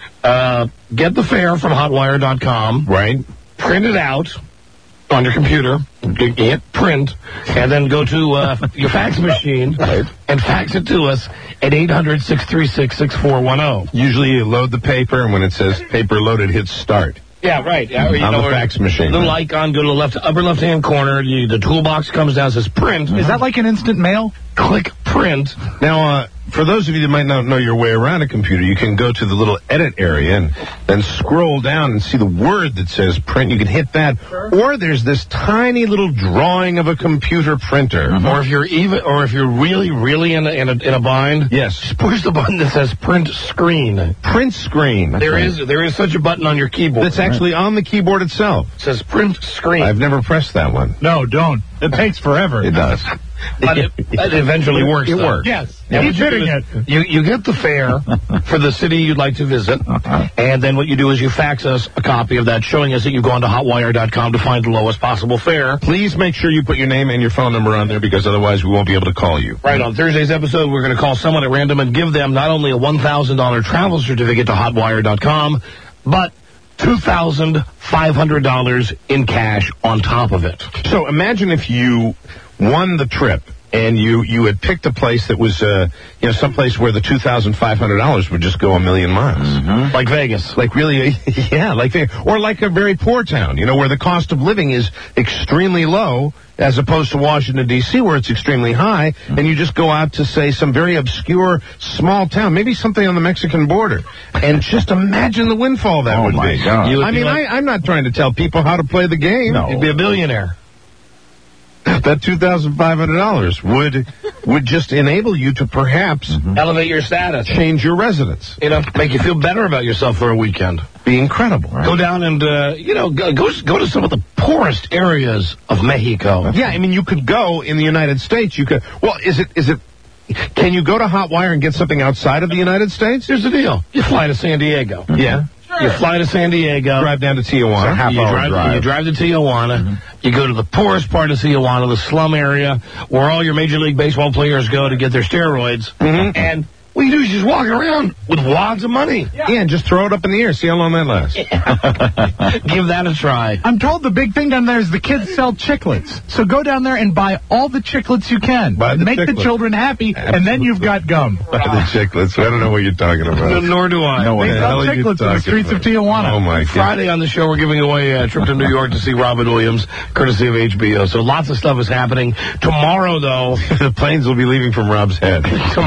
Get the fare from hotwire.com. Right. Print it out on your computer, hit print, and then go to your fax machine and fax it to us at 800-636-6410. Usually you load the paper, and when it says paper loaded, hit start. Yeah, right. On the fax machine. Little icon, go to the upper left-hand corner. The toolbox comes down, says print. Is that like an instant mail? Click print. Now, for those of you that might not know your way around a computer, you can go to the little edit area and then scroll down and see the word that says print. You can hit that. Sure. Or there's this tiny little drawing of a computer printer. Mm-hmm. Or if you're really in a bind, yes, just push the button that says print screen. Print screen. There is such a button on your keyboard. That's actually on the keyboard itself. It says print screen. I've never pressed that one. No, don't. It takes forever. It does. But it eventually works. It works. Yes. Keep hitting it. You get the fare for the city you'd like to visit, and then what you do is you fax us a copy of that showing us that you've gone to hotwire.com to find the lowest possible fare. Please make sure you put your name and your phone number on there, because otherwise we won't be able to call you. Right, on Thursday's episode, we're going to call someone at random and give them not only a $1,000 travel certificate to hotwire.com, but $2,500 in cash on top of it. So imagine if you won the trip and you had picked a place that was someplace where the $2,500 would just go a million miles. Mm-hmm. Like Vegas. Like really, yeah, like or like a very poor town, where the cost of living is extremely low, as opposed to Washington, D.C., where it's extremely high, and you just go out to, say, some very obscure small town, maybe something on the Mexican border, and just imagine the windfall that would be. Oh, my God. I'm not trying to tell people how to play the game. No. You'd be a billionaire. that $2,500 would just enable you to perhaps elevate your status, change your residence. You know, make you feel better about yourself for a weekend. Be incredible. Right? Go down and go to some of the poorest areas of Mexico. Yeah, I mean, you could go in the United States. You could. Well, is it? Can you go to Hotwire and get something outside of the United States? Here's the deal: you fly to San Diego. Yeah. You fly to San Diego. Drive down to Tijuana. It's a half-hour drive. You drive to Tijuana. You go to the poorest part of Tijuana, the slum area, where all your Major League Baseball players go to get their steroids. And what you do is just walk around with wads of money. Yeah, and just throw it up in the air. See how long that lasts. Give that a try. I'm told the big thing down there is the kids sell chiclets. So go down there and buy all the chiclets you can. Make the children happy, and then you've got gum. Buy the chiclets. I don't know what you're talking about. Nor do I. No, they sell chiclets in the streets of Tijuana. Oh, my God. Friday on the show, we're giving away a trip to New York to see Robin Williams, courtesy of HBO. So lots of stuff is happening. Tomorrow, though, the planes will be leaving from Rob's head.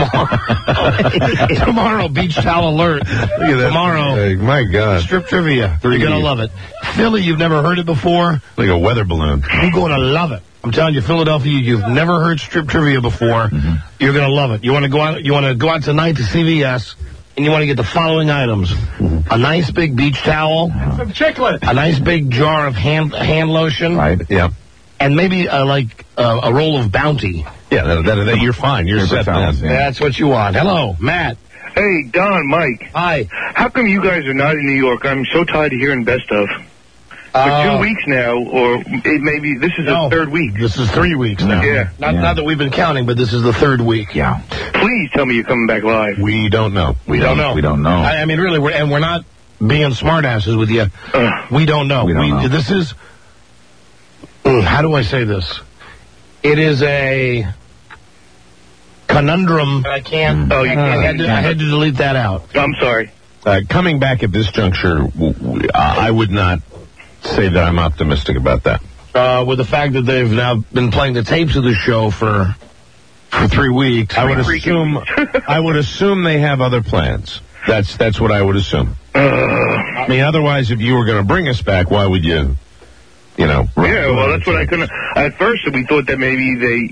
Tomorrow, beach towel alert. Look at that. Tomorrow, Hey, my God. strip trivia. You're going to love it. Philly, you've never heard it before. Like a weather balloon. You're going to love it. I'm telling you, Philadelphia, you've never heard strip trivia before. You're going to love it. You want to go out. You want to go out tonight to CVS, and you want to get the following items: a nice big beach towel, some chiclet, a nice big jar of hand lotion, right? Yeah, and maybe a roll of Bounty. Yeah, that you're fine. You're set. That's what you want. Hello, Matt. Hey, Don, Mike. Hi. How come you guys are not in New York? I'm so tired of hearing best of. For 2 weeks now, or maybe this is the third week. This is 3 weeks now. Yeah. Not that we've been counting, but this is the third week. Yeah. Please tell me you're coming back live. We don't know. We don't know. We don't know. I mean, really, we're not being smartasses with you. We don't know. We don't know. This is, how do I say this? It is a conundrum. I can't. Oh, you can't. I had to delete that out. I'm sorry. Coming back at this juncture, I would not say that I'm optimistic about that. With the fact that they've now been playing the tapes of the show for 3 weeks, I would assume they have other plans. That's what I would assume. I mean, otherwise, if you were going to bring us back, why would you? Yeah, well, that's what I couldn't. At first, we thought that maybe they,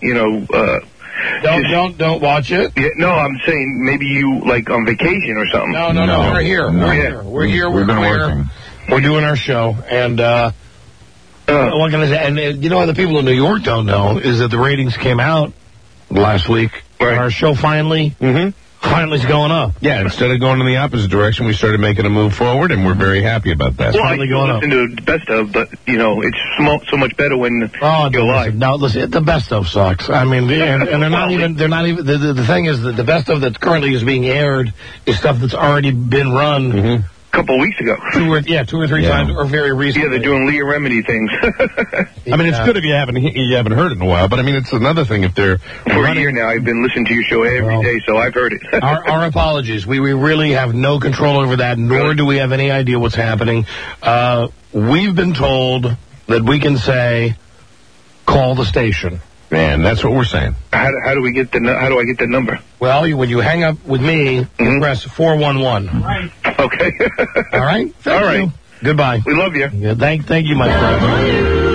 Don't watch it. Yeah, no, I'm saying maybe you on vacation or something. No. We're here. We're here. We're working. We're doing our show, and what can I say? And what the people in New York don't know is that the ratings came out last week. Right. And our show finally is going up. Yeah, instead of going in the opposite direction, we started making a move forward, and we're very happy about that. Well, I listen to the best of, but it's so much better when you're live. No, listen, the best of sucks. I mean, and they're not even. The thing is that the best of that currently is being aired is stuff that's already been run. Couple of weeks ago. 2 or 3 times, or very recently. Yeah, they're doing Leah Remedy things. I mean, it's good if you haven't heard it in a while, but I mean, it's another thing if they're for a year now. I've been listening to your show every day, so I've heard it. our apologies. We really have no control over that, nor do we have any idea what's happening. We've been told that we can say, call the station. Man, that's what we're saying. How do I get the number? Well, when you hang up with me, you press 411. Right. Okay. All right. Thank you. Goodbye. We love you. Yeah, thank you, my friend.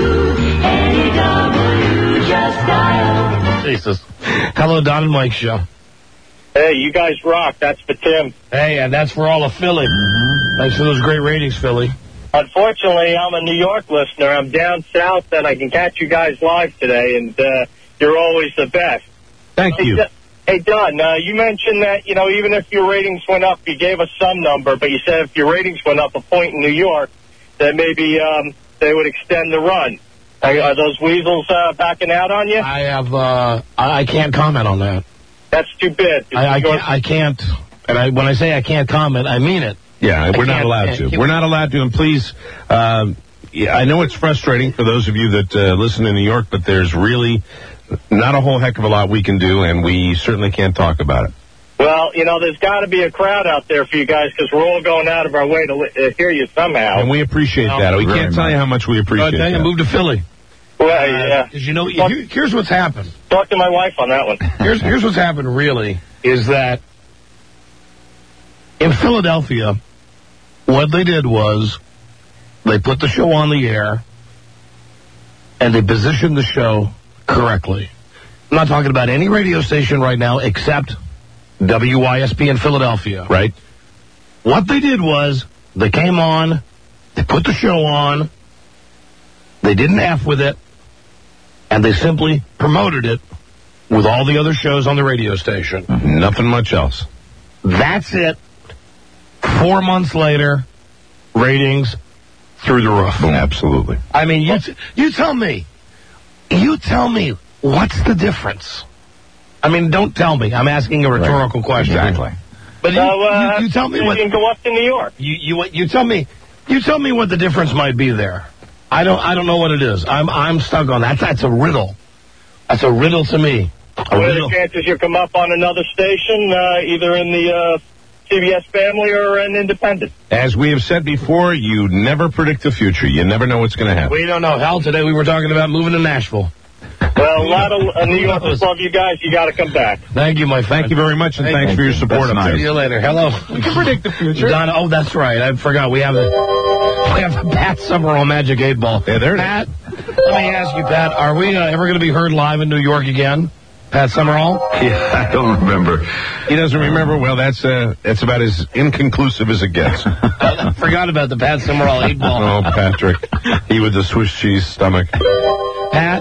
Jesus. Hello, Don and Mike Show. Hey, you guys rock. That's for Tim. Hey, and that's for all of Philly. Thanks for those great ratings, Philly. Unfortunately, I'm a New York listener. I'm down south, and I can catch you guys live today, and you're always the best. Thank you. Hey, Don, you mentioned that, even if your ratings went up, you gave us some number, but you said if your ratings went up a point in New York, that maybe they would extend the run. Are those weasels backing out on you? I can't comment on that. That's too bad. I can't, and when I say I can't comment, I mean it. Yeah, we're not allowed to. We're not allowed to, and please, I know it's frustrating for those of you that listen in New York, but there's really not a whole heck of a lot we can do, and we certainly can't talk about it. Well, there's got to be a crowd out there for you guys, because we're all going out of our way to hear you somehow. And we appreciate that. We can't tell you how much we appreciate that. Move to Philly. Well, yeah. Because here's what's happened. Talk to my wife on that one. Here's what's happened, really, is that in Philadelphia, what they did was they put the show on the air, and they positioned the show correctly. I'm not talking about any radio station right now except WYSP in Philadelphia. Right. What they did was they came on, they put the show on, they didn't F with it, and they simply promoted it with all the other shows on the radio station. Nothing much else. That's it. 4 months later, ratings through the roof. Absolutely. I mean, you tell me, what's the difference? I mean, don't tell me. I'm asking a rhetorical question. Exactly. But you tell me what. You can go up to New York. You tell me what the difference might be there. I don't know what it is. I'm stuck on that. That's a riddle. That's a riddle to me. What are the chances you come up on another station, either in the CBS family or an independent? As we have said before, you never predict the future. You never know what's going to happen. We don't know. Hell, today we were talking about moving to Nashville. Well, a lot of New Yorkers love you guys. You got to come back. Thank you, my friend. Thank you very much, and thanks for your support. See you later. Hello. You can predict the future. Donna, oh, that's right. I forgot. We have the Pat Summerall Magic 8 Ball. Yeah, there it is. Pat, let me ask you, Pat, are we ever going to be heard live in New York again? Pat Summerall? Yeah, I don't remember. He doesn't remember. Well, that's about as inconclusive as it gets. I forgot about the Pat Summerall 8 Ball. Oh, Patrick. He with the Swiss cheese stomach. Pat?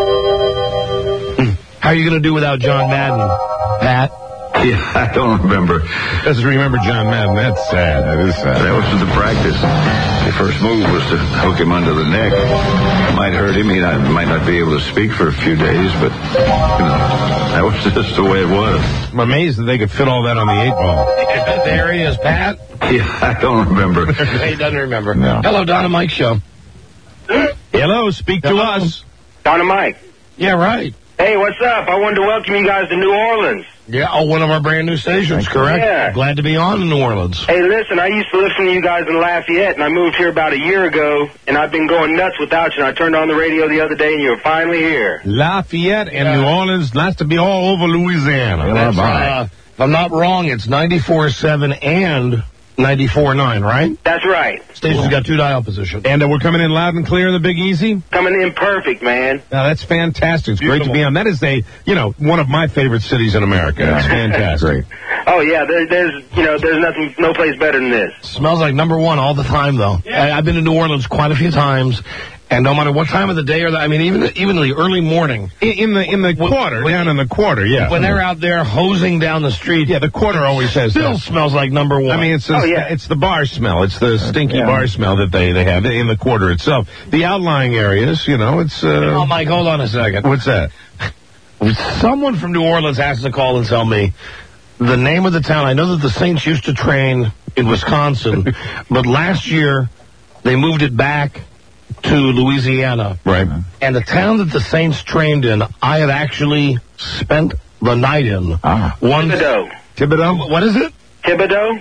How are you going to do without John Madden, Pat? Yeah, I don't remember. Doesn't remember John Madden. That's sad. That is sad. That was the practice. The first move was to hook him under the neck. It might hurt him. He might not be able to speak for a few days, but, that was just the way it was. I'm amazed that they could fit all that on the 8 Ball. There he is, Pat. Yeah, I don't remember. He doesn't remember. No. Hello, Donna Mike Show. Hello, speak to us. Donna Mike. Yeah, right. Hey, what's up? I wanted to welcome you guys to New Orleans. Yeah, one of our brand new stations, correct? Yeah. Glad to be on in New Orleans. Hey, listen, I used to listen to you guys in Lafayette, and I moved here about a year ago, and I've been going nuts without you, and I turned on the radio the other day, and you're finally here. Lafayette and New Orleans, nice to be all over Louisiana. That's, if I'm not wrong, it's 94.7 and 94.9, right? That's right. Station's got 2 dial positions. And we're coming in loud and clear, the Big Easy? Coming in perfect, man. Now, that's fantastic. It's great to be on. That is one of my favorite cities in America. It's fantastic. Great. Oh, yeah, there's no place better than this. Smells like number one all the time, though. Yeah. I've been to New Orleans quite a few times. And no matter what time of the day or even the early morning. In the quarter, down in the quarter, yeah. When they're out there hosing down the street. Yeah, the quarter always says still that. Smells like number one. I mean, it's the bar smell. It's the stinky bar smell that they have in the quarter itself. The outlying areas, it's... Oh, Mike, hold on a second. What's that? Someone from New Orleans has to call and tell me the name of the town. I know that the Saints used to train in Wisconsin, but last year they moved it back to Louisiana. Right. And the town that the Saints trained in, I have actually spent the night in. Thibodeau. Thibodeau? What is it? Thibodeau.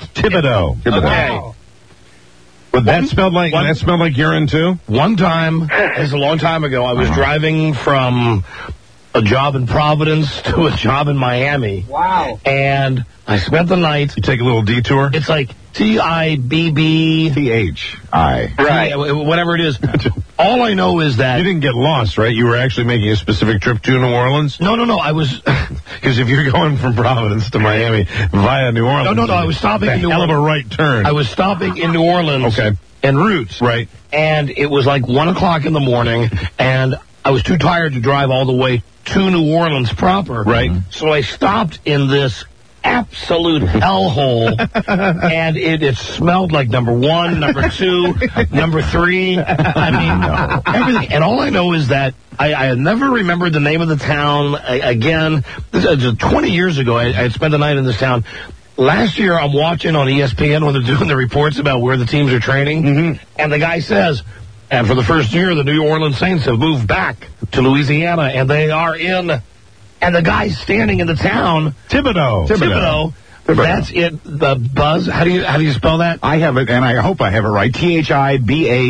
Okay. But that smelled like urine, too? One time, it's a long time ago, I was driving from a job in Providence to a job in Miami. Wow. And I spent the night. You take a little detour? It's like TIBB. THI. Right. Whatever it is. All I know is that... You didn't get lost, right? You were actually making a specific trip to New Orleans? No. I was... Because if you're going from Providence to Miami via New Orleans... No. I was stopping in New Orleans. Hell of a right turn. I was stopping in New Orleans. Okay. En route. Right. And it was like 1 o'clock in the morning, and I was too tired to drive all the way to New Orleans proper. Right. So I stopped in this absolute hellhole, and it smelled like number one, number two, number three. I mean, everything. And all I know is that I never remembered the name of the town. Again, 20 years ago, I had spent the night in this town. Last year, I'm watching on ESPN when they're doing the reports about where the teams are training, and the guy says, and for the first year, the New Orleans Saints have moved back to Louisiana, and they are in, and the guy's standing in the town. Thibodeau. That's it. The Buzz. How do you spell that? I have it, and I hope I have it right. THIBADEAUX.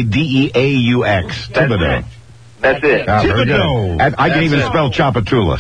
Thibodeau. That's it. Thibodeau. I can even spell Chapatulas.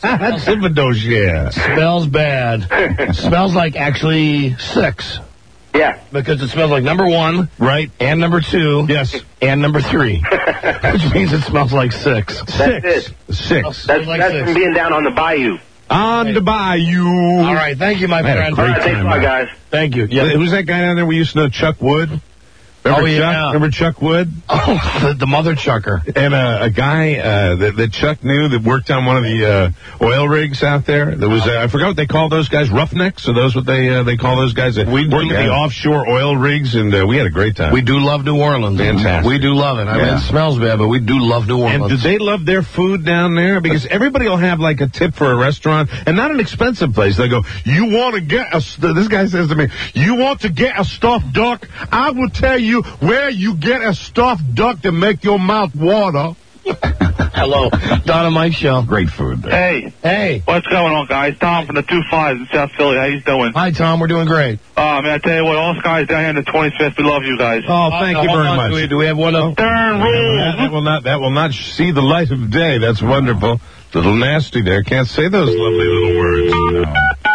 Thibodeau, yeah. Smells bad. Smells like actually 6. Yeah. Because it smells like number 1. Right. And number 2. Yes. And number 3. Which means it smells like 6. That's it. 6. That's like that's 6. from being down on the bayou. On the bayou. All right. Thank you, my I had a friend. great All right, thanks time, a lot, man. guys. Thank you. Yeah. Who's that guy down there we used to know, Chuck Wood? Remember Chuck? yeah. Remember Chuck Wood? Oh, the mother chucker. And a guy that Chuck knew that worked on one of the oil rigs out there. That was I forgot what they call those guys. Roughnecks? Are those what they call those guys that work at the offshore oil rigs? And we had a great time. We do love New Orleans. Fantastic. We do love it. I mean, it smells bad, but we do love New Orleans. And do they love their food down there? Because everybody will have like a tip for a restaurant, and not an expensive place. They go, you want to get this guy says to me, you want to get a stuffed duck? I will tell you where you get a stuffed duck to make your mouth water. Hello, Don and Mike Show. Great food there. Hey, what's going on, guys? Tom from the 2-5 in South Philly. How you doing? Hi, Tom. We're doing great. Man, I tell you what, all guys down here in the 25th, we love you guys. Oh, thank you very much. Do we have one of Darn rules. That will not see the light of day. That's wonderful. Little nasty there. Can't say those lovely little words. No.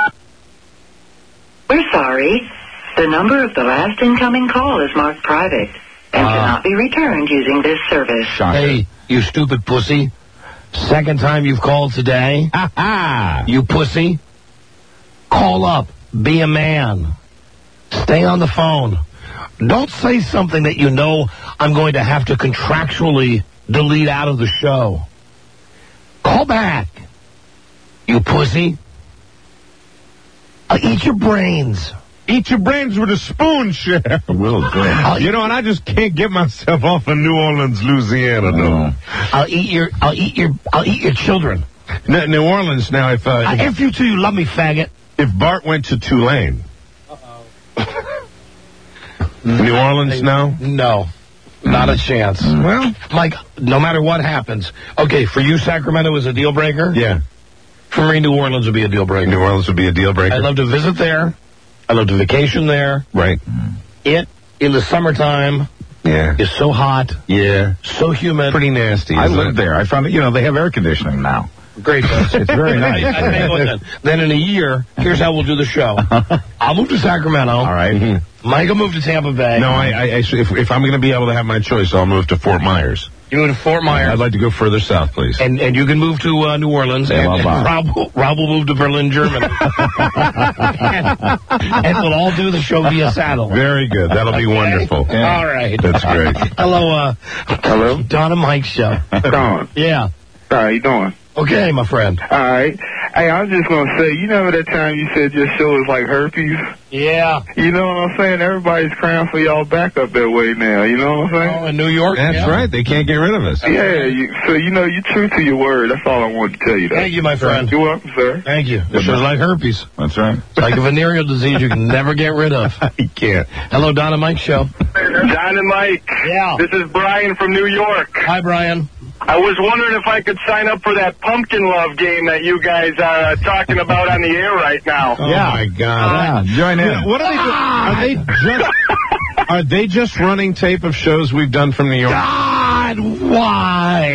We're sorry. The number of the last incoming call is marked private and cannot be returned using this service. Hey, you stupid pussy. Second time you've called today. You pussy. Call up. Be a man. Stay on the phone. Don't say something that you know I'm going to have to contractually delete out of the show. Call back. You pussy. I'll eat your brains. Eat your brains with a spoon, Sheriff. Will do. You know, and I just can't get myself off of New Orleans, Louisiana, though. I'll eat your children. New Orleans, now, if you two, you love me, faggot. If Bart went to Tulane. New Orleans, no? No. Not a chance. Well, Mike, no matter what happens. Okay, for you, Sacramento is a deal breaker? Yeah. For me, New Orleans would be a deal breaker. New Orleans would be a deal breaker. I'd love to visit there. I love to vacation there. Right. It, in the summertime, is so hot. Yeah. So humid. Pretty nasty. I lived there. I found it, they have air conditioning now. Great. It's very nice. Then in a year, here's how we'll do the show. I'll move to Sacramento. All right. Mm-hmm. Mike will move to Tampa Bay. No, if I'm going to be able to have my choice, I'll move to Fort Myers. You move to Fort Myers. I'd like to go further south, please. And you can move to New Orleans. And Rob will move to Berlin, Germany. and we'll all do the show via satellite. Very good. That'll be wonderful. Yeah. All right. That's great. Hello, Hello? Don and Mike Show. Don. Yeah. How you doing? Okay, my friend. All right. Hey, I was just going to say, you know that time you said your show is like herpes? Yeah. You know what I'm saying? Everybody's crying for y'all back up that way now. You know what I'm saying? Oh, in New York? That's right. They can't get rid of us. Yeah, you're true to your word. That's all I wanted to tell you. Thank you, my friend. You're welcome, sir. Thank you. This is like herpes. That's right. It's like a venereal disease you can never get rid of. You can't. Hello, Don and Mike Show. Don and Mike. Yeah. This is Brian from New York. Hi, Brian. I was wondering if I could sign up for that Pumpkin Love game that you guys are talking about on the air right now. Oh, my God. Join in. What are they doing? Are they just running tape of shows we've done from New York? God, why?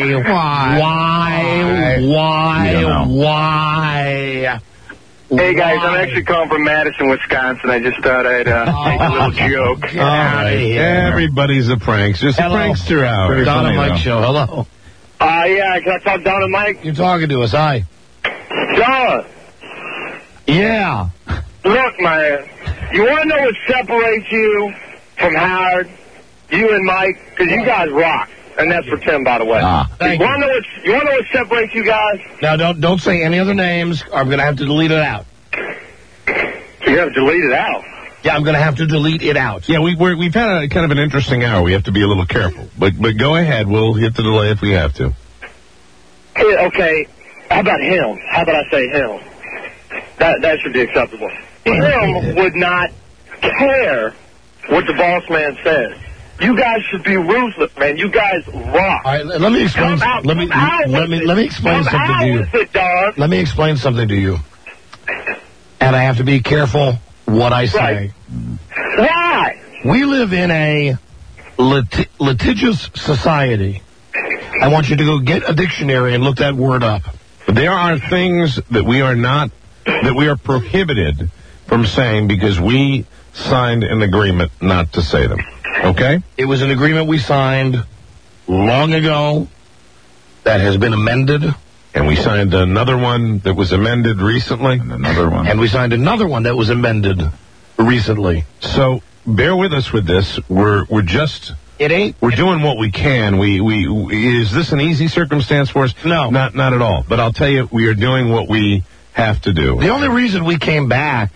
Hey, guys, I'm actually calling from Madison, Wisconsin. I just thought I'd make a little joke. All right. Everybody's a prankster. Just a prankster hour. Don and Mike Show. Hello. Yeah, can I talk Don and Mike? You're talking to us. Hi. Don. Yeah. Look, man, you want to know what separates you from Howard? You and Mike? Because you guys rock. And that's for Tim, by the way. You want to know what separates you guys? Now, don't say any other names, or I'm going to have to delete it out. You have to delete it out? Yeah, I'm going to have to delete it out. Yeah, we've had a kind of an interesting hour. We have to be a little careful. But go ahead. We'll hit the delay if we have to. Hey, okay. How about him? How about I say him? That should be acceptable. Him would not care what the boss man says. You guys should be ruthless, man. You guys rock. All right, let me explain. Let me explain something to you. Let me explain something to you. And I have to be careful what I say. Right. Why? We live in a litigious society. I want you to go get a dictionary and look that word up. There are things that we are prohibited from saying because we signed an agreement not to say them. Okay? It was an agreement we signed long ago that has been amended. And we signed another one that was amended recently. And another one. And we signed another one that was amended recently. So bear with us with this. We're just... It ain't. We're doing what we can. Is this an easy circumstance for us? No. Not at all. But I'll tell you, we are doing what we have to do. The only reason we came back,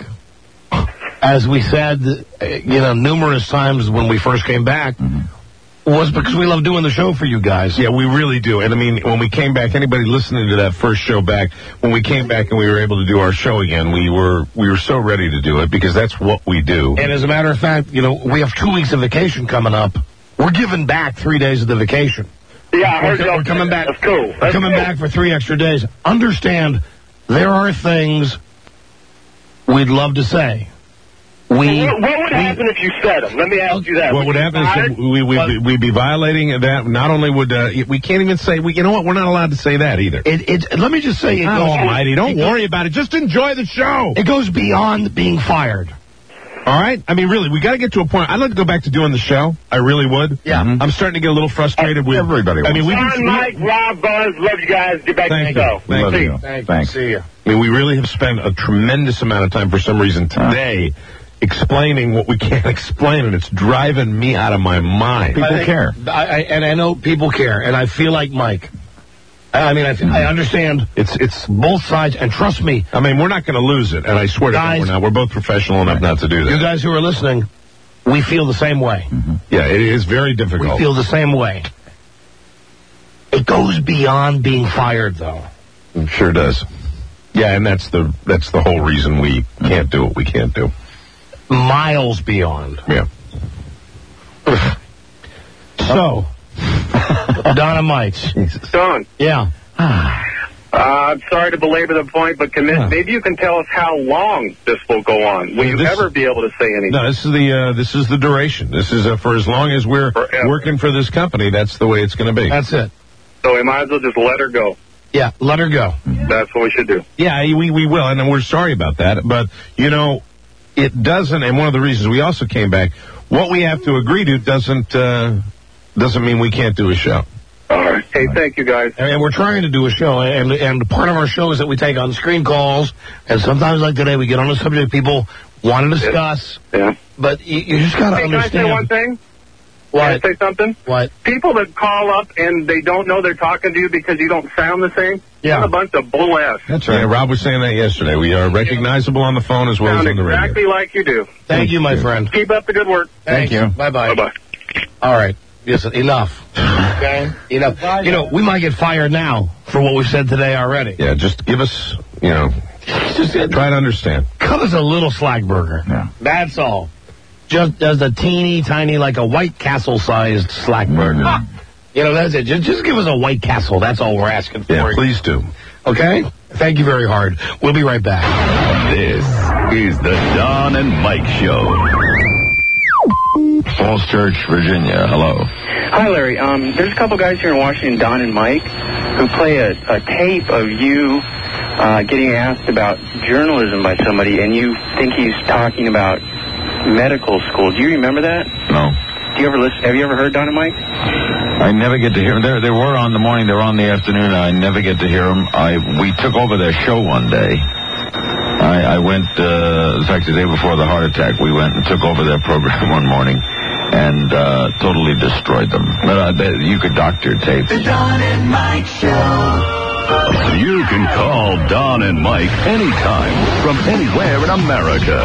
as we said, numerous times when we first came back, was because we love doing the show for you guys. Yeah, we really do. And I mean, when we came back, anybody listening to that first show back, when we came back and we were able to do our show again, we were so ready to do it because that's what we do. And as a matter of fact, we have 2 weeks of vacation coming up. We're giving back 3 days of the vacation. Yeah, I heard we're coming back. That's cool. We're coming back for 3 extra days. Understand, there are things we'd love to say. What would happen if you said them? Let me ask you that. What would happen is we'd be violating that. Not only would we can't even say, you know what, we're not allowed to say that either. Let me just say, almighty, don't worry about it. Just enjoy the show. It goes beyond being fired. All right? I mean, really, we got to get to a point. I'd like to go back to doing the show. I really would. Yeah. I'm starting to get a little frustrated with everybody. I mean, John, Mike, Rob, Buzz, love you guys. Get back to the show. Thank you. Thanks. See you. I mean, we really have spent a tremendous amount of time for some reason today explaining what we can't explain, and it's driving me out of my mind. People care. I know people care, and I feel like Mike. I mean, I understand it's both sides, and trust me. I mean, we're not going to lose it, and I swear to God, we're not. We're both professional enough not to do that. You guys who are listening, we feel the same way. Yeah, it is very difficult. We feel the same way. It goes beyond being fired, though. It sure does. Yeah, and that's the whole reason we can't do what we can't do. Miles beyond. Yeah. So, Don and Mike. Don. Yeah. I'm sorry to belabor the point, but maybe you can tell us how long this will go on. Will you ever be able to say anything? No, this is the duration. This is for as long as we're working for this company. That's the way it's going to be. That's it. So we might as well just let her go. Yeah, let her go. That's what we should do. Yeah, we will, and we're sorry about that. But, it doesn't, and one of the reasons we also came back, what we have to agree to doesn't mean we can't do a show. All right. Hey, thank you, guys. And we're trying to do a show, and part of our show is that we take on screen calls, and sometimes like today we get on a subject people want to discuss. Yeah. But you just got to understand. Can I say one thing? What? Can I say something? What? People that call up and they don't know they're talking to you because you don't sound the same. Yeah. That's a bunch of bull ass. That's right. Yeah, Rob was saying that yesterday. We are recognizable on the phone as well as on the radio. Exactly like you do. Thank you, my friend. Keep up the good work. Thank you. Bye-bye. Bye-bye. All right. Listen, enough. Okay? Enough. We might get fired now for what we've said today already. Yeah, just give us, just try to understand. Cut us a little slack burger. Yeah. That's all. Just a teeny tiny, like a White Castle-sized slack burger. That's it. Just give us a White Castle. That's all we're asking for. Yeah, please do. Okay? Thank you very hard. We'll be right back. This is the Don and Mike Show. Falls Church, Virginia. Hello. Hi, Larry. There's a couple guys here in Washington, Don and Mike, who play a tape of you getting asked about journalism by somebody, and you think he's talking about medical school. Do you remember that? No. Do you ever listen? Have you ever heard Don and Mike? I never get to hear them. They were on the morning. They were on the afternoon. I never get to hear them. We took over their show one day. I went, in fact, the day before the heart attack, we went and took over their program one morning and totally destroyed them. But you could doctor tapes. The Don and Mike Show. You can call Don and Mike anytime from anywhere in America.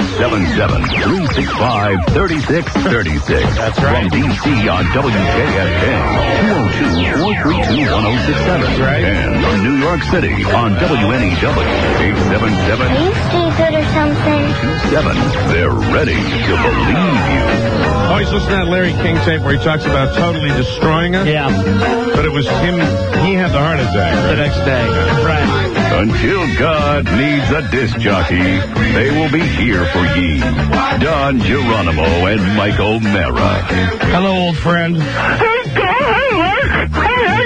877-365-3636. That's right. From D.C. on WJFK, 202-432-1067. That's right. And from New York City on WNEW, 877. Are you stupid or something? 27. They're ready to believe you. Always listen to that Larry King tape where he talks about totally destroying us. Yeah. But it was him. He had the heart attack, right? The next day. Right. Until God needs a disc jockey, they will be here for ye. Don Geronimo and Michael Mara. Hello, old friend. Hey, Don. Hey, Larry. Hey, how you doing?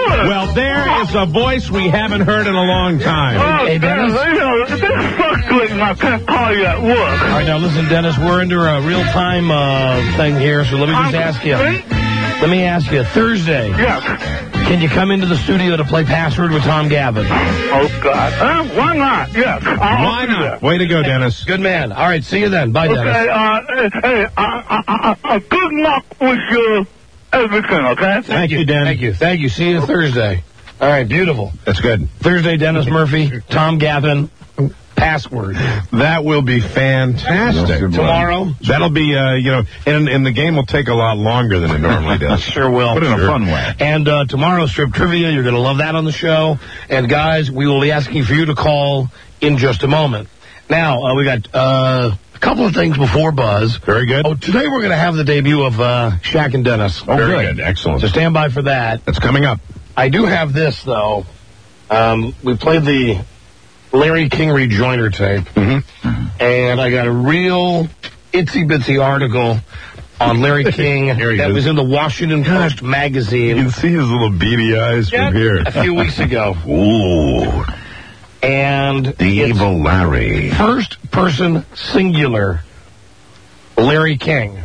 Well, there is a voice we haven't heard in a long time. Oh, hey, Dennis. This fluctuating my pet call you at work. All right, now listen, Dennis, we're under a real-time thing here, so let me just ask you. Let me ask you, Thursday. Yes. Can you come into the studio to play Password with Tom Gavin? Oh, God. Why not? Yes. Why not? Way to go, Dennis. Good man. All right, see you then. Bye, Dennis. Okay, good luck with your everything, okay? Thank you, Dan. Thank you. See you Thursday. All right, beautiful. That's good. Thursday, Dennis Murphy, Tom Gavin, Password. That will be fantastic. Tomorrow? That'll be, and the game will take a lot longer than it normally does. Sure will. But in a fun way. And tomorrow, Strip Trivia, you're going to love that on the show. And guys, we will be asking for you to call in just a moment. Now, we got a couple of things before Buzz. Very good. Oh, today we're going to have the debut of Shaq and Dennis. Oh, very good. Excellent. So stand by for that. That's coming up. I do have this, though. We played the Larry King Rejoinder tape, and I got a real itsy-bitsy article on Larry King that was in the Washington Post magazine. You can see his little beady eyes from here. A few weeks ago. Ooh. And the evil Larry. First person singular, Larry King.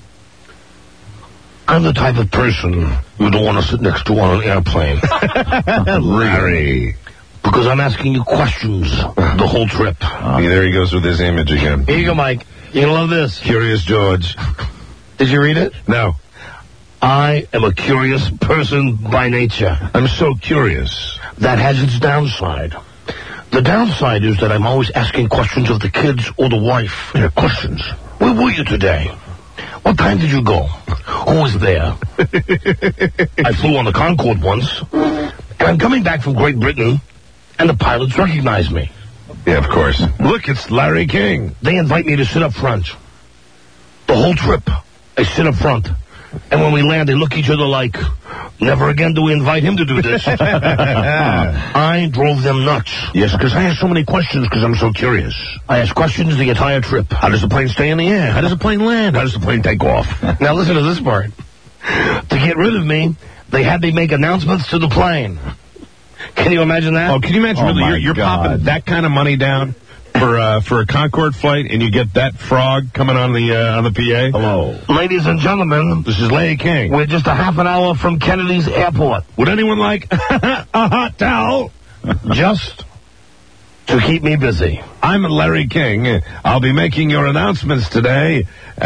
I'm the type of person you don't want to sit next to on an airplane. Larry. Because I'm asking you questions the whole trip. There he goes with his image again. Here you go, Mike. You're going to love this. Curious George. Did you read it? No. I am a curious person by nature. I'm so curious. That has its downside. The downside is that I'm always asking questions of the kids or the wife. Yeah, questions. Where were you today? What time did you go? Who was there? I flew on the Concorde once, and I'm coming back from Great Britain, and the pilots recognize me. Yeah, of course. Look, it's Larry King. They invite me to sit up front. The whole trip, I sit up front. And when we land, they look at each other like, never again do we invite him to do this. I drove them nuts. Yes, because I ask so many questions because I'm so curious. I ask questions the entire trip. How does the plane stay in the air? How does the plane land? How does the plane take off? Now listen to this part. To get rid of me, they had me make announcements to the plane. Can you imagine that? Oh, can you imagine really you're popping that kind of money down for a Concorde flight, and you get that frog coming on the PA? Hello. Ladies and gentlemen, this is Larry King. We're just a half an hour from Kennedy's airport. Would anyone like a hot towel? Just to keep me busy. I'm Larry King. I'll be making your announcements today.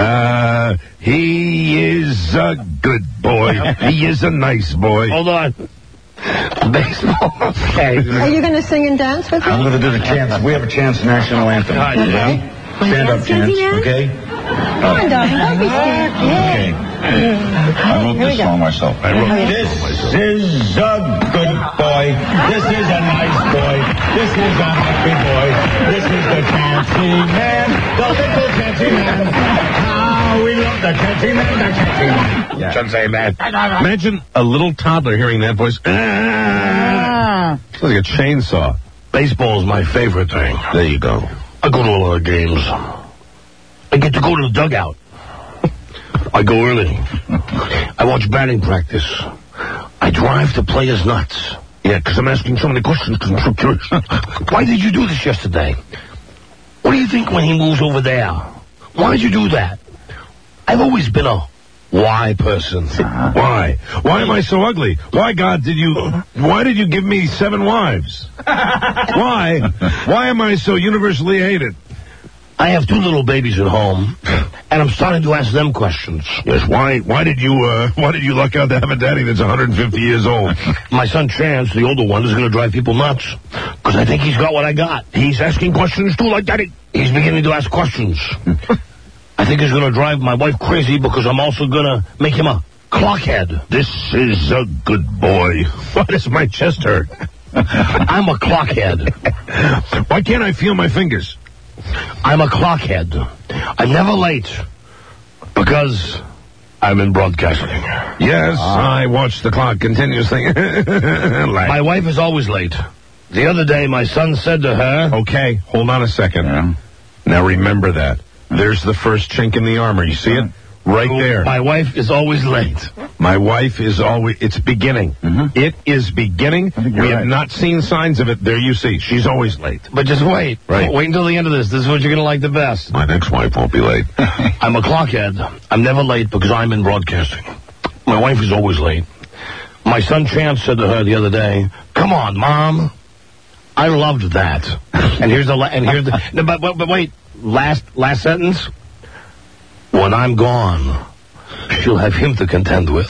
He is a good boy. He is a nice boy. Hold on. Baseball. Okay. Are you going to sing and dance with me? I'm going to do the chant. We have a chance national anthem. Okay. Stand up chance, okay? Come on, darling. Don't be scared. Okay. I wrote this song myself. This is a good boy. This is a nice boy. This is a happy boy. This is the Chancy Man. The little Chancy Man. How we love the Chancy Man. The Chancy Man. Yeah. Shouldn't say man. Imagine a little toddler hearing that voice. Sounds like a chainsaw. Baseball is my favorite thing. There you go. I go to a lot of games. I get to go to the dugout. I go early. I watch batting practice. I drive the players nuts. Yeah, because I'm asking so many questions because I'm so curious. Why did you do this yesterday? What do you think when he moves over there? Why did you do that? I've always been a why person. Why? Why am I so ugly? Why, God, did you give me 7 wives? Why? Why am I so universally hated? I have 2 little babies at home, and I'm starting to ask them questions. Yes, why did you luck out to have a daddy that's 150 years old? My son Chance, the older one, is going to drive people nuts, because I think he's got what I got. He's asking questions too, like daddy. He's beginning to ask questions. I think he's going to drive my wife crazy because I'm also going to make him a clockhead. This is a good boy. Why does my chest hurt? I'm a clockhead. Why can't I feel my fingers? I'm a clockhead. I'm never late because I'm in broadcasting. Yes, I watch the clock continuously. My wife is always late. The other day, my son said to her... Okay, hold on a second. Yeah. Now remember that. There's the first chink in the armor. You see it? Right there. My wife is always late. My wife is always, it's beginning. It is beginning. We have not seen signs of it. There you see. She's always late. But just wait. Right. Wait until the end of this. This is what you're going to like the best. My next wife won't be late. I'm a clockhead. I'm never late because I'm in broadcasting. My wife is always late. My son Chance said to her the other day, "Come on, Mom." I loved that. And here's the no, but wait. Last sentence. When I'm gone, she'll have him to contend with.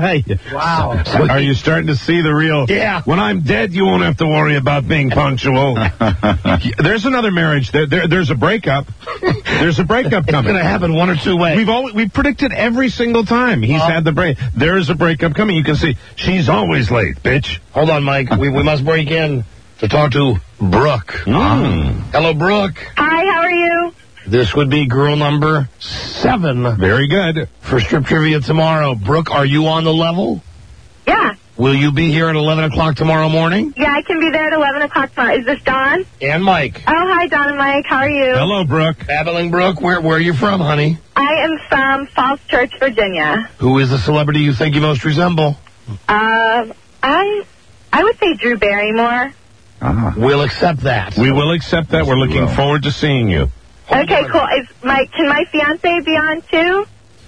Wow. Are you starting to see the real? Yeah. When I'm dead, you won't have to worry about being punctual. There's another marriage. There's a breakup. There's a breakup coming. It's going to happen one or two ways. We've predicted every single time he's had the break. There's a breakup coming. You can see she's always late, bitch. Hold on, Mike. We must break in to talk to Brooke. Hello, Brooke. Hi, how are you? This would be girl number 7. Very good. For Strip Trivia tomorrow. Brooke, are you on the level? Yeah. Will you be here at 11 o'clock tomorrow morning? Yeah, I can be there at 11 o'clock tomorrow. Is this Dawn? And Mike. Oh, hi, Dawn and Mike. How are you? Hello, Brooke. Babbling Brooke, where are you from, honey? I am from Falls Church, Virginia. Who is the celebrity you think you most resemble? I would say Drew Barrymore. We'll accept that. We will accept that. We're looking forward to seeing you. Okay, cool. Can my fiance be on too?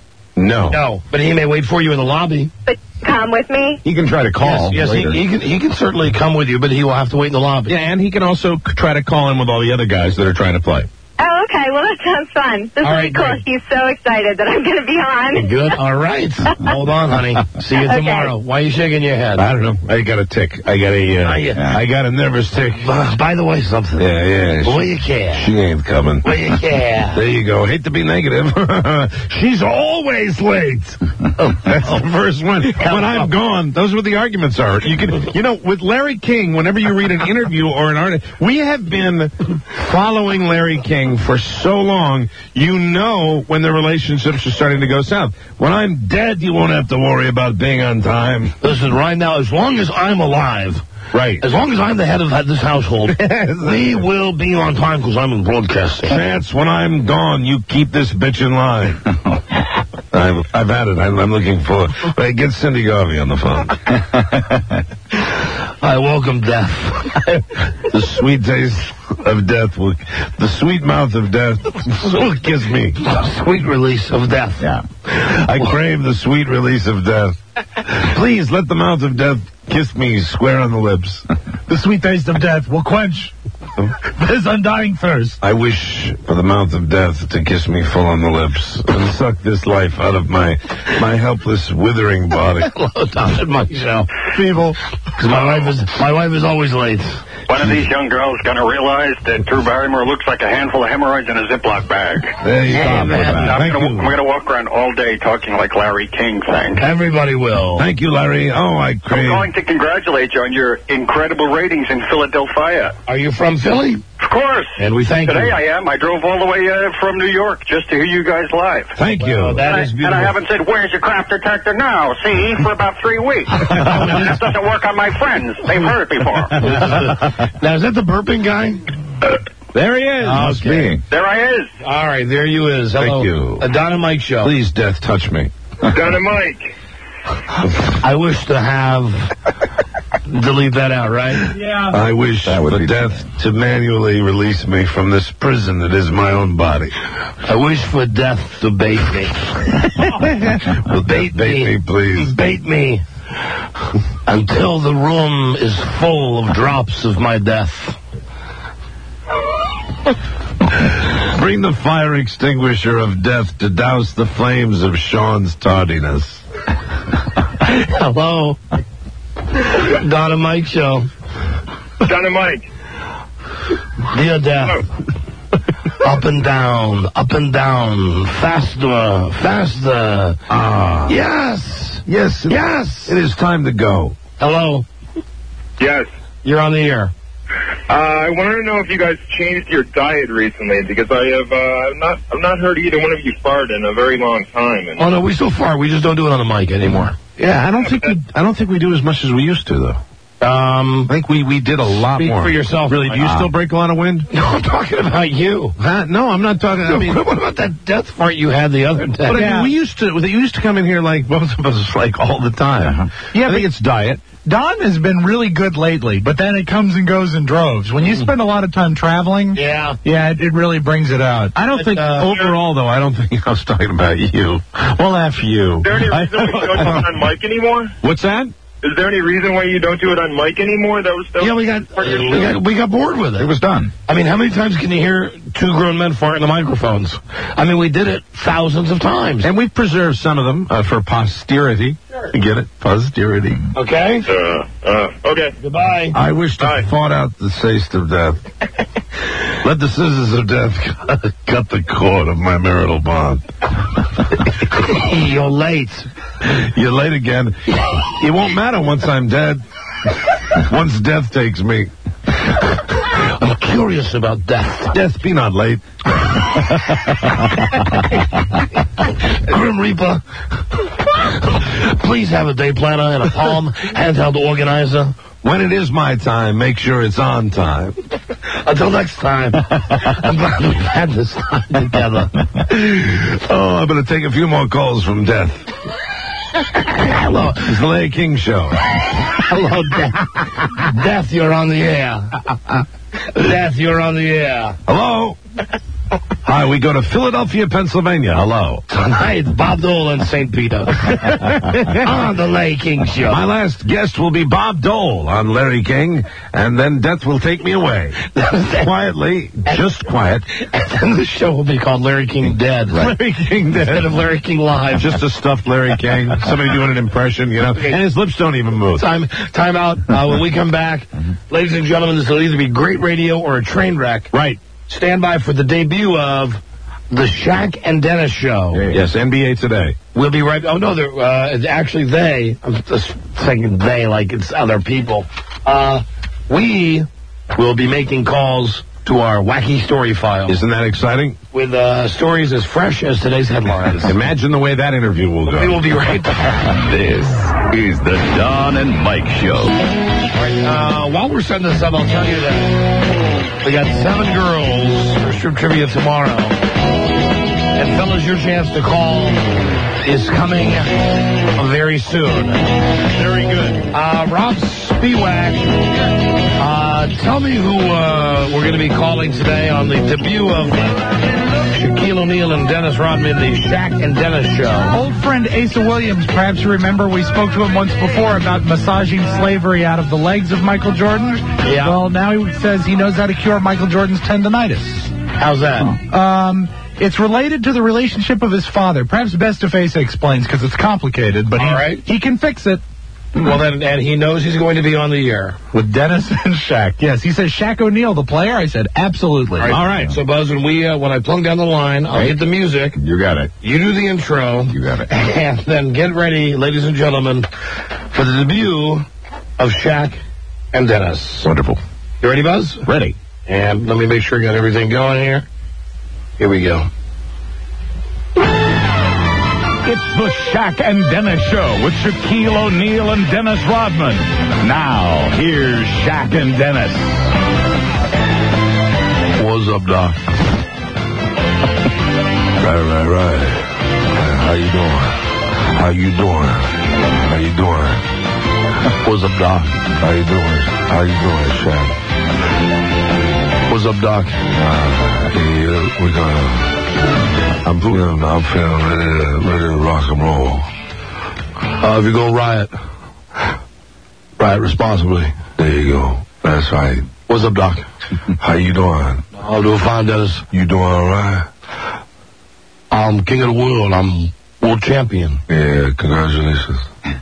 No, but he may wait for you in the lobby. But come with me? He can try to call. Yes, he can certainly come with you, but he will have to wait in the lobby. Yeah, and he can also try to call in with all the other guys that are trying to play. Oh, okay. Well, that sounds fun. This will be cool. Great. He's so excited that I'm going to be on. Good. All right. Hold on, honey. See you tomorrow. Why are you shaking your head? I don't know. I got a tick. I got a nervous tick. By the way, something. Yeah. Will you care? She ain't coming. Will you care? There you go. Hate to be negative. She's always late. That's the first one. When I'm gone, those are what the arguments are. With Larry King, whenever you read an interview or an article, we have been following Larry King for so long, you know when the relationships are starting to go south. When I'm dead, you won't have to worry about being on time. Listen, right now, as long as I'm alive, right, as long as I'm the head of this household, we will be on time because I'm in broadcasting. Chance, when I'm gone, you keep this bitch in line. I've had it. I'm looking for. Hey, get Cindy Garvey on the phone. I welcome death. The sweet taste of death the sweet mouth of death will kiss me. Sweet release of death. Yeah. I crave the sweet release of death. Please let the mouth of death kiss me square on the lips. The sweet taste of death will quench this undying thirst. I wish for the mouth of death to kiss me full on the lips and suck this life out of my helpless, withering body. Hello, Tom and Mike Show. People. Because my wife is always late. When are these young girls going to realize that Drew Barrymore looks like a handful of hemorrhoids in a Ziploc bag? There you go. I'm going to walk around all day talking like Larry King sang. Everybody will. Thank you, Larry. Oh, I'm going to congratulate you on your incredible ratings in Philadelphia. Are you from Philly? Of course. And we thank Today you. I am. I drove all the way from New York just to hear you guys live. Thank you. That is beautiful. And I haven't said, where's your crap detector now? See, for about 3 weeks. That doesn't work on my friends. They've heard it before. Now, is that the burping guy? There he is. Must be. There I is. All right, there you is. Hello. Thank you. A Don and Mike Show. Please, death, touch me. Don and Mike. I wish to have... Delete that out, right? Yeah. I wish for death to manually release me from this prison that is my own body. I wish for death to bait me. Bait me, please. Bait me until the room is full of drops of my death. Bring the fire extinguisher of death to douse the flames of Sean's tardiness. Hello. Don and Mike Show. Don and Mike. Dear death. Up and down, faster. Yes. It is time to go. Hello. Yes. You're on the air. I wanted to know if you guys changed your diet recently, because I have I've not heard either one of you fart in a very long time. And Oh no, we still fart. We just don't do it on the mic anymore. Yeah, I don't think we do as much as we used to, though. I think we did a lot Speak more. for yourself. Really, do you still break a lot of wind? No, I'm talking about you. No, I'm not talking. I mean, what about that death fart you had the other day? But I mean, they used to come in here like both of us like all the time. Yeah, I think it's diet. Don has been really good lately, but then it comes and goes in droves. When you spend a lot of time traveling, it really brings it out. I don't think overall, though. I don't think I was talking about you. Well, F you. Is there any reason why you don't do it on mic anymore? What's that? Is there any reason why you don't do it on mic anymore? We got bored with it. It was done. I mean, how many times can you hear two grown men fart in the microphones? I mean, we did it thousands of times. And we've preserved some of them for posterity. You get it? Posterity. Okay? Okay. Goodbye. I wish to fought out the taste of death. Let the scissors of death cut the cord of my marital bond. You're late. You're late again. It won't matter once I'm dead. Once death takes me. I'm curious about death. Death, be not late. Grim Reaper, please have a day planner and a palm handheld organizer. When it is my time, make sure it's on time. Until next time. I'm glad we've had this time together. Oh, I'm going to take a few more calls from death. Hello. It's the Larry King Show. Hello, Death. Death, you're on the air. Death, you're on the air. Hello. Hi, we go to Philadelphia, Pennsylvania. Hello. Tonight, Bob Dole and St. Peter. On the Larry King Show. My last guest will be Bob Dole on Larry King, and then death will take me away. Quietly, just quiet. And then the show will be called Larry King Dead. Right. Larry King Dead. Instead of Larry King Live. Just a stuffed Larry King. Somebody doing an impression, you know. Okay. And his lips don't even move. Time out. When we come back, ladies and gentlemen, this will either be great radio or a train wreck. Right. Stand by for the debut of the Shaq and Dennis Show. Yes, NBA Today. We'll be right. Oh no, it's actually they. I'm just saying they like it's other people. We will be making calls to our wacky story file. Isn't that exciting? With stories as fresh as today's headlines. Imagine the way that interview will go. We will be right back. This is the Don and Mike Show. All right, while we're setting this up, I'll tell you that we got 7 girls for Strip Trivia tomorrow. And fellas, your chance to call is coming very soon. Very good. Rob Spiewak, tell me who we're going to be calling today on the debut of Shaquille O'Neal and Dennis Rodman, the Shaq and Dennis Show. Old friend Asa Williams, perhaps you remember we spoke to him once before about massaging slavery out of the legs of Michael Jordan. Yeah. Well, now he says he knows how to cure Michael Jordan's tendonitis. How's that? It's related to the relationship of his father. Perhaps best if Asa explains because it's complicated, but he can fix it. Well, then, and he knows he's going to be on the air. With Dennis and Shaq. Yes, he says Shaq O'Neal, the player. I said, absolutely. All right. So, Buzz, when I plug down the line, I'll hit the music. You got it. You do the intro. You got it. And then get ready, ladies and gentlemen, for the debut of Shaq and Dennis. Wonderful. You ready, Buzz? Ready. And let me make sure I got everything going here. Here we go. It's the Shaq and Dennis Show with Shaquille O'Neal and Dennis Rodman. Now, here's Shaq and Dennis. What's up, Doc? Right. How you doing? What's up, Doc? How you doing, Shaq? What's up, Doc? We're gonna... I'm feeling ready to rock and roll. If you're gonna riot responsibly. There you go. That's right. What's up, Doc? How you doing? I'm doing fine, Dennis. You doing all right? I'm king of the world. I'm world champion. Yeah, congratulations.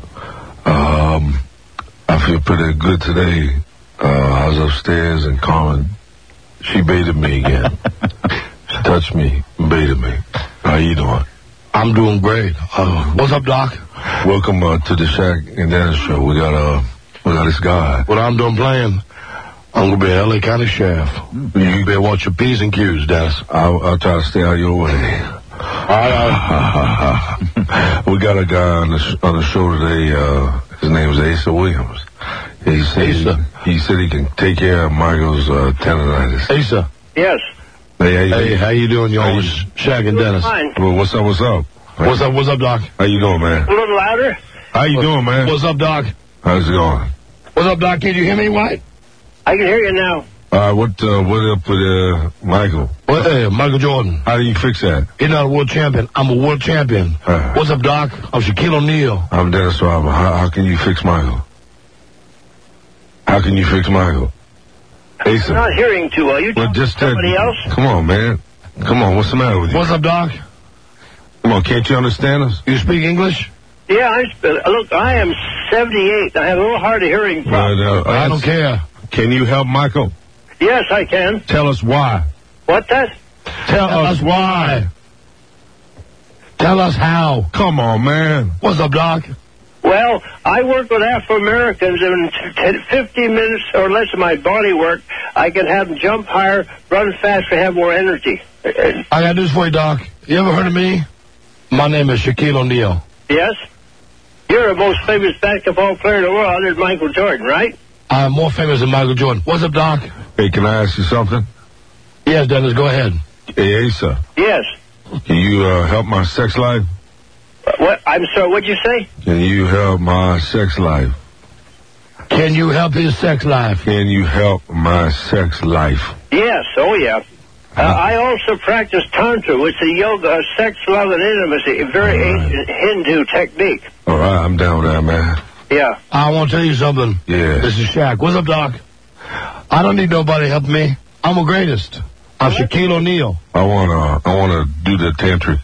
I feel pretty good today. I was upstairs and Carmen, she baited me again. She touched me and baited me. How you doing? I'm doing great. What's up, Doc? Welcome to the Shaq and Dennis Show. We got this guy. What I'm doing playing, I'm gonna be an LA County Sheriff. You better watch your P's and Q's, Dennis. I'll try to stay out of your way. We got a guy on the show today. His name is Asa Williams. He said he can take care of Michael's tendonitis. Asa. Yes. Hey, how you doing? You're on with Shaq and Dennis. Fine. Well, what's up? What's up, Doc? How you doing, man? A little louder. How you doing, man? What's up, Doc? How's it going? What's up, Doc? Can you hear me, White? I can hear you now. What up with Michael? Michael Jordan. How do you fix that? He's not a world champion. I'm a world champion. What's up, Doc? I'm Shaquille O'Neal. I'm Dennis Rodman. How can you fix Michael? How can you fix Michael? Asa. I'm not hearing too well. You talking to somebody else? Come on, man. Come on, what's the matter with you? What's up, Doc? Come on, can't you understand us? You speak English? Yeah, look, I am 78. I have a little hard of hearing problem. I don't care. Can you help Michael? Yes, I can. Tell us why. What's that? Tell us why. Tell us how. Come on, man. What's up, Doc? Well, I work with Afro-Americans, and in 15 minutes or less of my body work, I can have them jump higher, run faster, have more energy. I got news for you, Doc. You ever heard of me? My name is Shaquille O'Neal. Yes? You're the most famous basketball player in the world other than Michael Jordan, right? I'm more famous than Michael Jordan. What's up, Doc? Hey, can I ask you something? Yes, Dennis, go ahead. Hey, Asa. Yes. Can you help my sex life? What? I'm sorry, what'd you say? Can you help my sex life? Can you help his sex life? Can you help my sex life? Yes, oh yeah. I also practice Tantra, which is a yoga, sex, love, and intimacy, a very ancient Hindu technique. All right, I'm down with that, man. Yeah. I want to tell you something. Yeah. This is Shaq. What's up, Doc? I don't need nobody helping me. I'm the greatest. I'm Shaquille O'Neal. I wanna do the tantrics.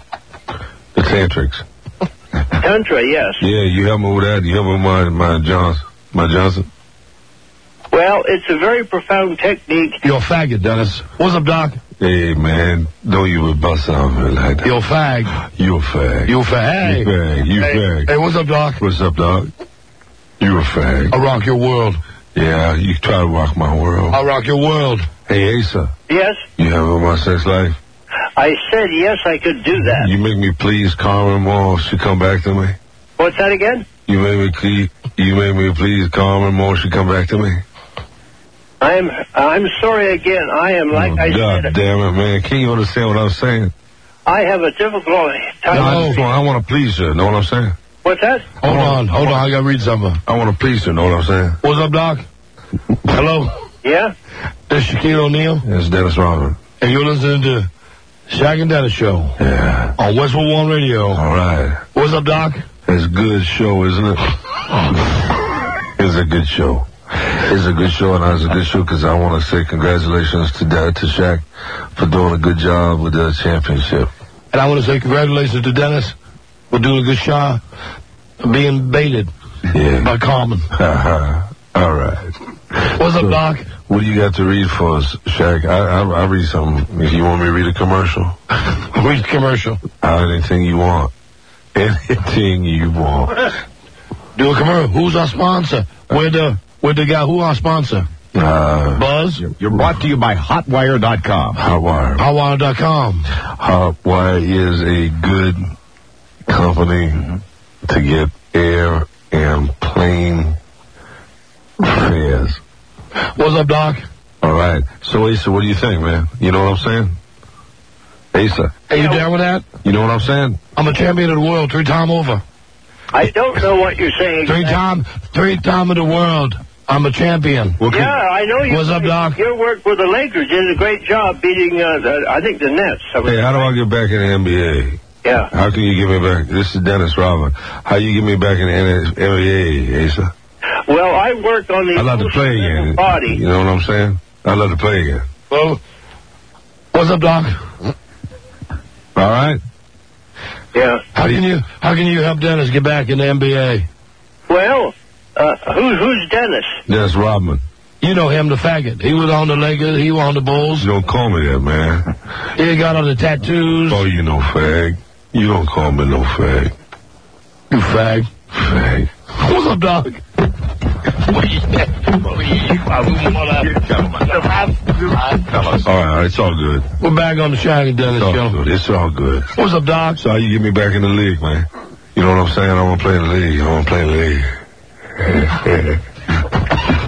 Tantra, yes. Yeah, you help me with that. You help me with my Johnson. Well, it's a very profound technique. You're a faggot, Dennis. What's up, Doc? Hey, man, don't you would bust on me like that. You're a fag. You a fag. You a fag. You fag. Hey, what's up, Doc? What's up, Doc? You a fag. I'll rock your world. Yeah, you try to rock my world. I'll rock your world. Hey, Asa. Yes? You have my sex life? I said yes, I could do that. You make me please Carmen more if she come back to me? What's that again? You make me please Carmen more if she come back to me? I'm sorry again. I am like I God said. damn it, man. Can't you understand what I'm saying? I have a difficult time. No, I want to please her. Know what I'm saying? What's that? Hold on. I gotta read something. I want to please her. Know what I'm saying? What's up, Doc? Hello? Yeah? This is Shaquille O'Neal. It's Dennis Rodman. And you're listening to Shaq and Dennis Show. Yeah. On Westwood One Radio. All right. What's up, Doc? It's a good show, isn't it? It's a good show. It's a good show, and it's a good show because I want to say congratulations to Shaq for doing a good job with the championship. And I want to say congratulations to Dennis for doing a good job of being baited by Carmen. All right. What's up, Doc? What do you got to read for us, Shaq? I'll read something. If you want me to read a commercial. Read a commercial. Anything you want. Anything you want. Do a commercial. Who's our sponsor? Where'd the guy, who our sponsor? Buzz? You're brought to you by Hotwire.com. Hotwire. Hotwire.com. Hotwire is a good company to get air and plane fares. What's up, Doc? All right. So, Asa, what do you think, man? You know what I'm saying? Asa. Hey, you down with that? You know what I'm saying? I'm a champion of the world 3 times over. I don't know what you're saying. 3 times of the world. I'm a champion. Yeah, I know you. What's up, Doc? Your work with the Lakers did a great job beating, I think, the Nets. Hey, how do I get back in the NBA? Yeah. How can you get me back? This is Dennis Rodman. How you get me back in the NBA, Asa? Well, I work on the I'd love to play again. Body. You know what I'm saying? I'd love to play again. Well, what's up, Doc? All right. Yeah. How can you help Dennis get back in the NBA? Well, who's Dennis? Dennis Rodman. You know him, the faggot. He was on the Lakers. He was on the Bulls. You don't call me that, man. He got all the tattoos. Oh, you know fag. You don't call me no fag. You fag. Fag. What's up, dog? All right, it's all good. We're back on the Shaq and Dennis show. It's all good. What's up, Doc? So how you get me back in the league, man? You know what I'm saying? I want to play in the league. I want to play in the league.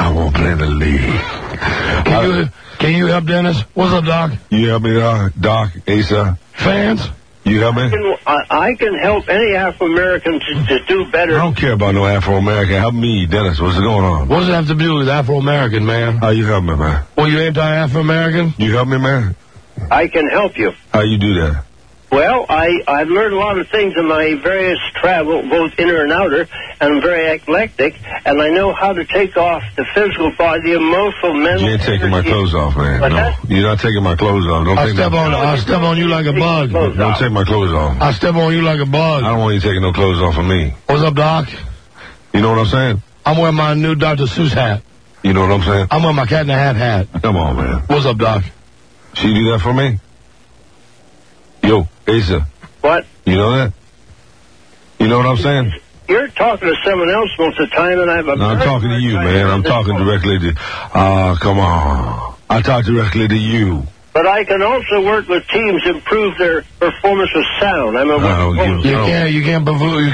I won't play in the league. Can you help Dennis? What's up, Doc? You help me, Doc, Asa? Fans? You help me? I can help any Afro-American to do better. I don't care about no Afro-American. Help me, Dennis. What's going on? What does it have to do with Afro-American, man? How you help me, man? Well, you anti-Afro-American? You help me, man? I can help you. How you do that? Well, I've learned a lot of things in my various travel, both inner and outer, and I'm very eclectic, and I know how to take off the physical body, the emotional, mental. You ain't taking my clothes off, man. No, you're not taking my clothes off. I'll step on you like a bug. Don't take my clothes off. I'll step on you like a bug. I don't want you taking no clothes off of me. What's up, Doc? You know what I'm saying? I'm wearing my new Dr. Seuss hat. You know what I'm saying? I'm wearing my Cat in the Hat. Come on, man. What's up, Doc? She do that for me? Yo, Asa. What? You know that? You know what I'm saying? You're talking to someone else most of the time, and I'm talking to you, man. I'm talking directly to... come on. I talk directly to you. But I can also work with teams to improve their performance with sound. I'm a You can't perform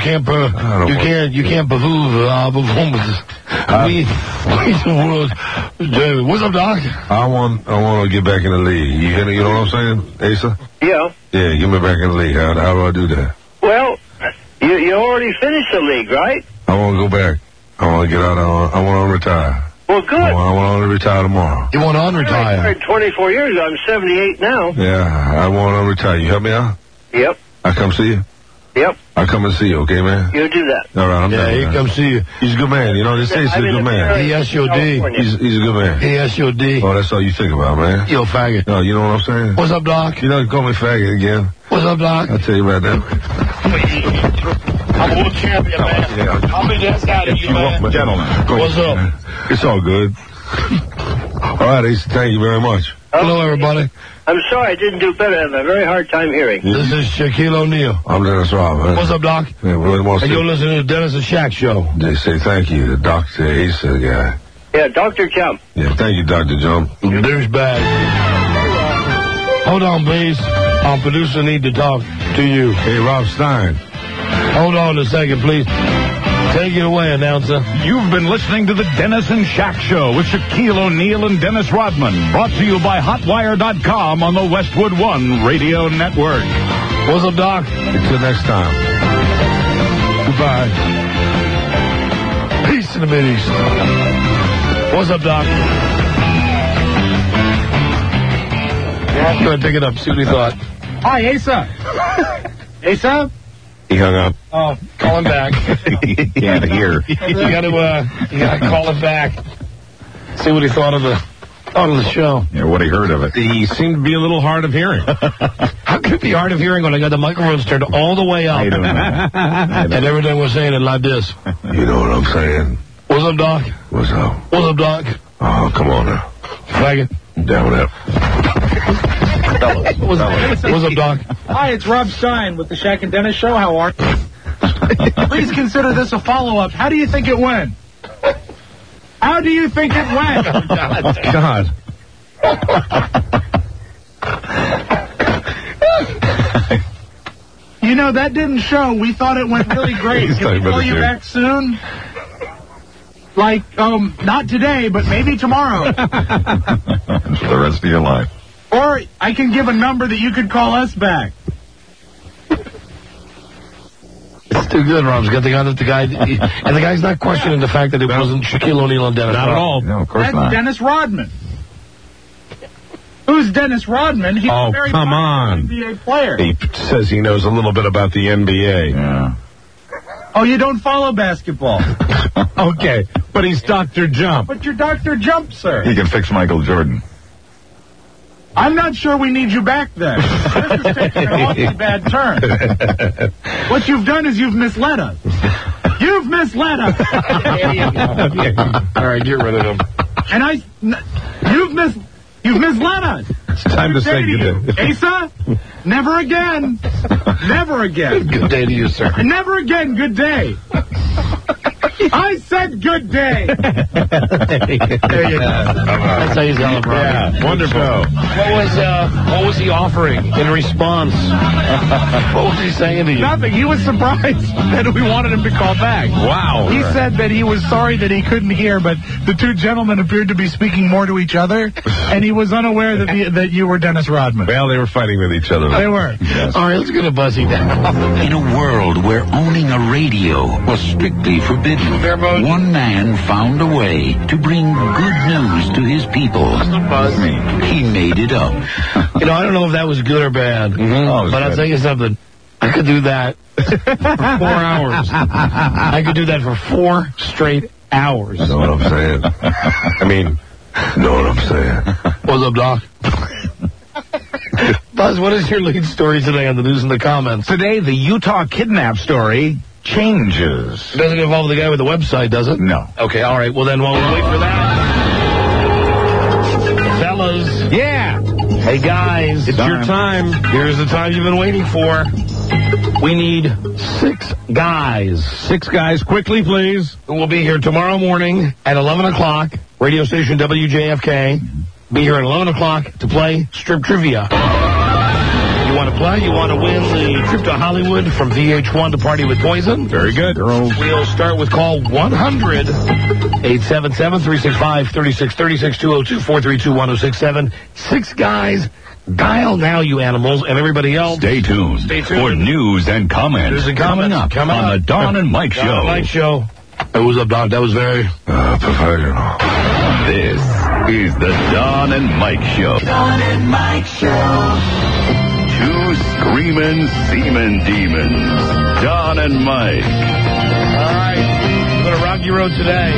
performances. What's up, Doc? I want to get back in the league. You know what I'm saying, Asa? Yeah. Yeah, get me back in the league. How do I do that? Well, you already finished the league, right? I want to go back. I want to get out. I want to retire. Well, good. I want to retire tomorrow. You want to unretire? I retired 24 years ago. I'm 78 now. Yeah, I want to retire. You help me out? Yep. I come see you? Yep. I come and see you, okay, man? You do that. All right, I'm down. Yeah, he come see you. He's a good man. You know, they say he's a good man. He-S-O-D. He's a good man. He-S-O-D. Oh, that's all you think about, man. Yo, faggot. No, you know what I'm saying? What's up, Doc? You don't call me faggot again. What's up, Doc? I'll tell you about that. I'm a world champion, man. I'll be just out of you, man. Gentlemen. What's up? It's all good. All right, Ace, thank you very much. Hello, everybody. I'm sorry I didn't do better. I have a very hard time hearing. This is Shaquille O'Neal. I'm Dennis Rodman. What's up, Doc? Yeah, and you're listening to Dennis and Shaq show. They say thank you to Dr. Asa guy. Yeah, Dr. Jump. Yeah, thank you, Dr. Jump. Douchebag. Hold on, please. Our producer need to talk to you. Hey, Rob Stein. Hold on a second, please. Take it away, announcer. You've been listening to the Dennis and Shaq Show with Shaquille O'Neal and Dennis Rodman. Brought to you by Hotwire.com on the Westwood One Radio Network. What's up, Doc? Until next time. Goodbye. Peace in the Mideast. What's up, Doc? Go ahead, pick it up. See what he thought. Hi, Asa. Asa? He hung up. Oh, call him back. Can't hear. You gotta call him back. See what he thought of the show. Yeah, what he heard of it. He seemed to be a little hard of hearing. How could it be hard of hearing when I got the microphones turned all the way up? I don't know. And everything was saying it like this. You know what I'm saying? What's up, Doc? What's up? What's up, Doc? Oh, come on now. Faggot. Down up. What's up, Doc? Hi, it's Rob Stein with the Shaq and Dennis Show. How are you? Please consider this a follow-up. How do you think it went? How do you think it went? God. You know, that didn't show. We thought it went really great. Can we call you back soon? Like, not today, but maybe tomorrow. For the rest of your life. Or I can give a number that you could call us back. It's too good, Rob's got the guy, and the guy's not questioning the fact that it wasn't Shaquille O'Neal and Dennis. Not at all. No, of course That's not. Dennis Rodman. Who's Dennis Rodman? He's a very come on. NBA player. He says he knows a little bit about the NBA. Yeah. Oh, you don't follow basketball. Okay, but he's Dr. Jump. But you're Dr. Jump, sir. He can fix Michael Jordan. I'm not sure we need you back then. This is taking an awfully bad turn. What you've done is you've misled us. You've misled us. All right, get rid of him. And you've misled us. It's time to say goodbye. Asa, never again. Never again. Good day to you, sir. Never again. Good day. I said good day. There you go. That's how you celebrate. Yeah, wonderful. What was he offering in response? What was he saying to you? Nothing. He was surprised that we wanted him to call back. Wow. He said that he was sorry that he couldn't hear, but the two gentlemen appeared to be speaking more to each other, and he was unaware that you were Dennis Rodman. Well, they were fighting with each other. They were. Yes. All right, let's get a Buzzy down. In a world where owning a radio was strictly forbidden, one man found a way to bring good news to his people. He made it up. You know, I don't know if that was good or bad, but I'll tell you something. I could do that for 4 hours. I could do that for 4 straight hours. You know what I'm saying? I mean, know what I'm saying? What's up, Doc? Buzz, what is your lead story today on the news and the comments? Today, the Utah kidnap story changes. Doesn't involve the guy with the website, does it? No. Okay, all right. Well, then while we wait for that, fellas. Yeah. Hey, guys. It's your time. Here's the time you've been waiting for. We need 6 guys. 6 guys, quickly, please. Who will be here tomorrow morning at 11 o'clock, radio station WJFK. Be here at 11 o'clock to play Strip Trivia. You want to play? You want to win the trip to Hollywood from VH1 to Party with Poison? Very good. We'll start with call 100. 877-365-3636, 202-432-1067. 6 guys. Dial now, you animals, and everybody else. Stay tuned for news and comments. News and comments coming up on the Don and Mike Show. Don and Mike Show. Hey, what's up, Doc? That was very professional. This is the Don and Mike Show. Don and Mike Show. 2 screaming semen demons. Don and Mike. All right. We're going to rock your road today.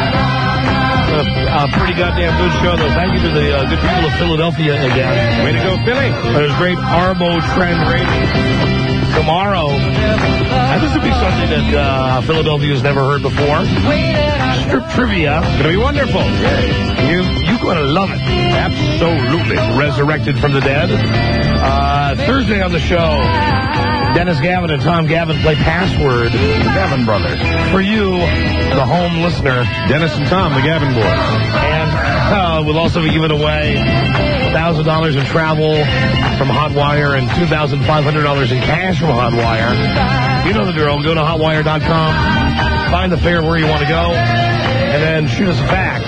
A pretty goddamn good show, though. Thank you to the good people of Philadelphia again. Way to go, Philly. There's great Arbo Trend Radio tomorrow. And this would be something that Philadelphia's never heard before. Strip Trivia. Going to be wonderful. You're going to love it. Absolutely. Resurrected from the dead. Thursday on the show, Dennis Gavin and Tom Gavin play Password. The Gavin brothers. For you, the home listener. Dennis and Tom, the Gavin boys. And we'll also be giving away $1,000 in travel from Hotwire and $2,500 in cash from Hotwire. You know the drill. Go to hotwire.com. Find the fare where you want to go. And then shoot us a fax.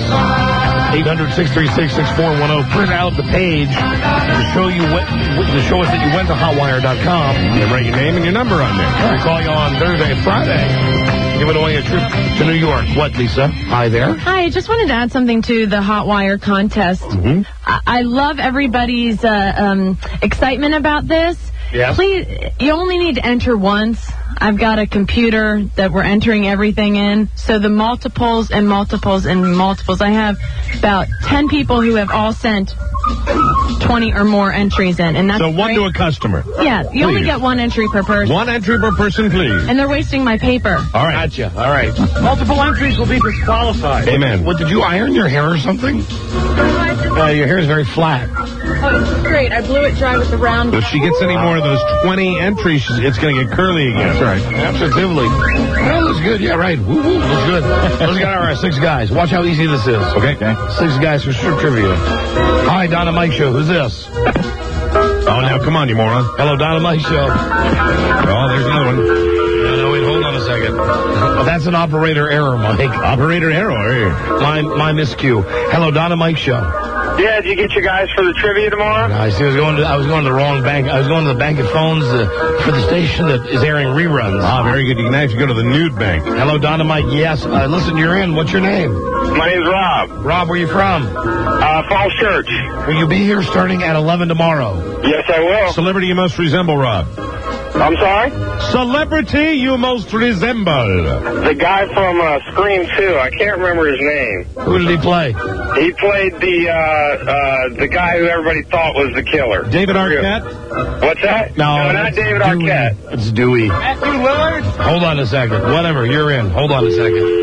800-636-6410. Print out the page to show us that you went to hotwire.com. And write your name and your number on there. We'll call you on Thursday and Friday. Giving away a trip to New York. What, Lisa? Hi there. Hi, I just wanted to add something to the Hotwire contest. Mm-hmm. I love everybody's excitement about this. Yeah. Please, you only need to enter once. I've got a computer that we're entering everything in. So the multiples and multiples and multiples. I have about 10 people who have all sent 20 or more entries in. And that's so one to a customer. Yeah, you only get 1 entry per person. 1 entry per person, please. And they're wasting my paper. All right. Gotcha. All right. Multiple entries will be disqualified. Amen. What, did you iron your hair or something? Your hair is very flat. Oh, great. I blew it dry with the round. If she gets any more of those 20 entries, it's going to get curly again. That's right. Absolutely. Well, looks good. Yeah, right. Woo-hoo. Looks good. Let's get our 6 guys. Watch how easy this is. Okay. 6 guys for Strip Trivia. Hi, Don and Mike Show. Who's this? Oh, now, come on, you moron. Hello, Don and Mike Show. Oh, there's another one. No, wait, hold on a second. Oh, that's an operator error, Mike. Operator error. My miscue. Hello, Don and Mike Show. Yeah, did you get your guys for the trivia tomorrow? I see. I was going to the wrong bank. I was going to the bank of phones for the station that is airing reruns. Ah, very good. You can actually go to the nude bank. Hello, Don and Mike. Yes. Listen, you're in. What's your name? My name's Rob. Rob, where you from? Falls Church. Will you be here starting at 11 tomorrow? Yes, I will. Celebrity you most resemble, Rob. I'm sorry? Celebrity you most resemble. The guy from Scream 2. I can't remember his name. Who did he play? He played the guy who everybody thought was the killer. David Arquette? What's that? No, not David Arquette. It's Dewey. Matthew Lillard? Hold on a second. Whatever, you're in. Hold on a second. What?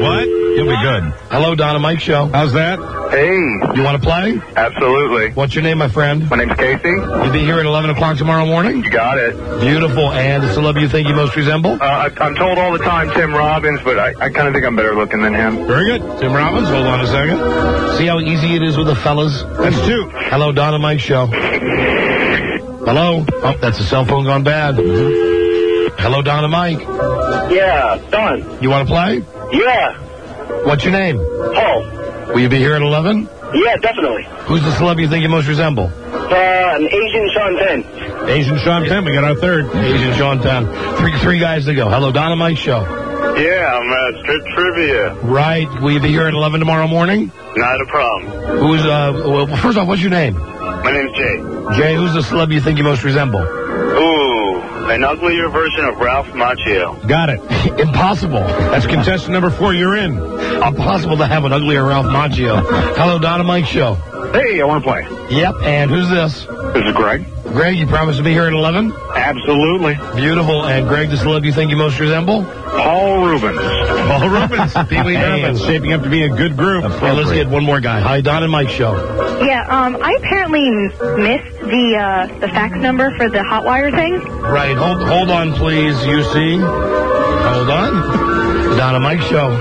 You'll be good. Hello, Don and Mike Show. How's that? Hey. You want to play? Absolutely. What's your name, my friend? My name's Casey. You'll be here at 11 o'clock tomorrow morning? You got it. Beautiful. And the celebrity you think you most resemble? I'm told all the time Tim Robbins, but I kind of think I'm better looking than him. Very good. Tim Robbins, hold on a second. See how easy it is with the fellas? That's 2. Hello, Don and Mike Show. Hello? Oh, that's a cell phone gone bad. Hello, Don and Mike. Yeah, Don. You want to play? Yeah. What's your name? Paul. Will you be here at 11? Yeah, definitely. Who's the celeb you think you most resemble? An Asian Sean Penn. Asian Sean Penn, we got our third. Asian Sean Penn. Three guys to go. Hello, Don and Mike Show. Yeah, I'm at Strip Trivia. Right. Will you be here at 11 tomorrow morning? Not a problem. Who's, well, first off, what's your name? My name's Jay. Jay, who's the celeb you think you most resemble? Ooh, an uglier version of Ralph Macchio. Got it. Impossible. That's contestant number 4. You're in. Impossible to have an uglier Ralph Macchio. Hello, Don and Mike Show. Hey, I want to play. Yep, and who's this? This is Greg. Greg, you promise to be here at 11? Absolutely. Beautiful. And Greg, the celeb you think you most resemble? Paul Rubens. Paul Rubens. Pee Wee Herman. Shaping up to be a good group. Okay, let's get one more guy. Hi, Don and Mike Show. Yeah, I apparently missed the fax number for the Hotwire thing. Right, hold on, please, UC. Hold on. Don and Mike Show.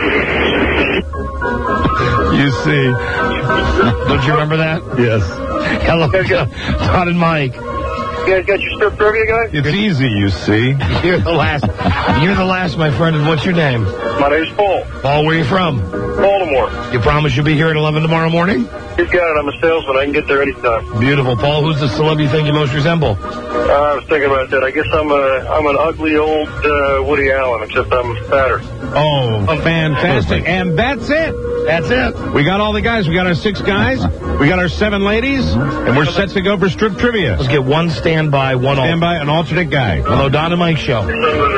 UC. Don't you remember that? Yes. Hello, Don and Mike. You guys got your strip trivia, guys? It's easy, you see. You're the last. You're the last, my friend. And what's your name? My name's Paul. Paul, where are you from? Baltimore. You promise you'll be here at 11 tomorrow morning? You got it. I'm a salesman. I can get there anytime. Beautiful. Paul, who's the celeb you think you most resemble? I was thinking about that. I guess I'm an ugly old Woody Allen, except I'm fatter. Oh, fantastic. And that's it. That's it. We got all the guys. We got our 6 guys. We got our 7 ladies. And we're set to go for strip trivia. Let's get one standby, an alternate guy. Hello, Don and Mike Show.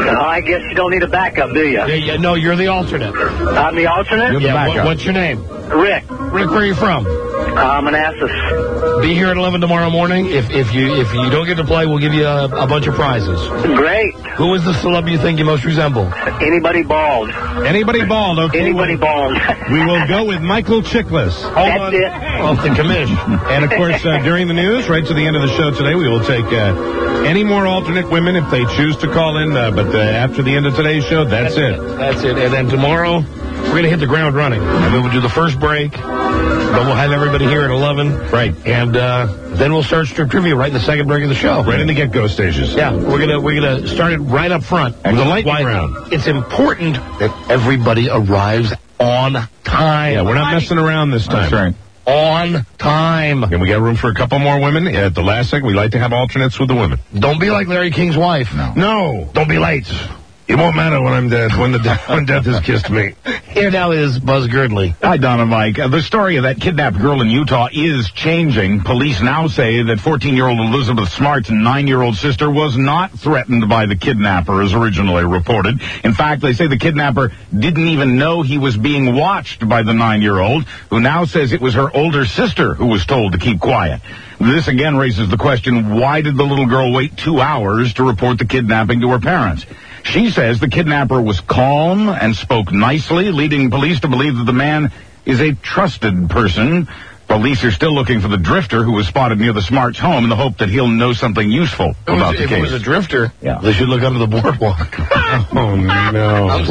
I guess you don't need a backup, do you? Yeah, no, you're the alternate. I'm the alternate? You're the backup. What's your name? Rick. Rick, where are you from? Manassas. Be here at 11 tomorrow morning. If you don't get to play, we'll give you a bunch of prizes. Great. Who is the celeb you think you most resemble? Anybody bald. Anybody bald, okay. Anybody bald. We will go with Michael Chiklis. That's it. Off the commish. And, of course, during the news, right to the end of the show today, we will take any more alternate women if they choose to call in. But after the end of today's show, that's it. That's it. And then tomorrow, we're going to hit the ground running. And then we'll do the first break. But we'll have everybody here at 11. Right. And then we'll start strip trivia right in the second break of the show. Right in the get-go stages. Yeah, we're gonna start it right up front. With a lightning round. It's important that everybody arrives on time. Yeah, we're not messing around this time. That's right. On time. And we got room for a couple more women. At the last second, we like to have alternates with the women. Don't be like Larry King's wife. No. Don't be late. It won't matter when I'm dead, when death has kissed me. Here now is Buzz Girdley. Hi, Don and Mike. The story of that kidnapped girl in Utah is changing. Police now say that 14-year-old Elizabeth Smart's 9-year-old sister was not threatened by the kidnapper as originally reported. In fact, they say the kidnapper didn't even know he was being watched by the 9-year-old, who now says it was her older sister who was told to keep quiet. This again raises the question, why did the little girl wait 2 hours to report the kidnapping to her parents? She says the kidnapper was calm and spoke nicely, leading police to believe that the man is a trusted person. Police are still looking for the drifter who was spotted near the Smarts' home in the hope that he'll know something useful about the case. If it was a drifter, yeah, they should look under the boardwalk. Oh, no. I'm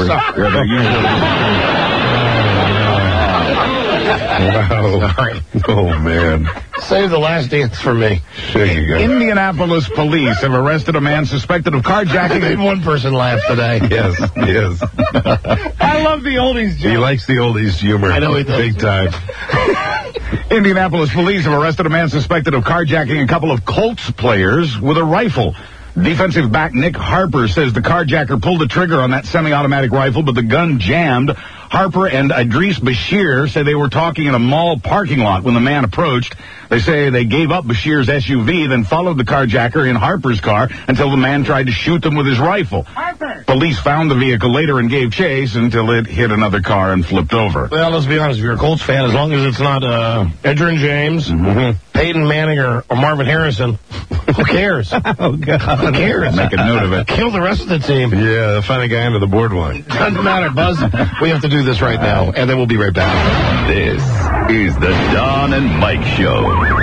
sorry. Wow. Oh, man. Save the last dance for me. There you go. Indianapolis police have arrested a man suspected of carjacking. I made one person laugh today. Yes. I love the oldies joke. He likes the oldies humor. I know he does. Big time. Indianapolis police have arrested a man suspected of carjacking a couple of Colts players with a rifle. Defensive back Nick Harper says the carjacker pulled the trigger on that semi-automatic rifle, but the gun jammed. Harper and Idris Bashir say they were talking in a mall parking lot when the man approached. They say they gave up Bashir's SUV, then followed the carjacker in Harper's car until the man tried to shoot them with his rifle. Police found the vehicle later and gave chase until it hit another car and flipped over. Well, let's be honest. If you're a Colts fan, as long as it's not Edgerrin James, Peyton Manning, or Marvin Harrison, who cares? Oh, God. Who cares? Make a note of it. Kill the rest of the team. Yeah, find a guy under the boardwalk. Doesn't matter, Buzz. We have to do this right now, and then we'll be right back. This is the Don and Mike Show.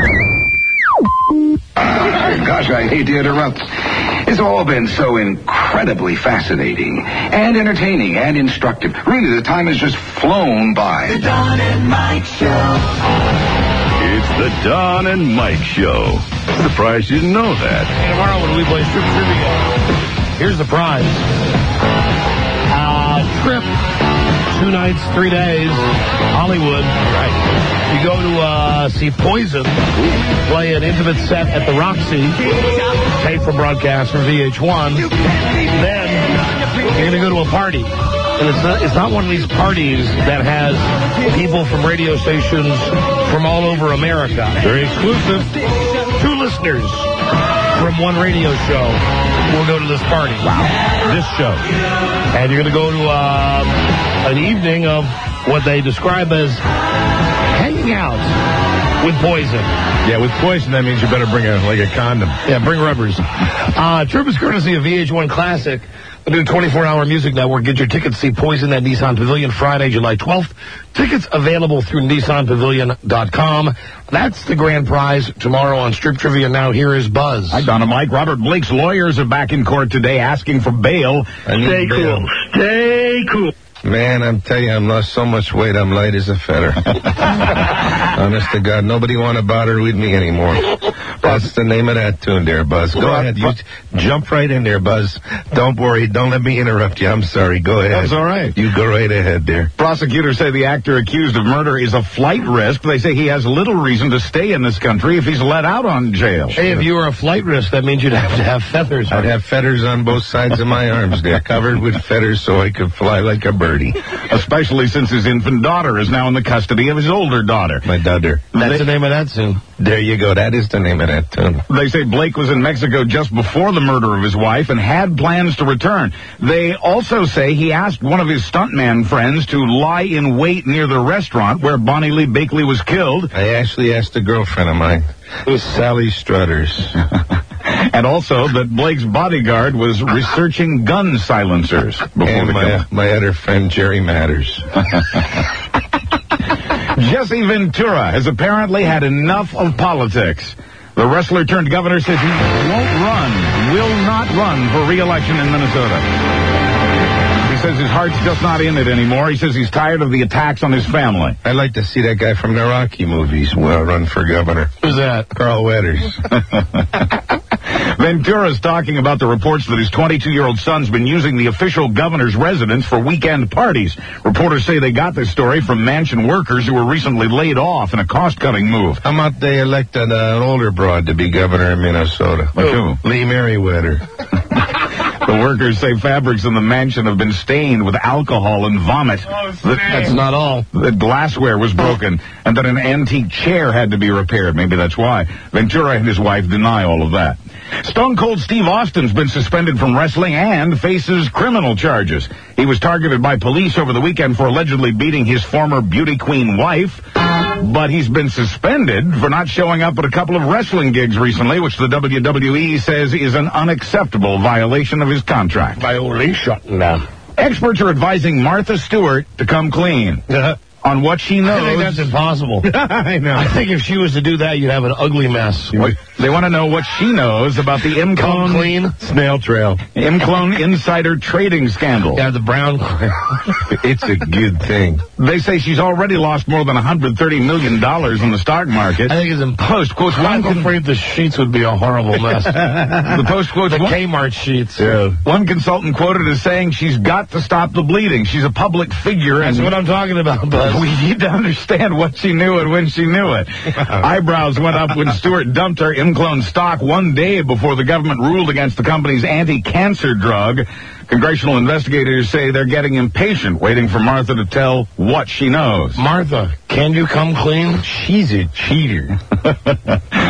Gosh, I hate to interrupt. It's all been so incredibly fascinating and entertaining and instructive. Really, the time has just flown by. The Don and Mike Show. It's the Don and Mike Show. Surprised you didn't know that. Hey, tomorrow when we play Strip Trivia, here's the prize. Trip. 2 nights, 3 days, Hollywood. Right. You go to see Poison play an intimate set at the Roxy, paid for broadcast from VH1. Then you're going to go to a party. And it's not one of these parties that has people from radio stations from all over America. Very exclusive. 2 listeners from one radio show will go to this party. Wow. This show. And you're going to go to an evening of what they describe as hanging out with Poison. Yeah, with Poison, that means you better bring a condom. Yeah, bring rubbers. Trip is courtesy of VH1 Classic, the new 24-hour music network. Get your tickets to see Poison at Nissan Pavilion Friday, July 12th. Tickets available through NissanPavilion.com. That's the grand prize tomorrow on Strip Trivia. Now here is Buzz. Hi, Don and Mike. Robert Blake's lawyers are back in court today asking for bail. Stay cool. Stay cool. Man, I'm telling you, I've lost so much weight, I'm light as a feather. Honest to God, nobody want to bother with me anymore. That's the name of that tune there, Buzz. Go ahead. You jump right in there, Buzz. Don't worry. Don't let me interrupt you. I'm sorry. Go ahead. That's all right. You go right ahead there. Prosecutors say the actor accused of murder is a flight risk. They say he has little reason to stay in this country if he's let out on jail. Hey, if you were a flight risk, that means you'd have to have feathers. I'd have feathers on both sides of my arms there, covered with feathers so I could fly like a birdie. Especially since his infant daughter is now in the custody of his older daughter. My daughter. That's the name of that tune. There you go. That is the name of that tune. They say Blake was in Mexico just before the murder of his wife and had plans to return. They also say he asked one of his stuntman friends to lie in wait near the restaurant where Bonnie Lee Bakley was killed. I actually asked a girlfriend of mine. It was Sally Struthers. And also that Blake's bodyguard was researching gun silencers. And my other friend, Jerry Matters. Jesse Ventura has apparently had enough of politics. The wrestler turned governor says he will not run for re-election in Minnesota. He says his heart's just not in it anymore. He says he's tired of the attacks on his family. I'd like to see that guy from the Rocky movies run for governor. Who's that? Carl Weathers. Ventura's talking about the reports that his 22-year-old son's been using the official governor's residence for weekend parties. Reporters say they got this story from mansion workers who were recently laid off in a cost-cutting move. How about they elected an older broad to be governor of Minnesota? Like who? Lee Merriweather. The workers say fabrics in the mansion have been stained with alcohol and vomit. That's not all. That glassware was broken and that an antique chair had to be repaired. Maybe that's why. Ventura and his wife deny all of that. Stone Cold Steve Austin's been suspended from wrestling and faces criminal charges. He was targeted by police over the weekend for allegedly beating his former beauty queen wife, but he's been suspended for not showing up at a couple of wrestling gigs recently, which the WWE says is an unacceptable violation of his contract. Violation. Experts are advising Martha Stewart to come clean. On what she knows. I think that's impossible. I know. I think if she was to do that, you'd have an ugly mess. They want to know what she knows about the M-Clone clean snail trail. M-Clone insider trading scandal. Yeah, the brown. It's a good thing. They say she's already lost more than $130 million in the stock market. I think it's in Post quotes. I'm afraid the sheets would be a horrible mess. The Post quotes the Kmart sheets. Yeah. One consultant quoted as saying she's got to stop the bleeding. She's a public figure. That's what I'm talking about, Buzz. We need to understand what she knew and when she knew it. Eyebrows went up when Stewart dumped her M-Clone stock one day before the government ruled against the company's anti-cancer drug. Congressional investigators say they're getting impatient, waiting for Martha to tell what she knows. Martha, can you come clean? She's a cheater.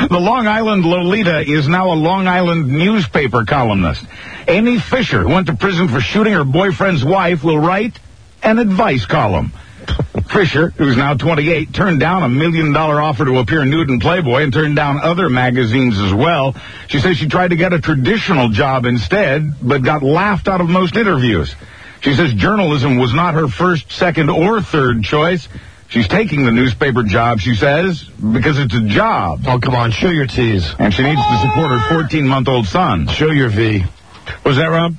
The Long Island Lolita is now a Long Island newspaper columnist. Amy Fisher, who went to prison for shooting her boyfriend's wife, will write an advice column. Fisher, who's now 28, turned down a $1 million offer to appear nude in Playboy and turned down other magazines as well. She says she tried to get a traditional job instead, but got laughed out of most interviews. She says journalism was not her first, second, or third choice. She's taking the newspaper job, she says, because it's a job. Oh, come on, show your T's. And she needs to support her 14-month-old son. Show your V. Was that, Rob?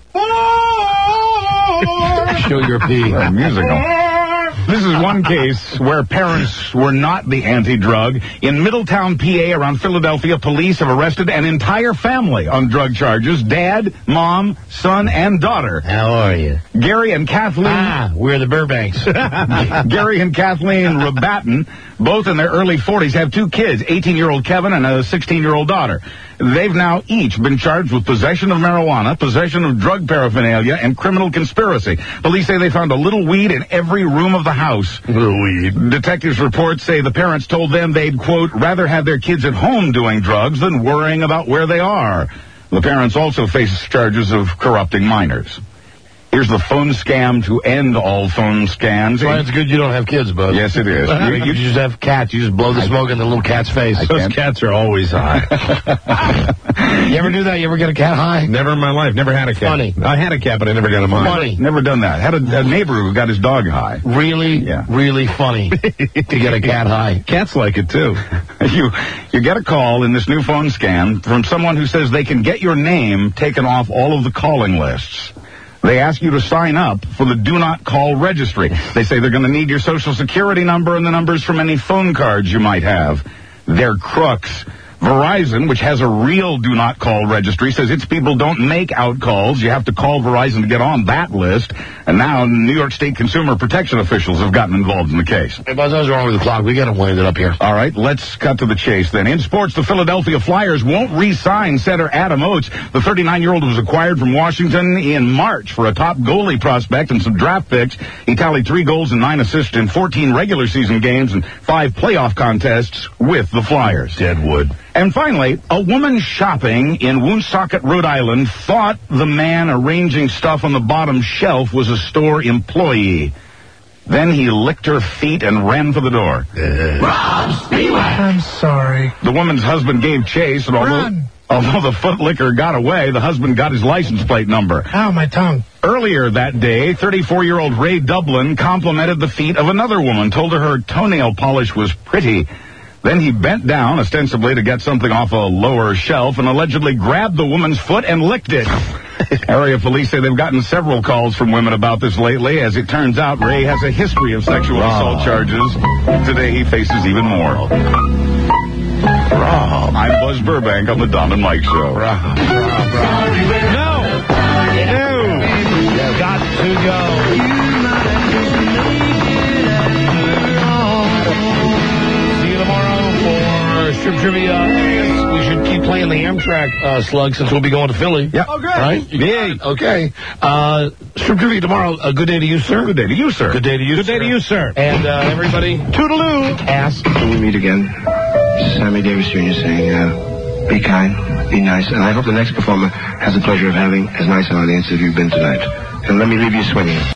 Show your P. Musical. This is one case where parents were not the anti-drug. In Middletown, PA, around Philadelphia, police have arrested an entire family on drug charges. Dad, mom, son, and daughter. How are you? Gary and Kathleen... we're the Burbanks. Gary and Kathleen Rabatin, both in their early 40s, have two kids, 18-year-old Kevin and a 16-year-old daughter. They've now each been charged with possession of marijuana, possession of drug paraphernalia, and criminal conspiracy. Police say they found a little weed in every room of the house. Little weed. Detectives' reports say the parents told them they'd, quote, rather have their kids at home doing drugs than worrying about where they are. The parents also face charges of corrupting minors. Here's the phone scam to end all phone scams. Well, it's good you don't have kids, bud. Yes, it is. You just have cats. You just blow the smoke in the little cat's face. Those cats are always high. You ever do that? You ever get a cat high? Never in my life. Never had a cat. Funny. I had a cat, but I never got him high. Funny. Never done that. Had a neighbor who got his dog high. Really? Yeah. Really funny to get a cat high. Cats like it, too. You get a call in this new phone scam from someone who says they can get your name taken off all of the calling lists. They ask you to sign up for the Do Not Call registry. They say they're going to need your social security number and the numbers from any phone cards you might have. They're crooks. Verizon, which has a real Do Not Call registry, says its people don't make out calls. You have to call Verizon to get on that list. And now New York State consumer protection officials have gotten involved in the case. Hey, Buzz, I was wrong with the clock. We got to wind it up here. All right, let's cut to the chase then. In sports, the Philadelphia Flyers won't re-sign center Adam Oates. The 39-year-old was acquired from Washington in March for a top goalie prospect and some draft picks. He tallied 3 goals and 9 assists in 14 regular season games and 5 playoff contests with the Flyers. Deadwood. And finally, a woman shopping in Woonsocket, Rhode Island, thought the man arranging stuff on the bottom shelf was a store employee. Then he licked her feet and ran for the door. Rob, beware. I'm sorry. The woman's husband gave chase, and although the foot licker got away, the husband got his license plate number. Ow, my tongue. Earlier that day, 34-year-old Ray Dublin complimented the feet of another woman, told her toenail polish was pretty. Then he bent down, ostensibly to get something off a lower shelf, and allegedly grabbed the woman's foot and licked it. Area police say they've gotten several calls from women about this lately. As it turns out, Ray has a history of sexual assault charges. Today he faces even more. Rob. I'm Buzz Burbank on the Don and Mike Show. No! You've got to go. Strip Trivia. We should keep playing the Amtrak slug since we'll be going to Philly. Yeah. Oh, good. Right? Yeah. Okay. Strip Trivia tomorrow. A good day to you, sir. Good day to you, sir. Good day to you, Good sir. day to you, sir. And everybody, toodaloo. Ask. Till we meet again. Sammy Davis Jr. saying, be kind, be nice, and I hope the next performer has the pleasure of having as nice an audience as you've been tonight. And let me leave you swinging.